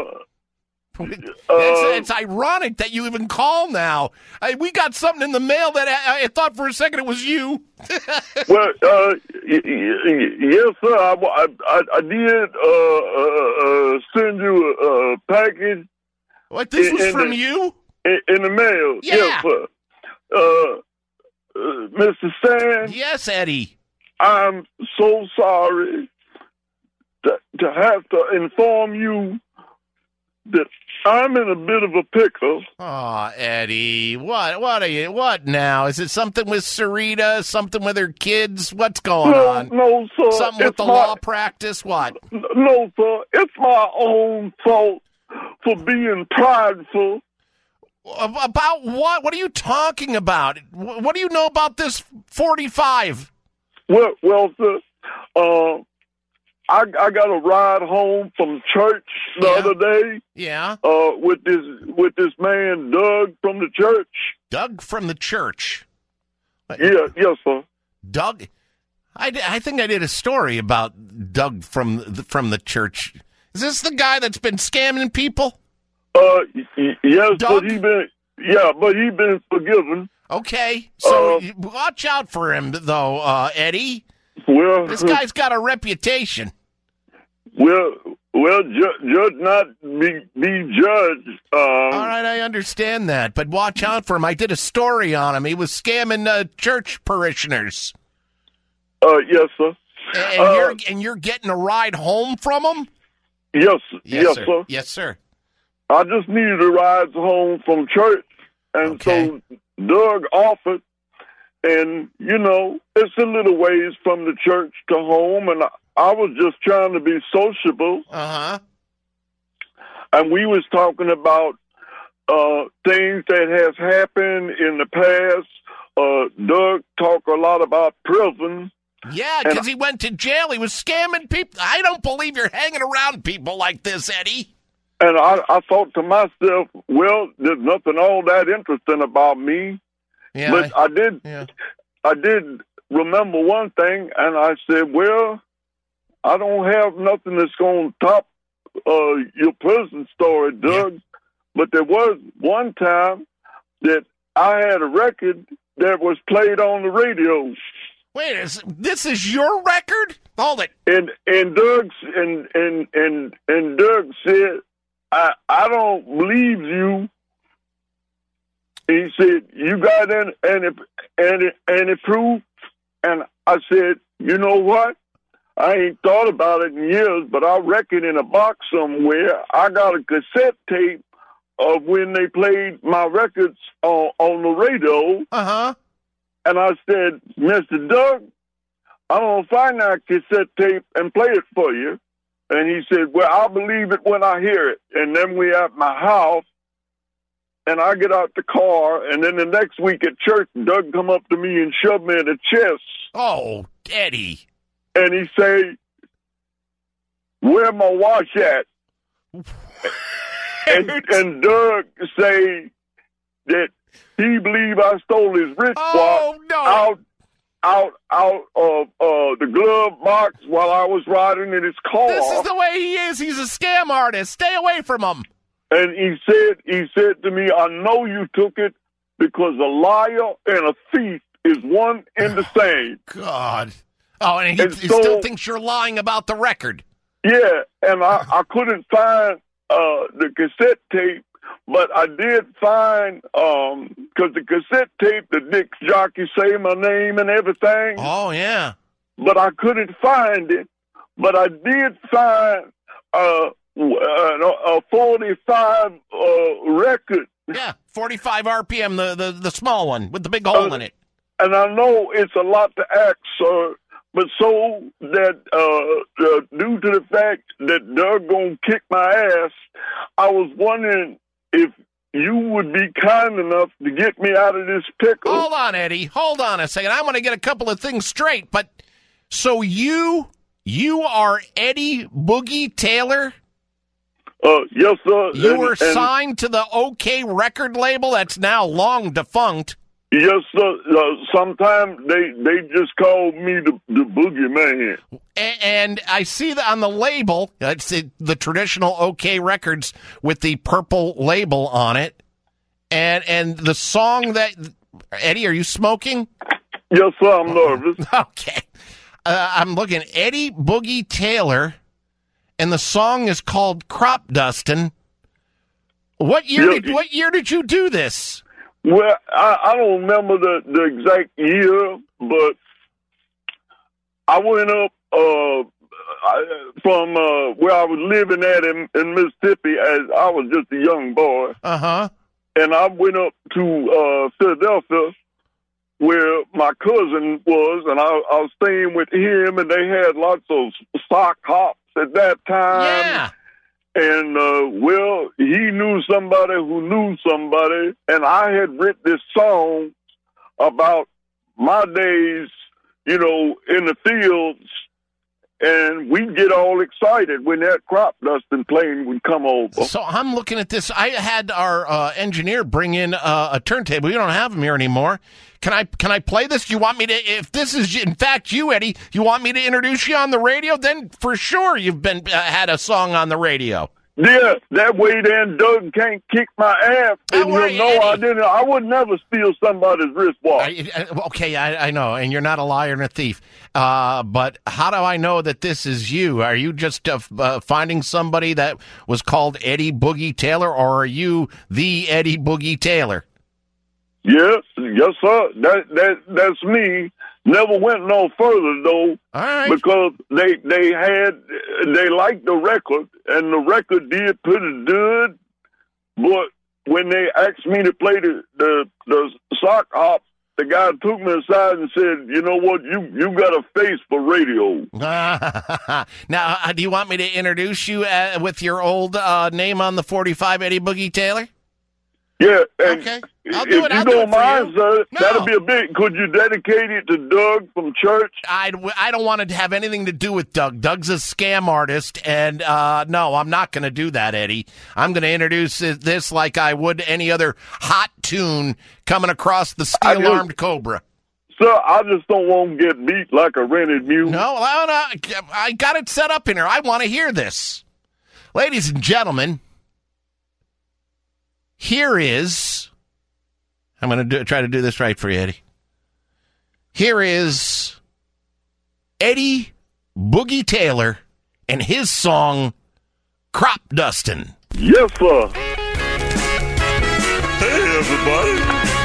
It's ironic that you even call now. We got something in the mail that I thought for a second it was you. Well, yes, sir. I did send you a package. What? This was from you? In the mail. Yeah. Yes, sir. Mr. Stan. Yes, Eddie. I'm so sorry to have to inform you that I'm in a bit of a pickle. Oh, Eddie, what now? Is it something with Sarita? Something with her kids? What's going on? No, sir. Something with the law practice? What? No, sir. It's my own fault for being prideful. About what? What are you talking about? What do you know about this 45? Well, sir, I got a ride home from church the other day. Yeah. With this man Doug from the church. Doug from the church. Yeah, yes, sir. Doug. I think I did a story about Doug from the church. Is this the guy that's been scamming people? Yes, Doug? but he been forgiven. Okay, so watch out for him, though, Eddie. Well, this guy's got a reputation. Well, judge not be judged. All right, I understand that, but watch out for him. I did a story on him. He was scamming church parishioners. Yes, sir. And you're getting a ride home from him? Yes, sir. Yes, sir. I just needed a ride home from church, and so Doug offered, and, it's a little ways from the church to home, and I was just trying to be sociable. Uh-huh. And we was talking about things that has happened in the past. Doug talked a lot about prison. Yeah, because he went to jail. He was scamming people. I don't believe you're hanging around people like this, Eddie. And I thought to myself, well, there's nothing all that interesting about me. Yeah, but I did remember one thing, and I said, well, I don't have nothing that's going to top your prison story, Doug. Yeah. But there was one time that I had a record that was played on the radio. Wait, this is your record? Hold it. And Doug and Doug said, I don't believe you. He said, you got any proof? And I said, you know what? I ain't thought about it in years, but I reckon in a box somewhere, I got a cassette tape of when they played my records on the radio. Uh-huh. And I said, Mr. Doug, I'm going to find that cassette tape and play it for you. And he said, well, I'll believe it when I hear it. And then we at my house, and I get out the car, and then the next week at church, Doug come up to me and shoved me in the chest. Oh, Eddie. And he say, where my watch at? and Doug say that he believe I stole his wristwatch out of the glove box while I was riding in his car. This is the way he is. He's a scam artist. Stay away from him. And he said to me, I know you took it because a liar and a thief is one and the same. God. Oh, and he still thinks you're lying about the record. Yeah, and I couldn't find the cassette tape, but I did find, because the cassette tape, the Dick Jockey say my name and everything. Oh, yeah. But I couldn't find it. But I did find a 45 record. Yeah, 45 RPM, the small one with the big hole in it. And I know it's a lot to ask, sir, but so that due to the fact that Doug gonna kick my ass, I was wondering if you would be kind enough to get me out of this pickle. Hold on, Eddie. Hold on a second. I want to get a couple of things straight. But so you are Eddie Boogie Taylor? Yes, sir. You were signed to the OK record label that's now long defunct. Yes, sir. Sometimes they just call me the Boogie Man. And I see that on the label, it's the traditional OK Records with the purple label on it. And the song that... Eddie, are you smoking? Yes, sir. I'm nervous. Okay. I'm looking. Eddie Boogie Taylor, and the song is called Crop Dustin'. What year did you do this? Well, I don't remember the exact year, but I went up from where I was living at in Mississippi as I was just a young boy. Uh-huh. And I went up to Philadelphia where my cousin was, and I was staying with him, and they had lots of sock hops at that time. Yeah. And, well, he knew somebody who knew somebody, and I had written this song about my days, you know, in the fields, and we'd get all excited when that crop dusting plane would come over. So I'm looking at this. I had our engineer bring in a turntable. We don't have them here anymore. Can I play this? Do you want me to, if this is in fact you, Eddie, you want me to introduce you on the radio? Then for sure you've been had a song on the radio. Yeah, that way then Doug can't kick my ass. And worry, he'll know I didn't. I would never steal somebody's wristwatch. Okay, I know, and you're not a liar and a thief. But how do I know that this is you? Are you just finding somebody that was called Eddie Boogie Taylor, or are you the Eddie Boogie Taylor? Yes, sir. That's me. Never went no further though, all right. Because they liked the record, and the record did pretty good. But when they asked me to play the sock hop, the guy took me aside and said, "You know what? You got a face for radio." Now, do you want me to introduce you with your old name on the 45, Eddie Boogie Taylor? Yeah, and okay. If you don't mind, sir, that'll be a bit. Could you dedicate it to Doug from church? I don't want it to have anything to do with Doug. Doug's a scam artist, and no, I'm not going to do that, Eddie. I'm going to introduce this like I would any other hot tune coming across the steel-armed Cobra. Sir, I just don't want to get beat like a rented mule. No, I got it set up in here. I want to hear this. Ladies and gentlemen, here is... I'm going to try to do this right for you, Eddie. Here is Eddie Boogie Taylor and his song, Crop Dustin'. Yes, sir. Hey, everybody.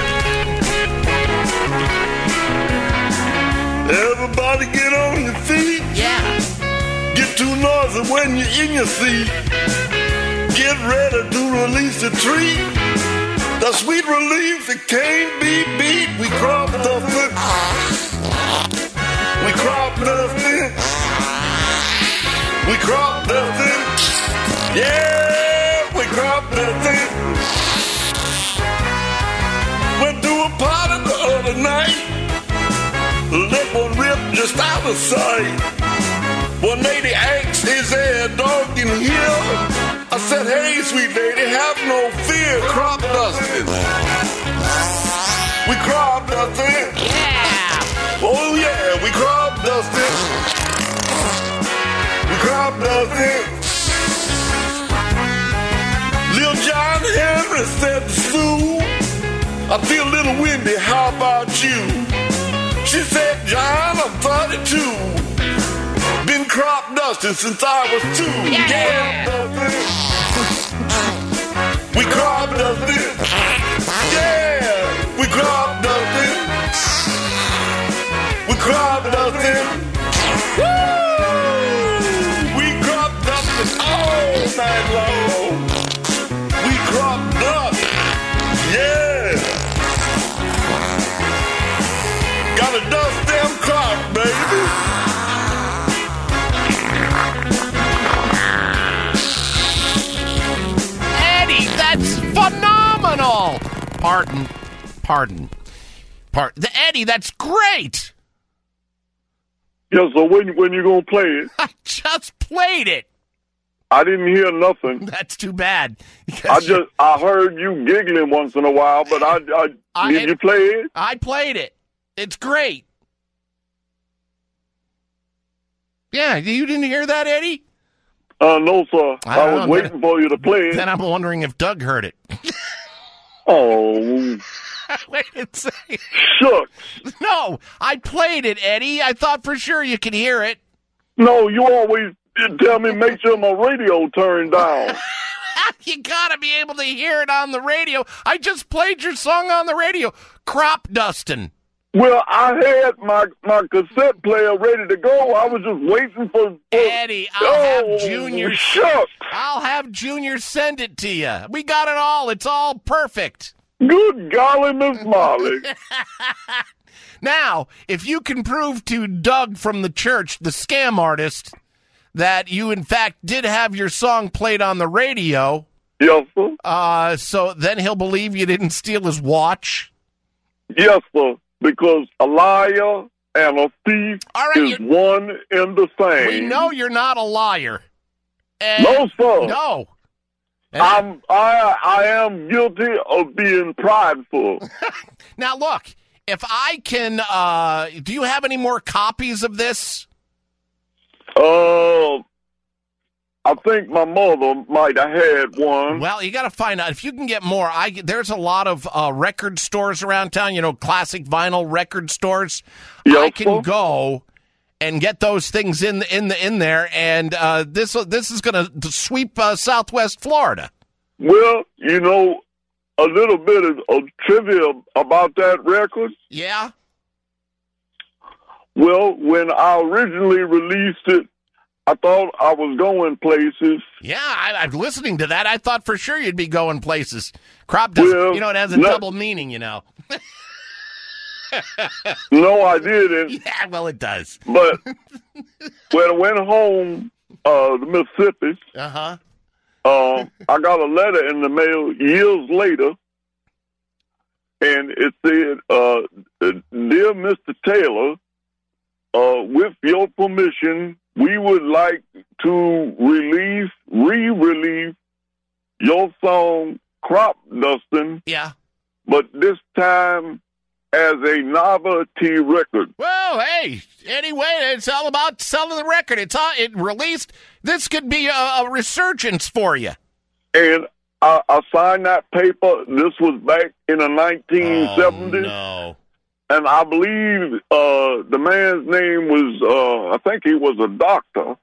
Everybody get on your feet. Yeah. Get too noisy when you're in your seat. Get ready to release the treat. The sweet relief that can't be beat. We crop dustin'. We crop dustin'. We crop dustin'. Yeah, we crop dustin'. Went to a party the other night. Let one rip just out of sight. One lady asked, "Is there a dog in here?" I said, "Hey, sweet lady, have no fear, crop dusting." We crop dusting. Yeah. Oh yeah, we crop dusting. We crop dusting. Lil John Henry said to Sue, "I feel a little windy, how about you?" She said, "John, I'm 32. Been crop dusting since I was 2. Yeah. We crop dusting. Yeah. We crop dusting. We crop dusting. Woo! We crop dusting all night long. We crop dust. Yeah. Gotta dust them crop, baby. That's phenomenal. Pardon. Eddie, that's great. Yeah, so when you gonna play it? I just played it. I didn't hear nothing. That's too bad. I heard you giggling once in a while, but did you play it? I played it. It's great. Yeah, you didn't hear that, Eddie? No, sir. I was waiting for you to play it. Then I'm wondering if Doug heard it. Oh. Wait a second. Shucks. No, I played it, Eddie. I thought for sure you could hear it. No, you always tell me make sure my radio turned down. You gotta be able to hear it on the radio. I just played your song on the radio. Crop dustin'. Well, I had my cassette player ready to go. I was just waiting for Eddie, I'll have Junior. Shucks. I'll have Junior send it to you. We got it all. It's all perfect. Good golly, Miss Molly. Now, if you can prove to Doug from the church, the scam artist, that you in fact did have your song played on the radio. Yes, sir. So then he'll believe you didn't steal his watch. Yes, sir. Because a liar and a thief is one and the same. We know you're not a liar. And no, sir. No. I am guilty of being prideful. Now, look, if I can, do you have any more copies of this? I think my mother might have had one. Well, you got to find out if you can get more. There's a lot of record stores around town. You know, classic vinyl record stores. Yes, I can go and get those things in there, and this is going to sweep Southwest Florida. Well, you know, a little bit of trivia about that record. Yeah. Well, when I originally released it, I thought I was going places. Yeah, I'm listening to that. I thought for sure you'd be going places. Crop does, it has a double meaning, No, I didn't. Yeah, well, it does. But when I went home to Mississippi, Uh-huh. I got a letter in the mail years later, and it said, "Dear Mr. Taylor, with your permission, we would like to re-release your song Crop Dustin'. Yeah. But this time as a novelty record." Well, hey, anyway, it's all about selling the record. It released. This could be a resurgence for you. And I signed that paper. This was back in the 1970s. Oh, no. And I believe the man's name was, I think he was a doctor,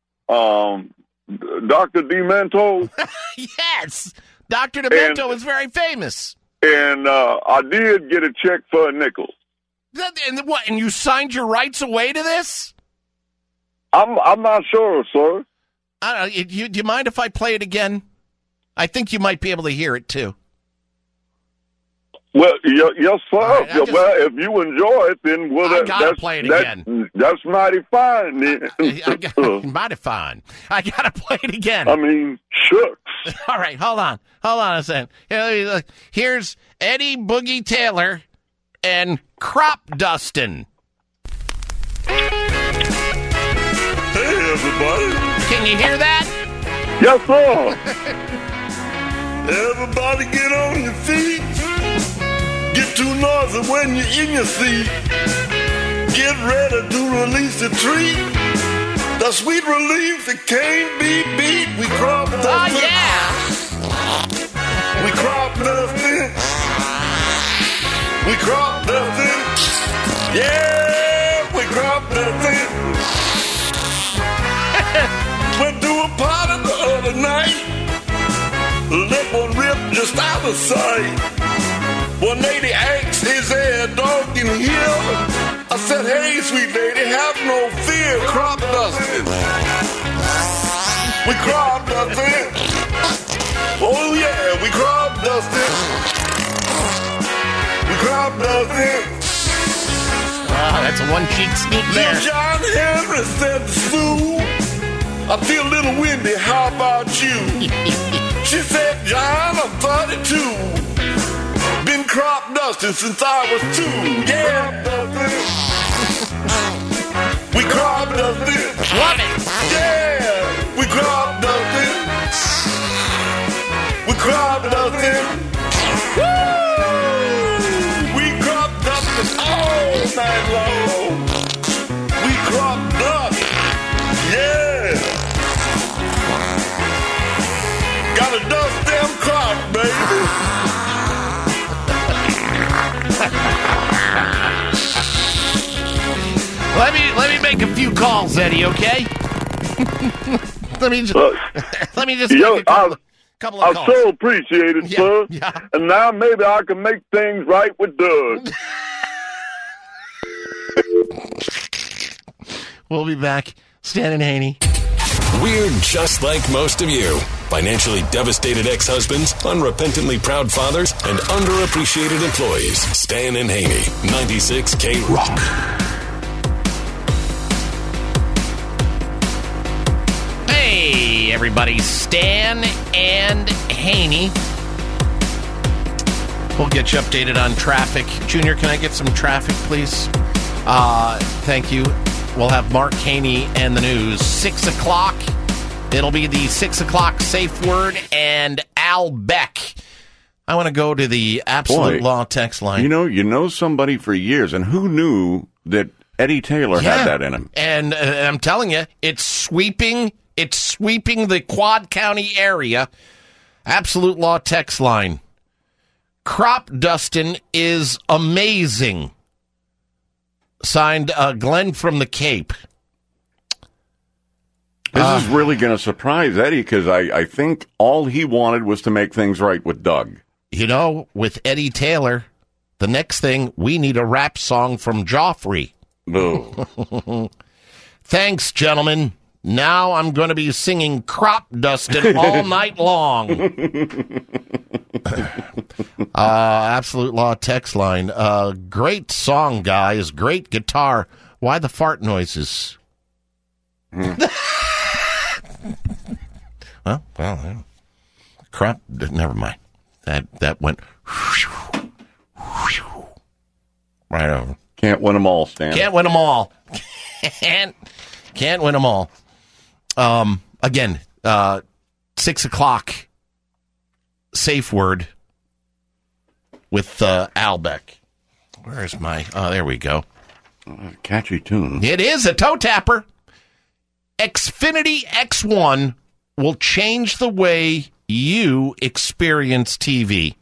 Dr. Demento. Yes. Dr. Demento was very famous. And I did get a check for a nickel. And what? And you signed your rights away to this? I'm not sure, sir. I don't know. Do you mind if I play it again? I think you might be able to hear it, too. Well, yes, sir. Right, Well, if you enjoy it, then I gotta play it again. That's mighty fine. Mighty fine. I gotta play it again. I mean, shucks. All right, hold on a second. Here's Eddie Boogie Taylor and Crop Dustin'. Hey, everybody. Can you hear that? Yes, sir. Everybody get on your feet. Get too noisy when you're in your seat. Get ready to release the treat. The sweet relief that can't be beat. We crop dustin'. Oh, yeah. We crop dustin'. We crop dustin'. Yeah, we crop dustin'. Went to a party the other night. Lip one ripped just out of sight. 180 asked, "Is there a dog in here?" I said, "Hey, sweet lady, have no fear, crop dustin'. We crop dustin'. Oh yeah, we crop dustin'. We crop dustin'. Wow, that's a one-cheek sneak there. John Henry said to Sue, "I feel a little windy, how about you?" She said, "John, I'm 32. Been crop dusting since I was 2. Yeah, we crop dusting. Love it. Yeah, we crop dusting. We crop dusting. Woo! We crop dusting all night long. We crop dust. Yeah. Gotta dust them crop, baby. Let me make a few calls, Eddie. Okay. let me just make a couple of I calls. so appreciate it, sir. Yeah. And now maybe I can make things right with Doug. We'll be back. Stan and Haney. We're just like most of you. Financially devastated ex-husbands, unrepentantly proud fathers, and underappreciated employees. Stan and Haney, 96 K-Rock. Hey, everybody. Stan and Haney. We'll get you updated on traffic. Junior, can I get some traffic, please? Thank you. We'll have Mark Haney and the news. 6 o'clock. It'll be the 6 o'clock safe word and Al Beck. I want to go to the Absolute Law text line. You know somebody for years, and who knew that Eddie Taylor had that in him? And I'm telling you, it's sweeping the Quad County area. Absolute Law text line. Crop dustin' is amazing. Signed Glenn from the Cape. This is really going to surprise Eddie because I think all he wanted was to make things right with Doug. With Eddie Taylor, the next thing, we need a rap song from Joffrey. Oh. Thanks, gentlemen. Now I'm going to be singing Crop Dustin' all night long. Absolute Law text line. Great song, guys. Great guitar. Why the fart noises? Well, crap. Never mind. That went right over. Can't win them all, Stan. Can't win them all. Can't win them all. Again, 6 o'clock. Safe word with Albeck. Where's my... Oh, there we go. Catchy tune. It is a toe tapper. Xfinity X1 will change the way you experience TV.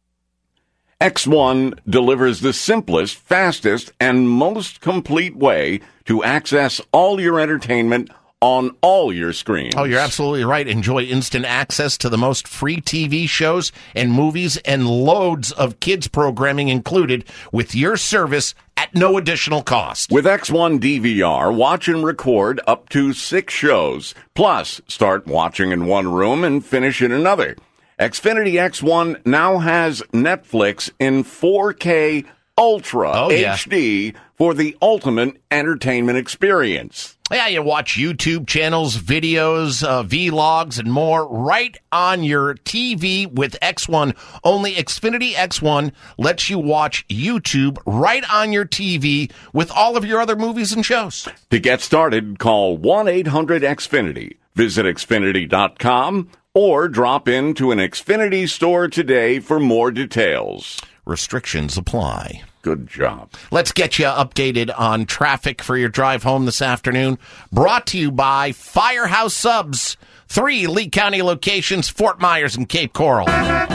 X1 delivers the simplest, fastest, and most complete way to access all your entertainment on all your screens. Oh, you're absolutely right. Enjoy instant access to the most free TV shows and movies and loads of kids programming included with your service at no additional cost. With X1 DVR, watch and record up to 6 shows. Plus, start watching in one room and finish in another. Xfinity X1 now has Netflix in 4K Ultra HD for the ultimate entertainment experience. Yeah, you watch YouTube channels, videos, vlogs, and more right on your TV with X1. Only Xfinity X1 lets you watch YouTube right on your TV with all of your other movies and shows. To get started, call 1-800-XFINITY. Visit Xfinity.com or drop into an Xfinity store today for more details. Restrictions apply. Good job. Let's get you updated on traffic for your drive home this afternoon. Brought to you by Firehouse Subs. 3 Lee County locations, Fort Myers and Cape Coral. All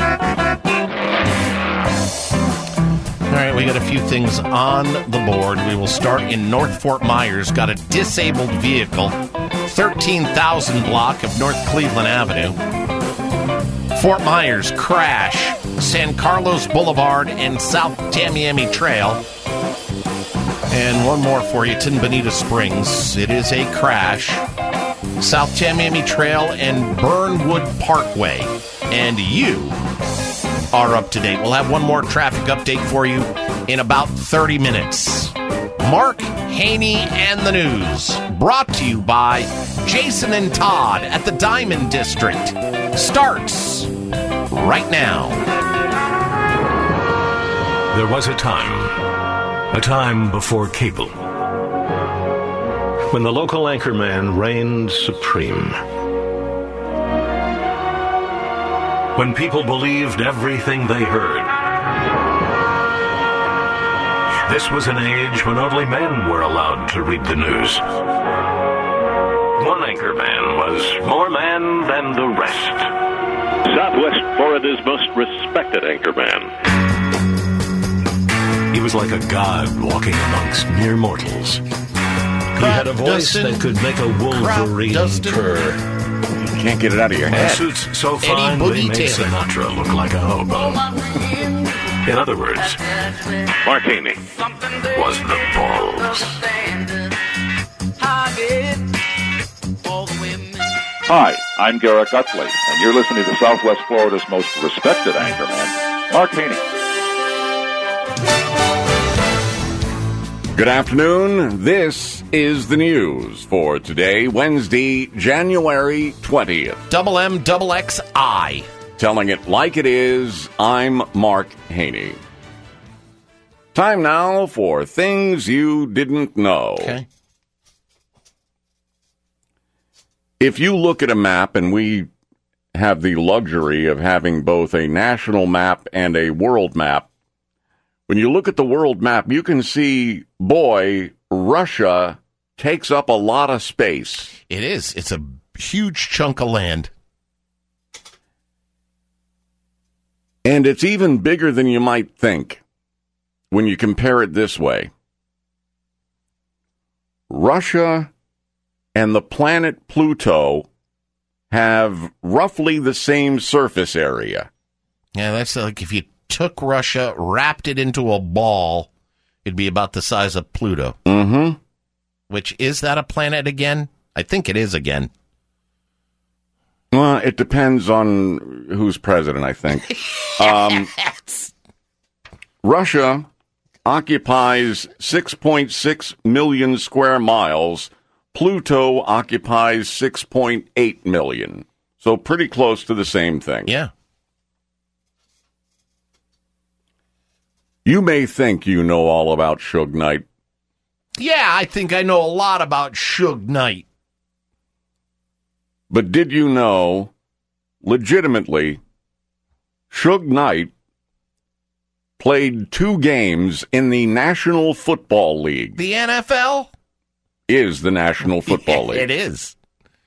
right, we got a few things on the board. We will start in North Fort Myers. Got a disabled vehicle, 13,000 block of North Cleveland Avenue. Fort Myers, crash, San Carlos Boulevard and South Tamiami Trail. And one more for you, Tin Bonita Springs. It is a crash, South Tamiami Trail and Burnwood Parkway. And you are up to date. We'll have one more traffic update for you in about 30 minutes. Mark Haney and the News, brought to you by Jason and Todd at the Diamond District. Starts right now. There was a time before cable, when the local anchorman reigned supreme. When people believed everything they heard. This was an age when only men were allowed to read the news. One anchorman was more man than the rest. Southwest Florida's most respected anchorman. He was like a god walking amongst mere mortals. He had a voice that could make a wolverine purr. You can't get it out of your head. Suits so fine they made Sinatra look like a hobo. In other words, Mark Haney was the balls. Hi, I'm Garrett Gutley, and you're listening to Southwest Florida's most respected anchorman, Mark Haney. Good afternoon. This is the news for today, Wednesday, January 20th. Double M, double XI. Telling it like it is, I'm Mark Haney. Time now for things you didn't know. Okay. If you look at a map, and we have the luxury of having both a national map and a world map, when you look at the world map, you can see, boy, Russia takes up a lot of space. It is. It's a huge chunk of land. And it's even bigger than you might think when you compare it this way. Russia and the planet Pluto have roughly the same surface area. Yeah, that's like if you took Russia, wrapped it into a ball, it'd be about the size of Pluto. Mm-hmm. Which, is that a planet again? I think it is again. Well, it depends on who's president, I think. Russia occupies 6.6 million square miles. Pluto occupies 6.8 million. So pretty close to the same thing. Yeah. You may think you know all about Suge Knight. Yeah, I think I know a lot about Suge Knight. But did you know, legitimately, Suge Knight played 2 games in the National Football League? The NFL? Is the National Football League. It is.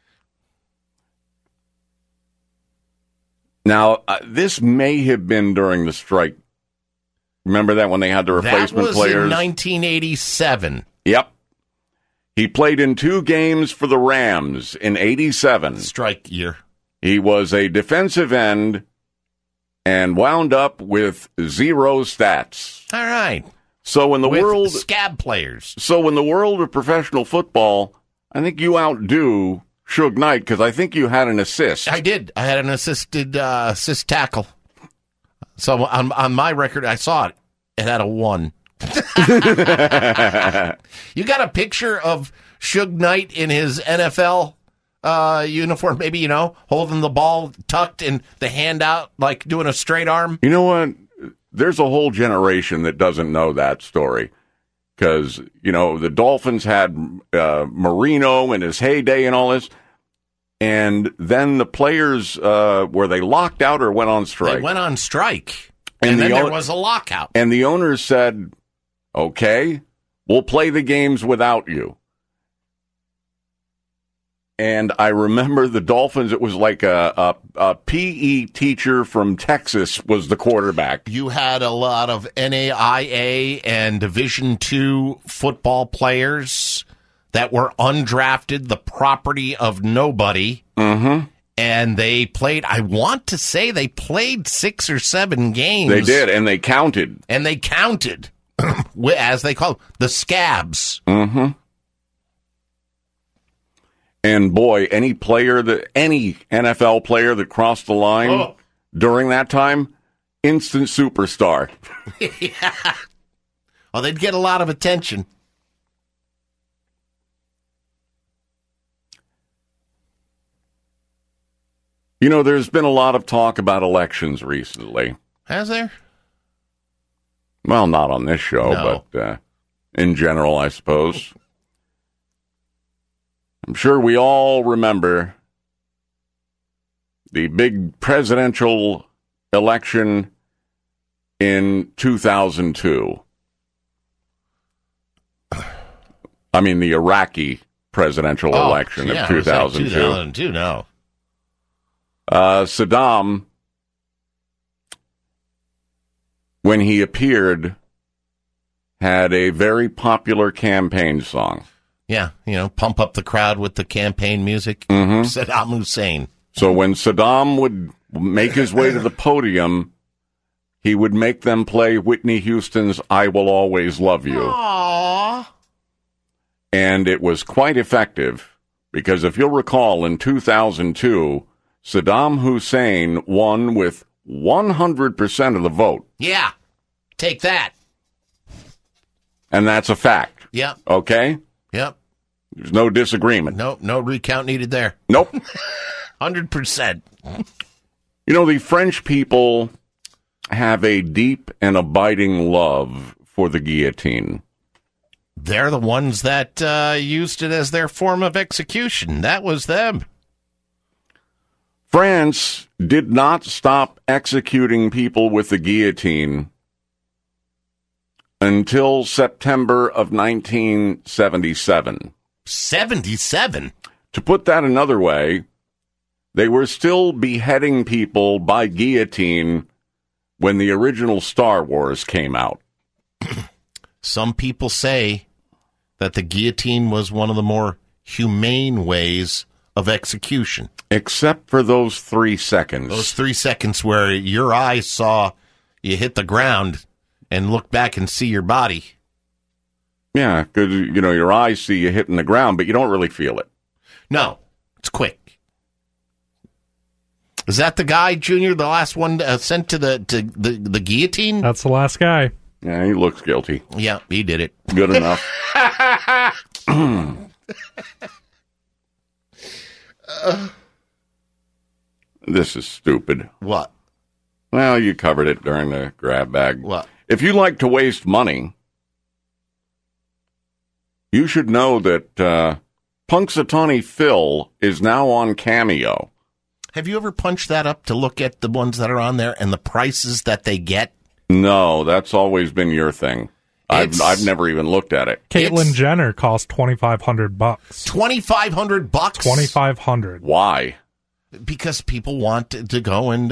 Now, this may have been during the strike. Remember that when they had the replacement players? That was in 1987. Yep. He played in 2 games for the Rams in 87. Strike year. He was a defensive end and wound up with 0 stats. All right. So in the with world scab players. So in the world of professional football, I think you outdo Suge Knight because I think you had an assist. I did. I had an assist tackle. So on my record, I saw it. It had a 1. You got a picture of Suge Knight in his NFL uniform, maybe, holding the ball tucked and the hand out, like doing a straight arm? You know what? There's a whole generation that doesn't know that story. Because, the Dolphins had Marino in his heyday and all this. And then the players, were they locked out or went on strike? They went on strike. And then there was a lockout. And the owners said, okay, we'll play the games without you. And I remember the Dolphins, it was like a PE teacher from Texas was the quarterback. You had a lot of NAIA and Division II football players that were undrafted, the property of nobody. Mm-hmm. And they played, I want to say they played 6 or 7 games. They did, and they counted. As they call them, the scabs. Mm-hmm. And boy, any NFL player that crossed the line during that time, instant superstar. Yeah. Well, they'd get a lot of attention. There's been a lot of talk about elections recently. Has there? Well, not on this show, No. but in general, I suppose. I'm sure we all remember the big presidential election in 2002. I mean, the Iraqi presidential election of 2002. 2002, no. Saddam, when he appeared, had a very popular campaign song. Yeah, pump up the crowd with the campaign music. Mm-hmm. Saddam Hussein. So when Saddam would make his way to the podium, he would make them play Whitney Houston's I Will Always Love You. Aww. And it was quite effective, because if you'll recall, in 2002, Saddam Hussein won with 100% of the vote. Yeah, take that. And that's a fact. Yep. Okay? Yep. There's no disagreement. Nope, no recount needed there. Nope. 100%. The French people have a deep and abiding love for the guillotine. They're the ones that used it as their form of execution. That was them. France did not stop executing people with the guillotine until September of 1977. 77? To put that another way, they were still beheading people by guillotine when the original Star Wars came out. Some people say that the guillotine was one of the more humane ways of execution. Except for those 3 seconds. Those 3 seconds where your eyes saw you hit the ground and look back and see your body. Yeah, because, your eyes see you hitting the ground, but you don't really feel it. No, it's quick. Is that the guy, Junior, the last one sent to the guillotine? That's the last guy. Yeah, he looks guilty. Yeah, he did it. Good enough. This is stupid. What? Well, you covered it during the grab bag. What? If you like to waste money, you should know that Punxsutawney Phil is now on Cameo. Have you ever punched that up to look at the ones that are on there and the prices that they get? No, that's always been your thing. I've never even looked at it. Caitlyn Jenner cost $2,500. $2,500? $2,500. Why? Because people want to go and,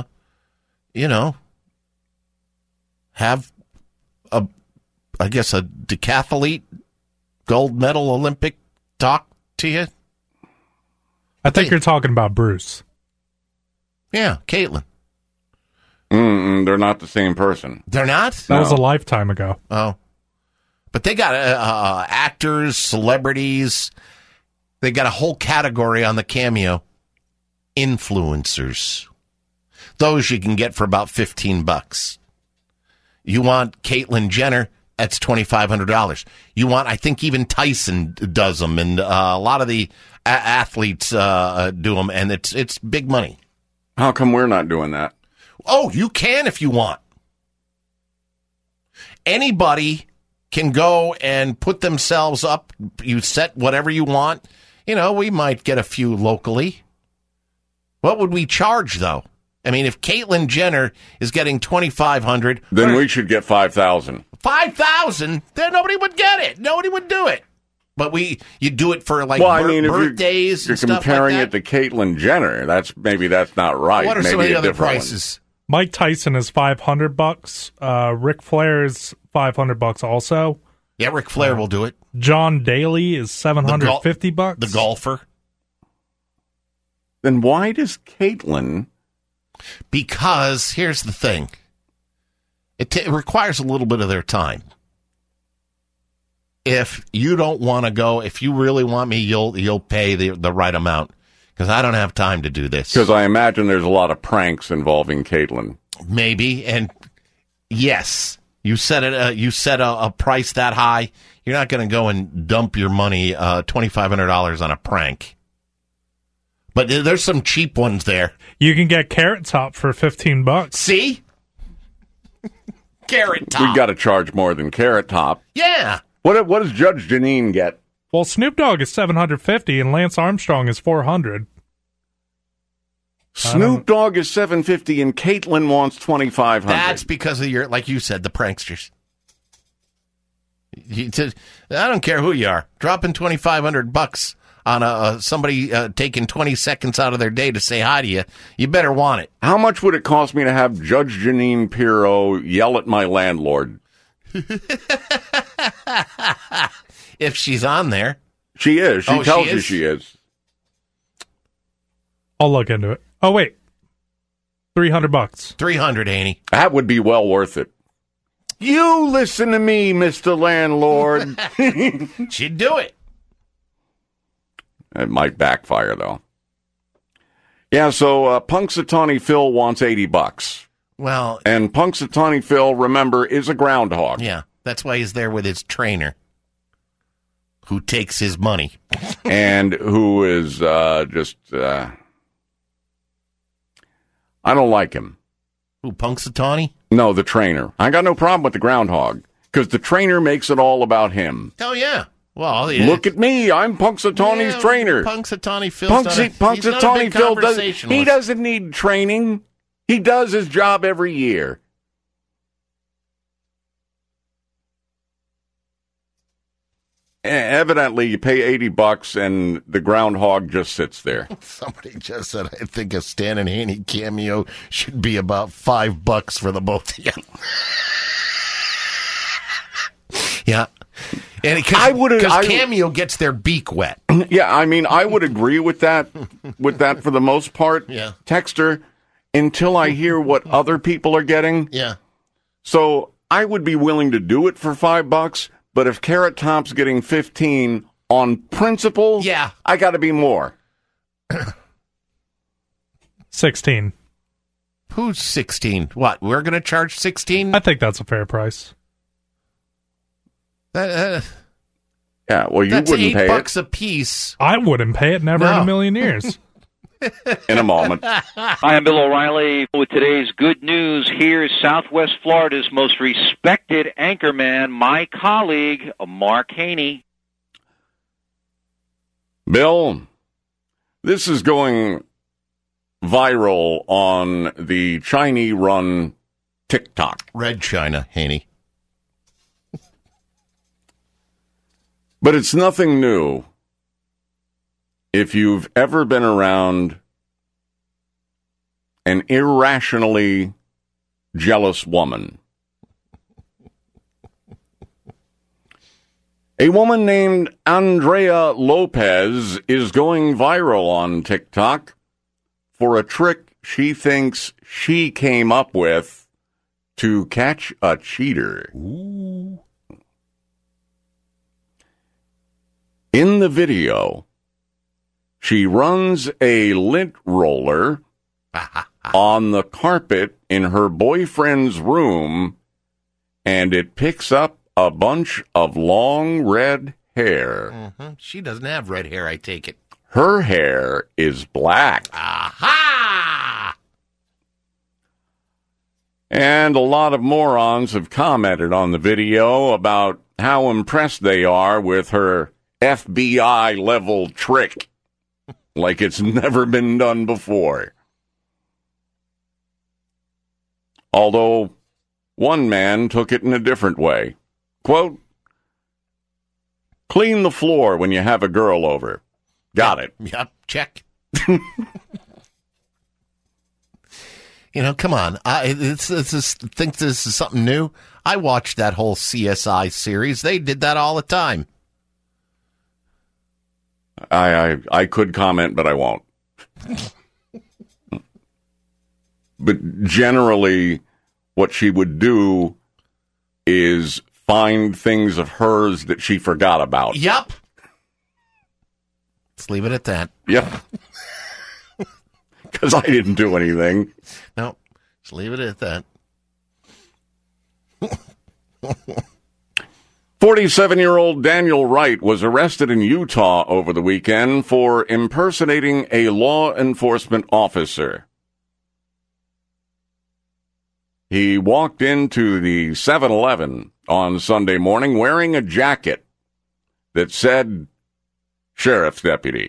have a decathlete gold medal Olympic talk to you. I think you're talking about Bruce. Yeah, Caitlyn. They're not the same person. They're not? That was a lifetime ago. Oh. But they got actors, celebrities. They got a whole category on the Cameo. Influencers. Those you can get for about $15. You want Caitlyn Jenner, that's $2,500. You want, I think even Tyson does them, and a lot of the athletes do them, and it's big money. How come we're not doing that? Oh, you can if you want. Anybody can go and put themselves up. You set whatever you want. We might get a few locally. What would we charge, though? I mean, if Caitlyn Jenner is getting $2,500, then we should get $5,000. $5,000? Then nobody would get it. Nobody would do it. But you do it for birthdays. You're comparing it to Caitlyn Jenner. That's not right. What are some of the other prices? Mike Tyson is $500. Ric Flair is $500 also. Yeah, Ric Flair will do it. John Daly is $750. The golfer. Then why does Caitlyn? Because here's the thing. It requires a little bit of their time. If you don't want to go, if you really want me, you'll pay the right amount. Because I don't have time to do this. Because I imagine there's a lot of pranks involving Caitlyn. Maybe, and yes, you set a price that high. You're not going to go and dump your money, $2,500 on a prank. But there's some cheap ones there. You can get Carrot Top for $15. See? Carrot Top. We got to charge more than Carrot Top. Yeah. What does Judge Janine get? Well, Snoop Dogg is $750 and Lance Armstrong is $400. Snoop Dogg is $750 and Caitlyn wants $2,500. That's because of like you said, the pranksters. I don't care who you are. Dropping $2,500 on somebody taking 20 seconds out of their day to say hi to you, you better want it. How much would it cost me to have Judge Janine Pirro yell at my landlord? If she's on there. She is. She tells you she is. I'll look into it. Oh, wait. $300. $300, Annie. That would be well worth it. You listen to me, Mr. Landlord. She'd do it. It might backfire, though. Yeah, so Punxsutawney Phil wants $80. Well, and Punxsutawney Phil, remember, is a groundhog. Yeah, that's why he's there with his trainer, who takes his money. And who is just... I don't like him. Who, Punxsutawney? No, the trainer. I got no problem with the groundhog, because the trainer makes it all about him. Oh, yeah. Well, look at me. I'm Punxsutawney's trainer. Punxsutawney Phil. Punxsutawney Phil doesn't need training. He does his job every year. Evidently, you pay $80 and the groundhog just sits there. Somebody just said, I think a Stan and Haney cameo should be about $5 for the both of you. Yeah. And because Cameo gets their beak wet. Yeah, I mean, I would agree with that for the most part. Yeah. Texter, until I hear what other people are getting. Yeah. So I would be willing to do it for $5, but if Carrot Top's getting 15 on principle, yeah, I got to be more. $16. Who's 16? What? We're going to charge 16? I think that's a fair price. Yeah, well, you that's wouldn't pay $8 a piece. I wouldn't pay it, never in a million years. In a moment. Hi, I'm Bill O'Reilly with today's good news. Here's Southwest Florida's most respected anchorman, my colleague, Mark Haney. Bill, this is going viral on the Chinese-run TikTok. Red China, Haney. But it's nothing new. If you've ever been around an irrationally jealous woman. A woman named Andrea Lopez is going viral on TikTok for a trick she thinks she came up with to catch a cheater. Ooh. In the video, she runs a lint roller on the carpet in her boyfriend's room, and it picks up a bunch of long red hair. Mm-hmm. She doesn't have red hair, I take it. Her hair is black. Aha! And a lot of morons have commented on the video about how impressed they are with her FBI-level trick. Like it's never been done before. Although one man took it in a different way. Quote, clean the floor when you have a girl over. Got it. Yep, check. Come on. I think this is something new. I watched that whole CSI series. They did that all the time. I could comment, but I won't. But generally, what she would do is find things of hers that she forgot about. Yep. Let's leave it at that. Yep. Because I didn't do anything. No, let's leave it at that. 47-year-old Daniel Wright was arrested in Utah over the weekend for impersonating a law enforcement officer. He walked into the 7-Eleven on Sunday morning wearing a jacket that said sheriff's deputy.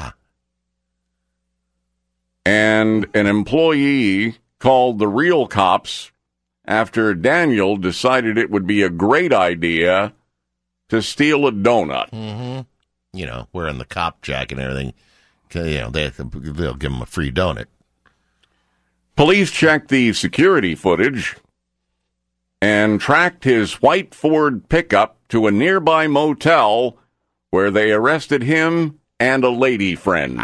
And an employee called the real cops after Daniel decided it would be a great idea to steal a donut. Mm-hmm. Wearing the cop jacket and everything. They'll give him a free donut. Police checked the security footage and tracked his white Ford pickup to a nearby motel where they arrested him and a lady friend.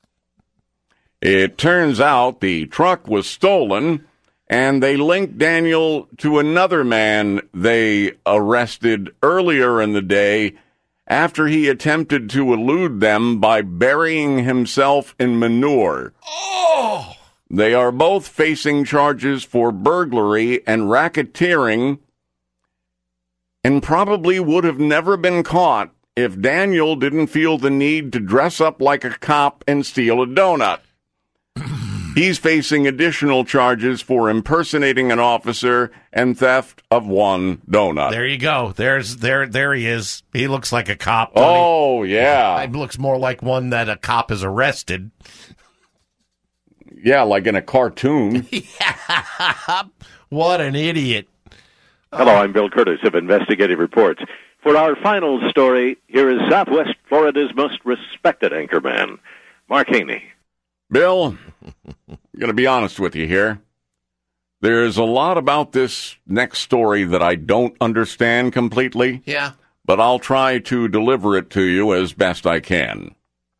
It turns out the truck was stolen, and they linked Daniel to another man they arrested earlier in the day after he attempted to elude them by burying himself in manure. Oh! They are both facing charges for burglary and racketeering and probably would have never been caught if Daniel didn't feel the need to dress up like a cop and steal a donut. He's facing additional charges for impersonating an officer and theft of one donut. There you go. There he is. He looks like a cop. Oh, yeah. He looks more like one that a cop is arrested. Yeah, like in a cartoon. Yeah. What an idiot. Hello, I'm Bill Curtis of Investigative Reports. For our final story, here is Southwest Florida's most respected anchorman, Mark Haney. Bill, I'm going to be honest with you here. There's a lot about this next story that I don't understand completely. Yeah. But I'll try to deliver it to you as best I can.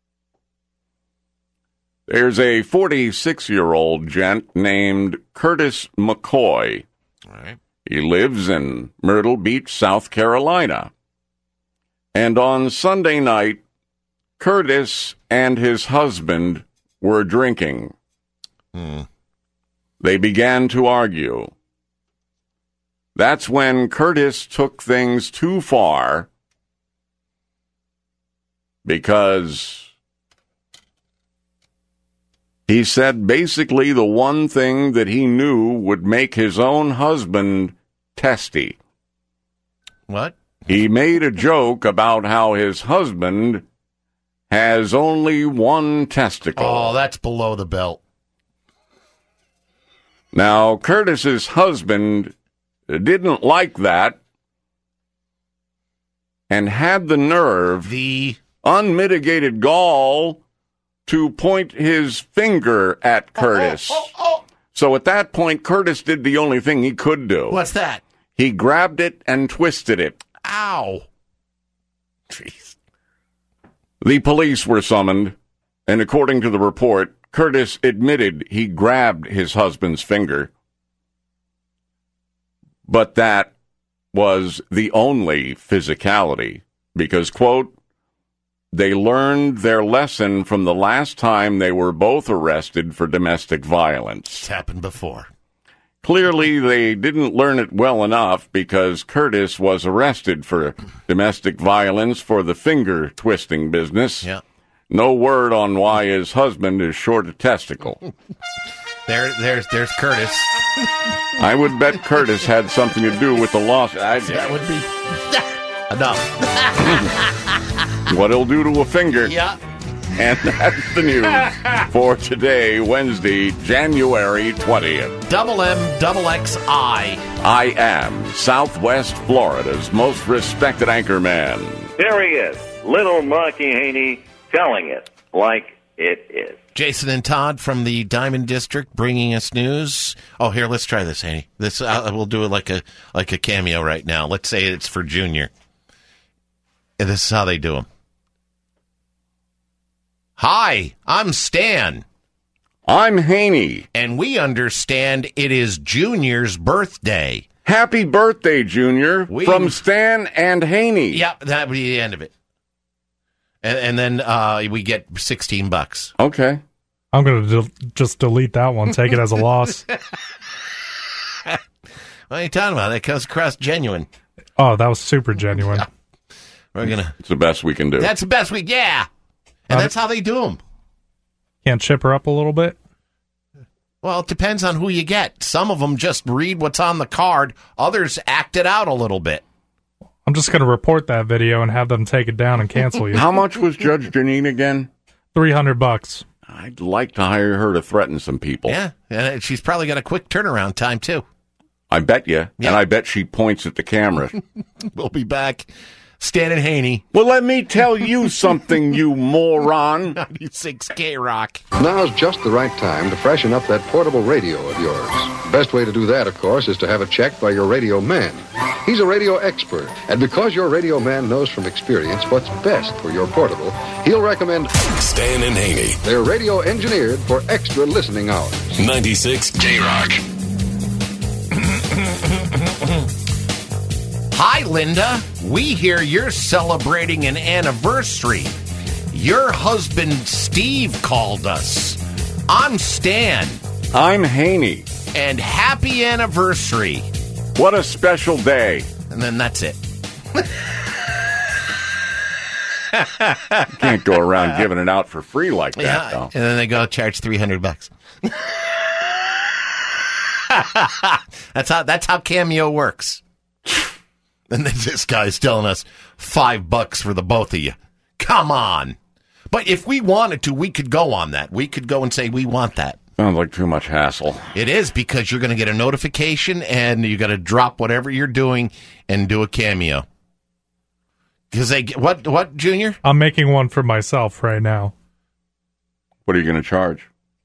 There's a 46-year-old gent named Curtis McCoy. All right. He lives in Myrtle Beach, South Carolina. And on Sunday night, Curtis and his husband were drinking. They began to argue. That's when Curtis took things too far because he said basically the one thing that he knew would make his own husband testy. What? He made a joke about how his husband has only one testicle. Oh, that's below the belt. Now, Curtis's husband didn't like that and had the nerve, the unmitigated gall, to point his finger at Curtis. So at that point, Curtis did the only thing he could do. What's that? He grabbed it and twisted it. Ow. Jeez. The police were summoned, and according to the report, Curtis admitted he grabbed his husband's finger. But that was the only physicality, because, quote, they learned their lesson from the last time they were both arrested for domestic violence. It's happened before. Clearly, they didn't learn it well enough because Curtis was arrested for domestic violence for the finger-twisting business. Yeah. No word on why his husband is short a testicle. There's Curtis. I would bet Curtis had something to do with the loss. That would be enough. What he'll do to a finger. Yeah. And that's the news for today, Wednesday, January 20th. Double M, double XI. I am Southwest Florida's most respected anchorman. There he is, little Marky Haney, telling it like it is. Jason and Todd from the Diamond District bringing us news. Oh, here, let's try this, Haney. This we'll do it like a cameo right now. Let's say it's for Junior. And this is how they do them. Hi, I'm Stan. I'm Haney. And we understand it is Junior's birthday. Happy birthday, Junior, from Stan and Haney. Yep, that would be the end of it. And then we get $16. Okay. I'm going to just delete that one, take it as a loss. What are you talking about? That comes across genuine. Oh, that was super genuine. Yeah. We're gonna. It's the best we can do. That's the best we. Yeah. And that's how they do them. Can't chip her up a little bit? Well, it depends on who you get. Some of them just read what's on the card. Others act it out a little bit. I'm just going to report that video and have them take it down and cancel you. How much was Judge Janine again? $300. I'd like to hire her to threaten some people. Yeah, and she's probably got a quick turnaround time, too. I bet you. Yeah. And I bet she points at the camera. We'll be back. Stan and Haney. Well, let me tell you something, you moron. 96 K-Rock. Now's just the right time to freshen up that portable radio of yours. Best way to do that, of course, is to have it checked by your radio man. He's a radio expert, and because your radio man knows from experience what's best for your portable, he'll recommend Stan and Haney. They're radio engineered for extra listening hours. 96 K-Rock. Hi, Linda. We hear you're celebrating an anniversary. Your husband, Steve, called us. I'm Stan. I'm Haney. And happy anniversary. What a special day. And then that's it. Can't go around giving it out for free like that, though. And then they go charge $300. That's how Cameo works. And then this guy's telling us $5 for the both of you. Come on. But if we wanted to, we could go on that. We could go and say we want that. Sounds like too much hassle. It is, because you're going to get a notification and you got to drop whatever you're doing and do a cameo. Because they get, what, Junior? I'm making one for myself right now. What are you going to charge?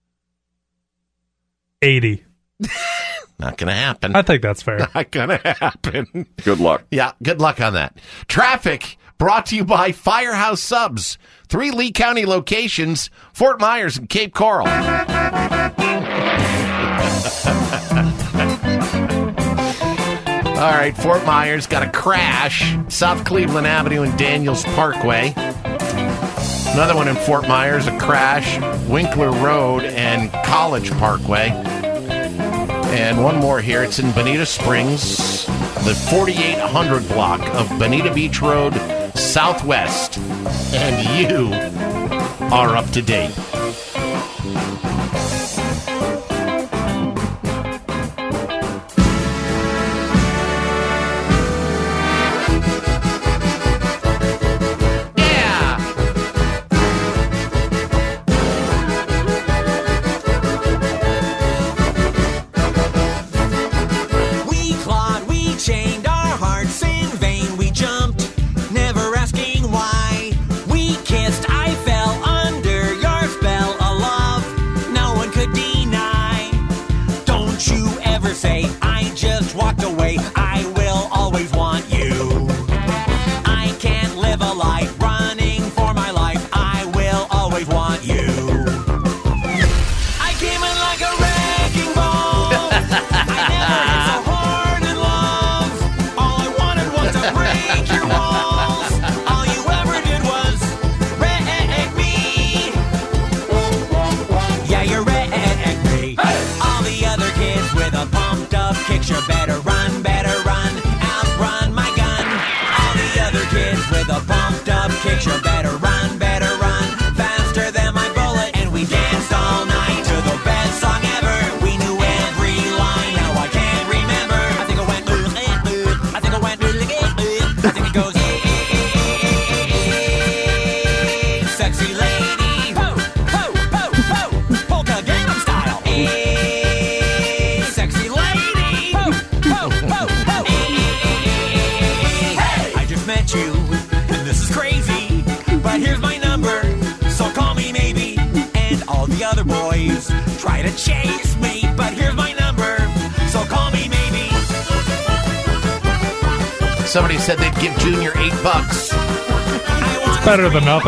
$80. Not going to happen. I think that's fair. Not going to happen. Good luck. Yeah, good luck on that. Traffic brought to you by Firehouse Subs. 3 Lee County locations, Fort Myers and Cape Coral. All right, Fort Myers got a crash. South Cleveland Avenue and Daniels Parkway. Another one in Fort Myers, a crash, Winkler Road and College Parkway. And one more here. It's in Bonita Springs, the 4800 block of Bonita Beach Road Southwest. And you are up to date. Chase me, but here's my number, so call me maybe. Somebody said they'd give Junior $8. It's better than nothing.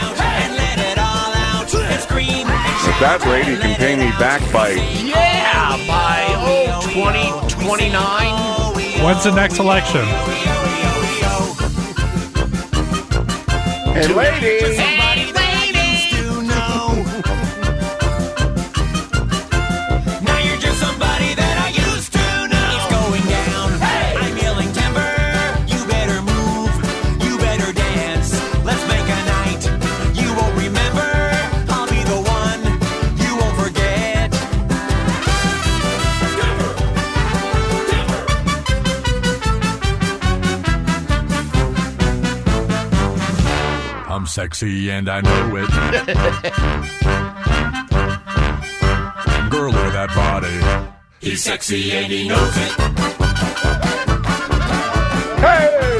At that rate, he can pay me back by 2029. When's the next election? Hey, lady. Sexy and I know it. Girl, look at that body. He's sexy and he knows it. Hey!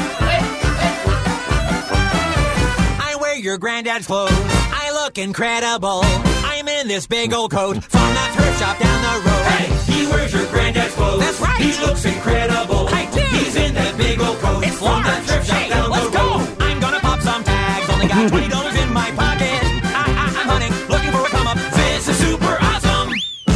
I wear your granddad's clothes. I look incredible. I'm in this big old coat from that thrift shop down the road. Hey, he wears your granddad's clothes. That's right. He looks incredible. I do. He's in that big old coat. It's from that thrift shop down the road. I'm gonna pop some tags. Only got $20 in my pocket. I'm hunting, looking for a come up. This is super awesome.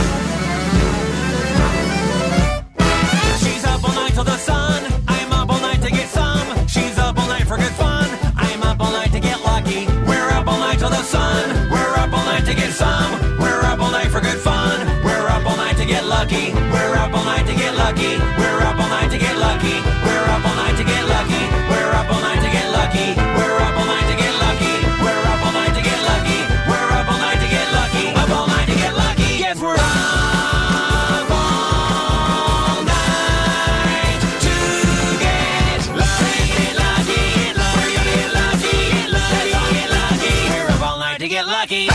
She's up all night till the sun. I'm up all night to get some. She's up all night for good fun. I'm up all night to get lucky. We're up all night till the sun. We're up all night to get some. We're up all night for good fun. We're up all night to get lucky. We're up all night to get lucky. We're up all night to get lucky. We're up all night to get lucky. We're up all night to get lucky. We're up all night to get lucky. We're up all night to get lucky. We're up all night to get lucky. Up all night to get lucky. Yes, we're up all night to get lucky. Lucky, lucky, lucky, lucky, lucky. We're up all night to get lucky.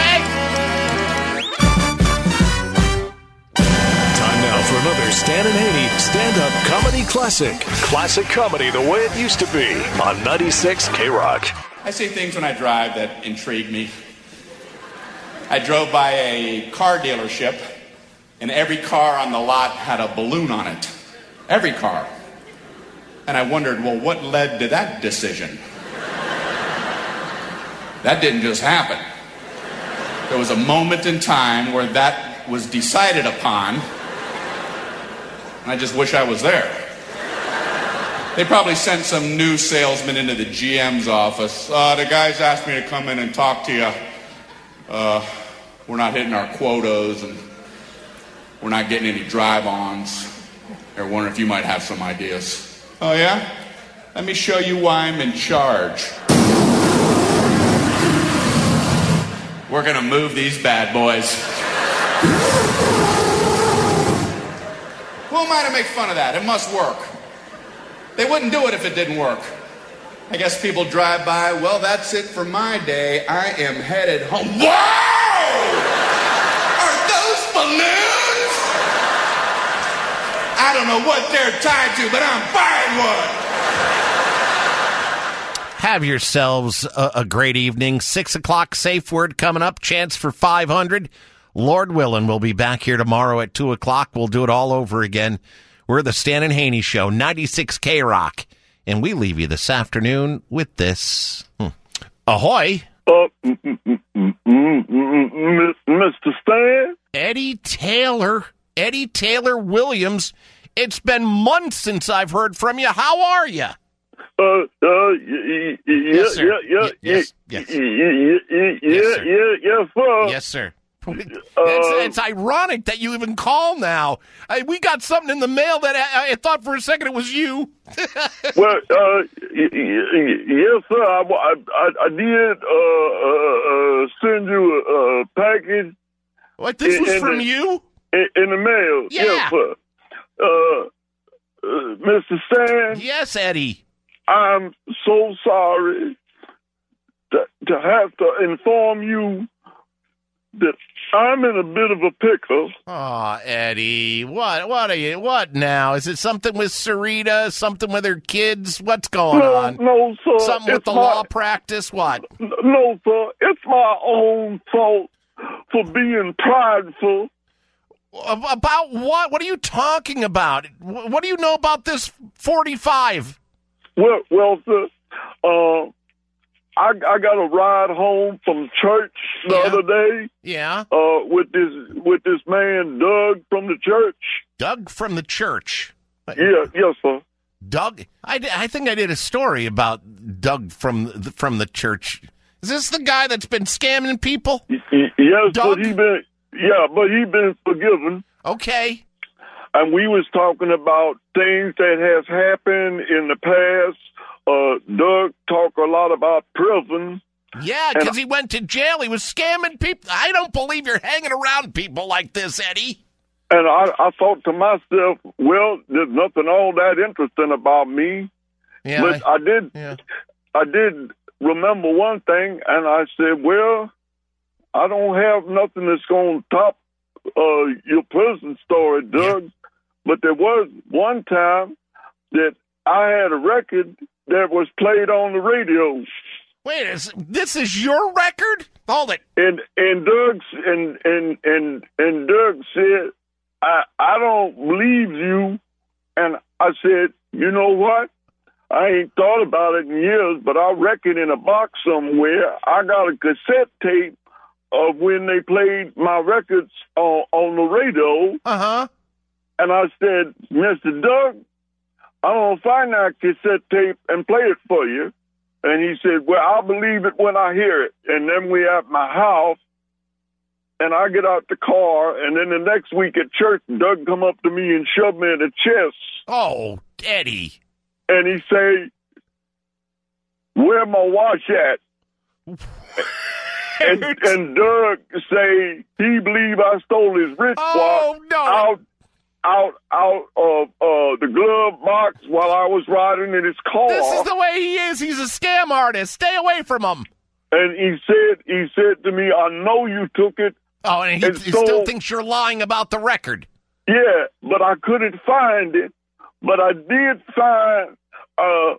Time now for another Stan and Haney stand-up comedy classic. Classic comedy the way it used to be on 96 K-Rock. I see things when I drive that intrigue me. I drove by a car dealership, and every car on the lot had a balloon on it. Every car. And I wondered, well, what led to that decision? That didn't just happen. There was a moment in time where that was decided upon, and I just wish I was there. They probably sent some new salesman into the GM's office. The guys asked me to come in and talk to you. We're not hitting our quotas, and we're not getting any drive-ons. They're wondering if you might have some ideas. Oh, yeah? Let me show you why I'm in charge. We're going to move these bad boys. Who am I to make fun of that? It must work. They wouldn't do it if it didn't work. I guess people drive by, well, that's it for my day. I am headed home. Whoa! Are those balloons? I don't know what they're tied to, but I'm buying one. Have yourselves a great evening. 6 o'clock safe word coming up. Chance for 500. Lord willing, we'll be back here tomorrow at 2 o'clock. We'll do it all over again. We're the Stan and Haney Show, 96 K-Rock. And we leave you this afternoon with this. Ahoy. Mr. Stan? Eddie Taylor Williams. It's been months since I've heard from you. How are you? Yes, sir. Yes, sir. Yes, sir. It's ironic that you even call now. We got something in the mail that I thought for a second it was you. Well, yes, sir. I did send you a package. What, this was from you? In the mail. Yeah. Yes, sir. Mr. Stan? Yes, Eddie. I'm so sorry to have to inform you that I'm in a bit of a pickle. Oh, Eddie, what are you? What now? Is it something with Sarita? Something with her kids? What's going on? No, sir. Something with the law practice? What? No, sir. It's my own fault for being prideful. About what? What are you talking about? What do you know about this 45? Well, sir, I got a ride home from church the other day. Yeah. With this man Doug from the church. Doug from the church. Yeah, yes, sir. Doug. I think I did a story about Doug from the church. Is this the guy that's been scamming people? Yes, Doug? but he been forgiven. Okay. And we was talking about things that has happened in the past. Doug talked a lot about prison. Yeah, because he went to jail. He was scamming people. I don't believe you're hanging around people like this, Eddie. And I thought to myself, well, there's nothing all that interesting about me. Yeah, but I did remember one thing, and I said, well, I don't have nothing that's going to top your prison story, Doug. Yeah. But there was one time that I had a record that was played on the radio. Wait, this is your record? Hold it. And Doug said, I don't believe you. And I said, you know what? I ain't thought about it in years, but I reckon in a box somewhere I got a cassette tape of when they played my records on the radio. Uh-huh. And I said, Mr. Doug, I'm going to find that cassette tape and play it for you. And he said, well, I'll believe it when I hear it. And then we at my house, and I get out the car, and then the next week at church, Doug come up to me and shoved me in the chest. Oh, Eddie. And he say, where my watch at? and Doug say he believe I stole his wristwatch out of the glove box while I was riding in his car. This is the way he is. He's a scam artist. Stay away from him. And he said to me, I know you took it. Oh, and he still thinks you're lying about the record. Yeah, but I couldn't find it. But I did find a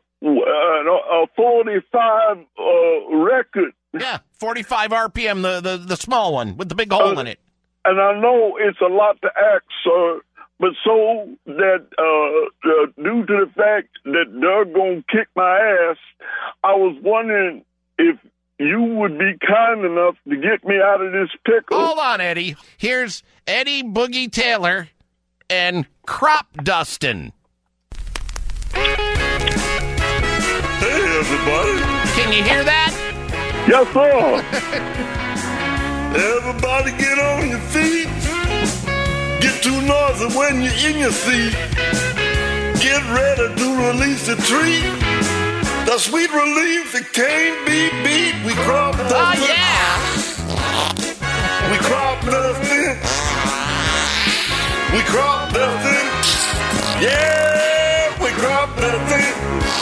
45 record. Yeah, 45 RPM, the small one with the big hole in it. And I know it's a lot to ask, sir, but so that due to the fact that Doug gonna kick my ass, I was wondering if you would be kind enough to get me out of this pickle. Hold on, Eddie. Here's Eddie Boogie Taylor and Crop Dustin'. everybody. Can you hear that? Yes, sir. Everybody get on your feet. Get too noisy when you're in your seat. Get ready to release the treat. The sweet relief that can't be beat. We crop dusting. Oh, yeah. We crop dusting. We crop dusting. Yeah, we crop dusting.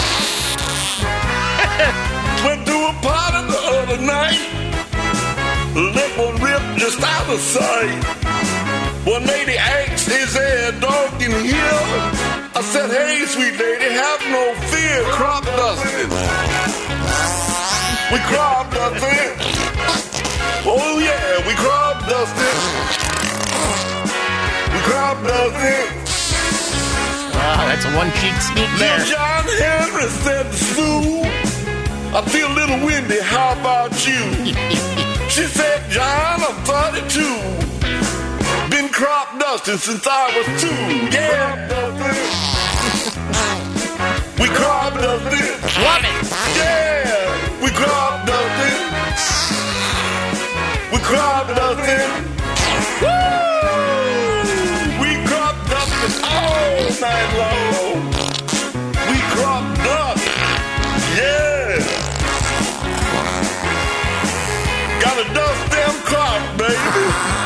Went to a party the other night. Lip one ripped just out of sight. One lady asked, is there a dog in here? I said, hey, sweet lady, have no fear. Crop dusting. We crop dusting. Oh, yeah, we crop dusting. We crop dusting. Wow, that's a one-cheek sneak there. John Henry said to Sue, I feel a little windy, how about you? She said, John, I'm 32. Been crop dusting since I was 2. Yeah. We crop dusting. Love it. Yeah. We crop dusting. We crop dusting. Woo! We crop dusting all night long. We crop dust. Yeah. Gotta dust them crop, baby.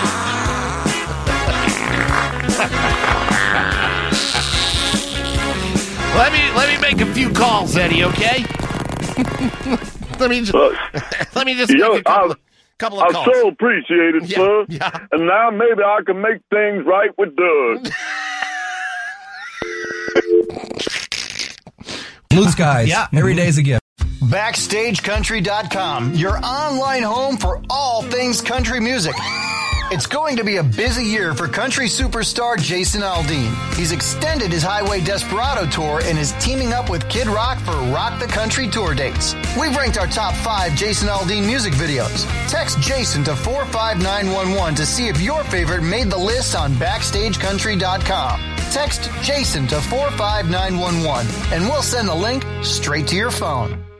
Let me make a few calls, Eddie. Okay. let me just make a couple of I calls. so appreciate it, sir. Yeah. And now maybe I can make things right with Doug. Blue skies. Every day's a gift. BackstageCountry.com, your online home for all things country music. It's going to be a busy year for country superstar Jason Aldean. He's extended his Highway Desperado tour and is teaming up with Kid Rock for Rock the Country tour dates. We've ranked our top 5 Jason Aldean music videos. Text Jason to 45911 to see if your favorite made the list on BackstageCountry.com. Text Jason to 45911 and we'll send the link straight to your phone.